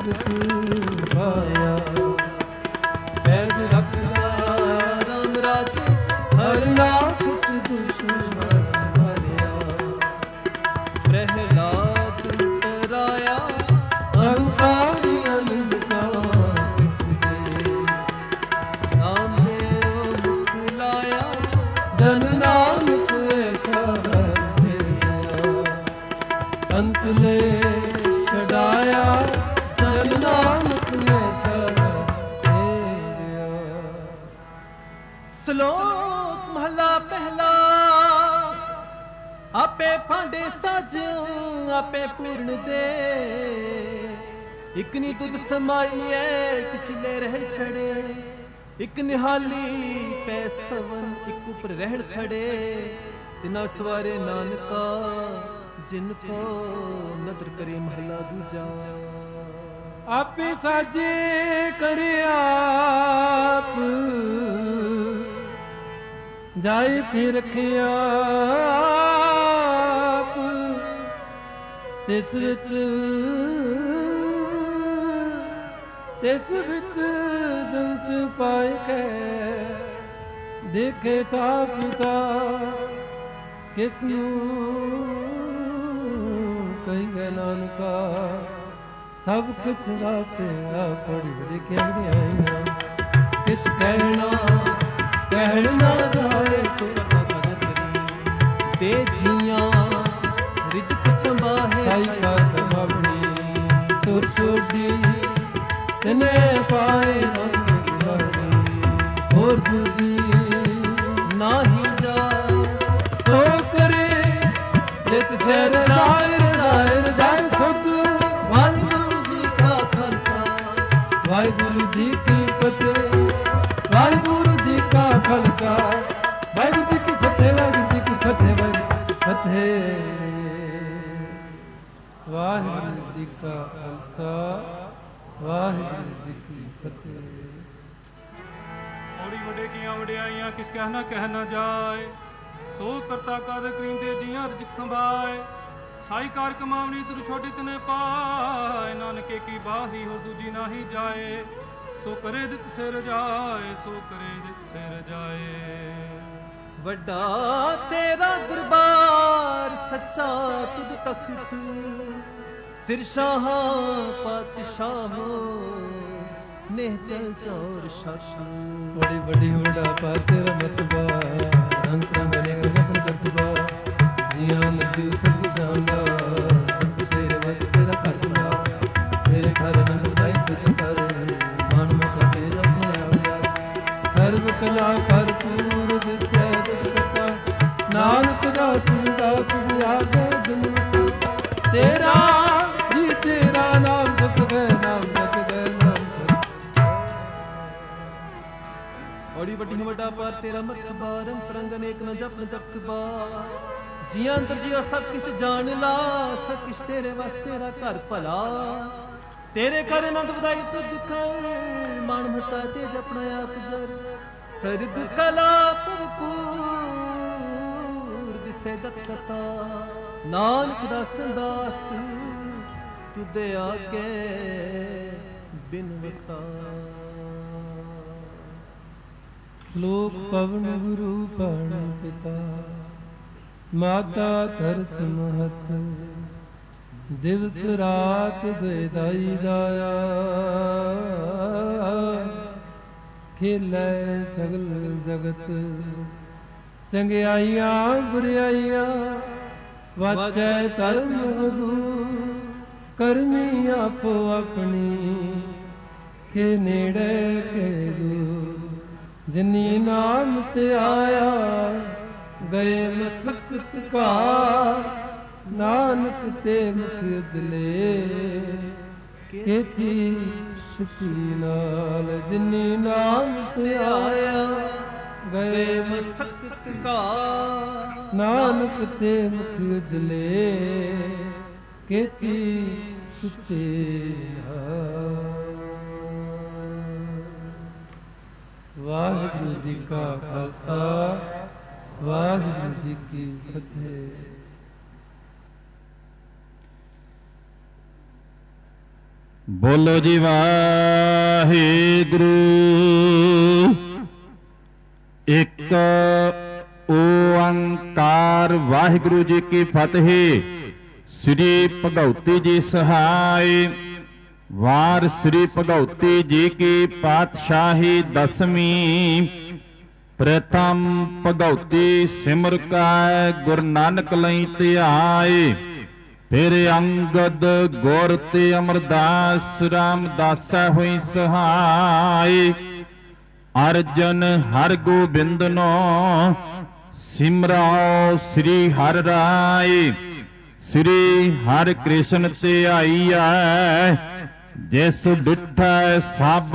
ਭਗਤ ਪਾਇਆ। ਪੈਜ ਰੱਖਦਾ ਰਾਮ ਰਾਜ ਹਰ ਨਾਮ ਦੁਸ਼ਮਨ ਮਾਰਿਆ। ਪ੍ਰਹਿਲਾਦ ਪਰਾਇਆ ਅਹੰਕਾਰੀ ਅਨੰਦ ਕਾ ਨਾਮ ਮੁਖ ਲਾਇਆ। ਜਨ ਨਾਨਕ ਐਸਾ ਅੰਤ ਲੈ ਛਡਾਇਆ। ਜਨ ਨਾਨਕ ਐਸਾ ਤੇਰਿਆ। ਸ਼ਲੋਕ ਮਹਲਾ ਪਹਿਲਾ। ਆਪੇ ਭਾਂਡੇ ਸਾਜਿਓ ਆਪੇ ਪੂਰਨ ਦੇ। ਇਕ ਨੀ ਦੁੱਧ ਸਮਾਈਐ ਇਕ ਚਿਲੇ ਰਹਿ ਛੜੇ। ਇਕ ਨਿਹਾਲੀ ਪੈ ਸਵਨ ਇਕ ਉਪਰ ਰਹਿਣ ਖੜੇ। ਤਿਨਾ ਸਵਾਰੇ ਨਾਨਕਾ ਜਿਨ ਕੋ ਨਦਰ ਕਰੇ ਮਹਲਾ ਦੂਜਾ। ਆਪੇ ਸਾਜੇ ਕਰੇ ਆਪ ਜਾਏ ਫਿਰ ਰਖਿਆ ਆਪ। ਤਿਸ ਵਿੱਚ ਤਿਸ ਵਿੱਚ ਜੰਤ ਪਾਇ ਕੇ ਦੇਖੇ ਤਾ ਪਿਤਾ ਕਿਸ ਨੂੰ ਕਹੀਏ ਨਾਨਕਾ। ਸਭ ਕੁਛ ਆਪੇ ਆਪ ਪੜੀ ਲਿਖਿਆ ਆਈਆਂ। ਕਿਸ ਕਹਿਣਾ ਕਹਿਣ ਨਾ ਜਾਏ ਸੋ ਕਦਰ ਕਰੀ। ਤੇ ਜੀਆਂ ਰਿਜਕ ਸੰਭਾਹੇ ਸਾਈ ਕਰ ਆਪਣੀ। ਤੁਰ ਸੋਢੀ ਤਨੇ ਪਾਏ ਹਮ ਗਵਾਹੀ। ਹੋਰ ਦੂਜੀ ਨਾਹੀ ਜਾ ਸੋ ਕਰੇ ਜਿਤ ਸਿਰ ਰਾਏ ਰਾਏ ਰਜਾਏ ਸੁਧ। ਵਾਹਿਗੁਰੂ ਜੀ ਕਾ ਖਾਲਸਾ ਵਾਹਿਗੁਰੂ ਜੀ ਕੀ ਫਤਿਹ। ਵਾਹਿਗੁਰੂ ਜੀ ਕਾ ਖਾਲਸਾ ਵਾਹਿਗੁਰੂ ਜੀ ਕੀ ਫਤਿਹ। ਵਾਹਿਗੁਰੂ ਜੀ ਕੀ ਫਤਿਹ। ਵਾਹਿਗੁਰੂ ਜੀ ਕੀ ਫਤਿਹ। ਵਾਹਿਗੁਰੂ ਜੀ ਕਾ ਖਾਲਸਾ ਵਾਹਿਗੁਰੂ ਜੀ ਕੀ ਫਤਿਹ। ਔੜੀ ਵਡੇ ਕੀਆਂ ਵਡਿਆਈਆਂ ਕਿਸ ਕਹਿ ਨਾ ਕਹਿ ਨਾ ਜਾਏ। ਸੋ ਕਰਤਾ ਕਾਦਰ ਕਰੀਂਦੇ ਜੀਆਂ ਰਜਕ ਸੰਭਾਏ। ਸਾਈ ਕਾਰ ਕਮਾਵਣੀ ਤੁਰ ਛੋਟੀ ਤਨੇ ਪਾਏ। ਨਾਨਕੇ ਕੀ ਬਾਹੀ ਹੋ ਦੂਜੀ ਨਾਹੀ ਜਾਏ। ਸੋ ਕਰੇ ਦਿਤ ਸਿਰ ਜਾਏ ਸੋ ਕਰੇ ਦਿਤ ਸਿਰ ਜਾਏ। ਵੱਡਾ ਤੇਰਾ ਦਰਬਾਰ ਸੱਚਾ ਤੁਧ ਤਖਤ। ਸਿਰ ਸ਼ਾਹ ਪਾਤਸ਼ਾਹ ਨੇਹ ਚਲ ਚੌਰ ਸ਼ਾਸ਼ੂ। ਬੜੀ ਬੜੀ ਵਡਾ ਪਰ ਤੇਰਾ ਮਰਤਬਾ। ਰੰਗ ਰੰਗ ਨੇ ਜਪਨ ਕਰਤਬਾ। ਜੀਆਂ ਲੱਗੀ ਸਭ ਜਾਣਦਾ ਸਭ ਤੇਰੇ ਵਸ ਤੇਰਾ ਕਰਤਬਾ। ਤੇਰੇ ਘਰ ਨੰਦ ਦਾਈ ਤੁਧ ਕਰ ਮਨ ਮਤ ਤੇ ਆਪਣੇ ਆਪ। ਸਰਬ ਕਲਾ ਭਰਪੂਰ ਦਿਸੈ ਜਗ ਕਰਤਾ। ਨਾਨਕ ਦਾਸ ਦਾਸ ਆਗੇ ਦਿਨ ਤੇਰਾ ਜੀ ਤੇਰਾ ਨਾਮ ਜਪ ਗਏ ਨਾਮ ਜਪ ਗਏ ਨਾਮ ਜਪ। ਔੜੀ ਵੱਡੀ ਵੱਡਾ ਪਰ ਤੇਰਾ ਮਰਤਬਾ। ਰੰਗ ਤਰੰਗ ਅਨੇਕ ਨ ਜਪ ਨ ਜਪਕਬਾ। ਜੀਆਂ ਅੰਦਰ ਜੀਆ ਸਭ ਕਿਛ ਜਾਣ ਲਾ। ਸਭ ਕਿਛ ਤੇਰੇ ਵਸ ਤੇਰਾ ਘਰ ਭਲਾ। ਤੇਰੇ ਘਰ ਆਨੰਦ ਵਧਾਈ ਤੁਧ ਕਰ। ਮਨ ਮਤਾ ਤੇ ਜਪਣਾ ਆਪ ਜਰ। ਸਰਬ ਕਲਾ ਭਰਪੂਰ ਦਿਸੈ ਜਗ ਕਤਾ। ਨਾਨਕ ਦਾਸ ਦਾਸ ਤੁਧ ਆਗੇ ਬਿਨਵਤਾ। ਸ਼ਲੋਕ ਪਵਨ ਗੁਰੂ ਪਣ ਪਿਤਾ। ਮਾਤਾ ਧਰਤ ਮਹਤ ਦਿਵਸ ਰਾਤ ਦੁਇ ਦਾਈ ਦਾਇਆ। ਖੇਲੇ ਸਗਲ ਜਗਤ ਚੰਗਿਆਈਆਂ ਬੁਰਿਆਈਆਂ। ਵਾਚੈ ਧਰਮ ਵਧੂ ਕਰਮੀ ਆਪੋ ਆਪਣੀ। ਕੇ ਨੇੜੇ ਕੇ ਦੂਰ ਜਿਨੀ ਨਾਮ ਤੇ ਆਇਆ। ਗਏ ਮਸਕਤ ਕਾ ਨਾਨਕ ਤੇ ਮੁਖ ਉਜਲੇ। ਕੀਤੀ ਛੁਪੀ ਨਾਲ ਜਿਨੀ ਨਾਮ ਤੇ ਆਇਆ। ਗਏ ਮਸਕਤ ਕਾ ਨਾਨਕ ਤੇ ਮੁਖ ਉਜਲੇ। ਕੀਤੀ ਛੁਪੀ ਵਾਹਿਗੁਰੂ ਜੀ ਕਾ ਖਾਲਸਾ ਵਾਹਿਗੁਰੂ ਜੀ ਕੀ ਫਤਿਹ। ਬੋਲੋ ਜੀ ਵਾਹਿਗੁਰੂ। ਇੱਕ ਓੰਕਾਰ। ਵਾਹਿਗੁਰੂ ਜੀ ਕੀ ਫਤਿਹ। ਸ੍ਰੀ ਭਗਉਤੀ ਜੀ ਸਹਾਇ। ਵਾਰ ਸ੍ਰੀ ਭਗਉਤੀ ਜੀ ਕੀ ਪਾਤਸ਼ਾਹੀ ਦਸਵੀਂ। ਪ੍ਰਥਮ ਭਗਉਤੀ ਸਿਮਰ ਕੈ ਗੁਰ ਨਾਨਕ ਲਈ ਧਿਆਏ। ਫਿਰ ਅੰਗਦ ਗੁਰ ਤੇ ਅਮਰਦਾਸ ਰਾਮਦਾਸਾ ਹੋਈ ਸਹਾਈ। ਅਰਜਨ ਹਰ ਗੋਬਿੰਦ ਨੋ ਸਿਮਰਾਓ ਸ੍ਰੀ ਹਰਿ ਰਾਏ। ਸ੍ਰੀ ਹਰਿ ਕ੍ਰਿਸ਼ਨ ਤੇ ਆਈਐ ਜਿਸ ਡਿਠੈ ਸਭ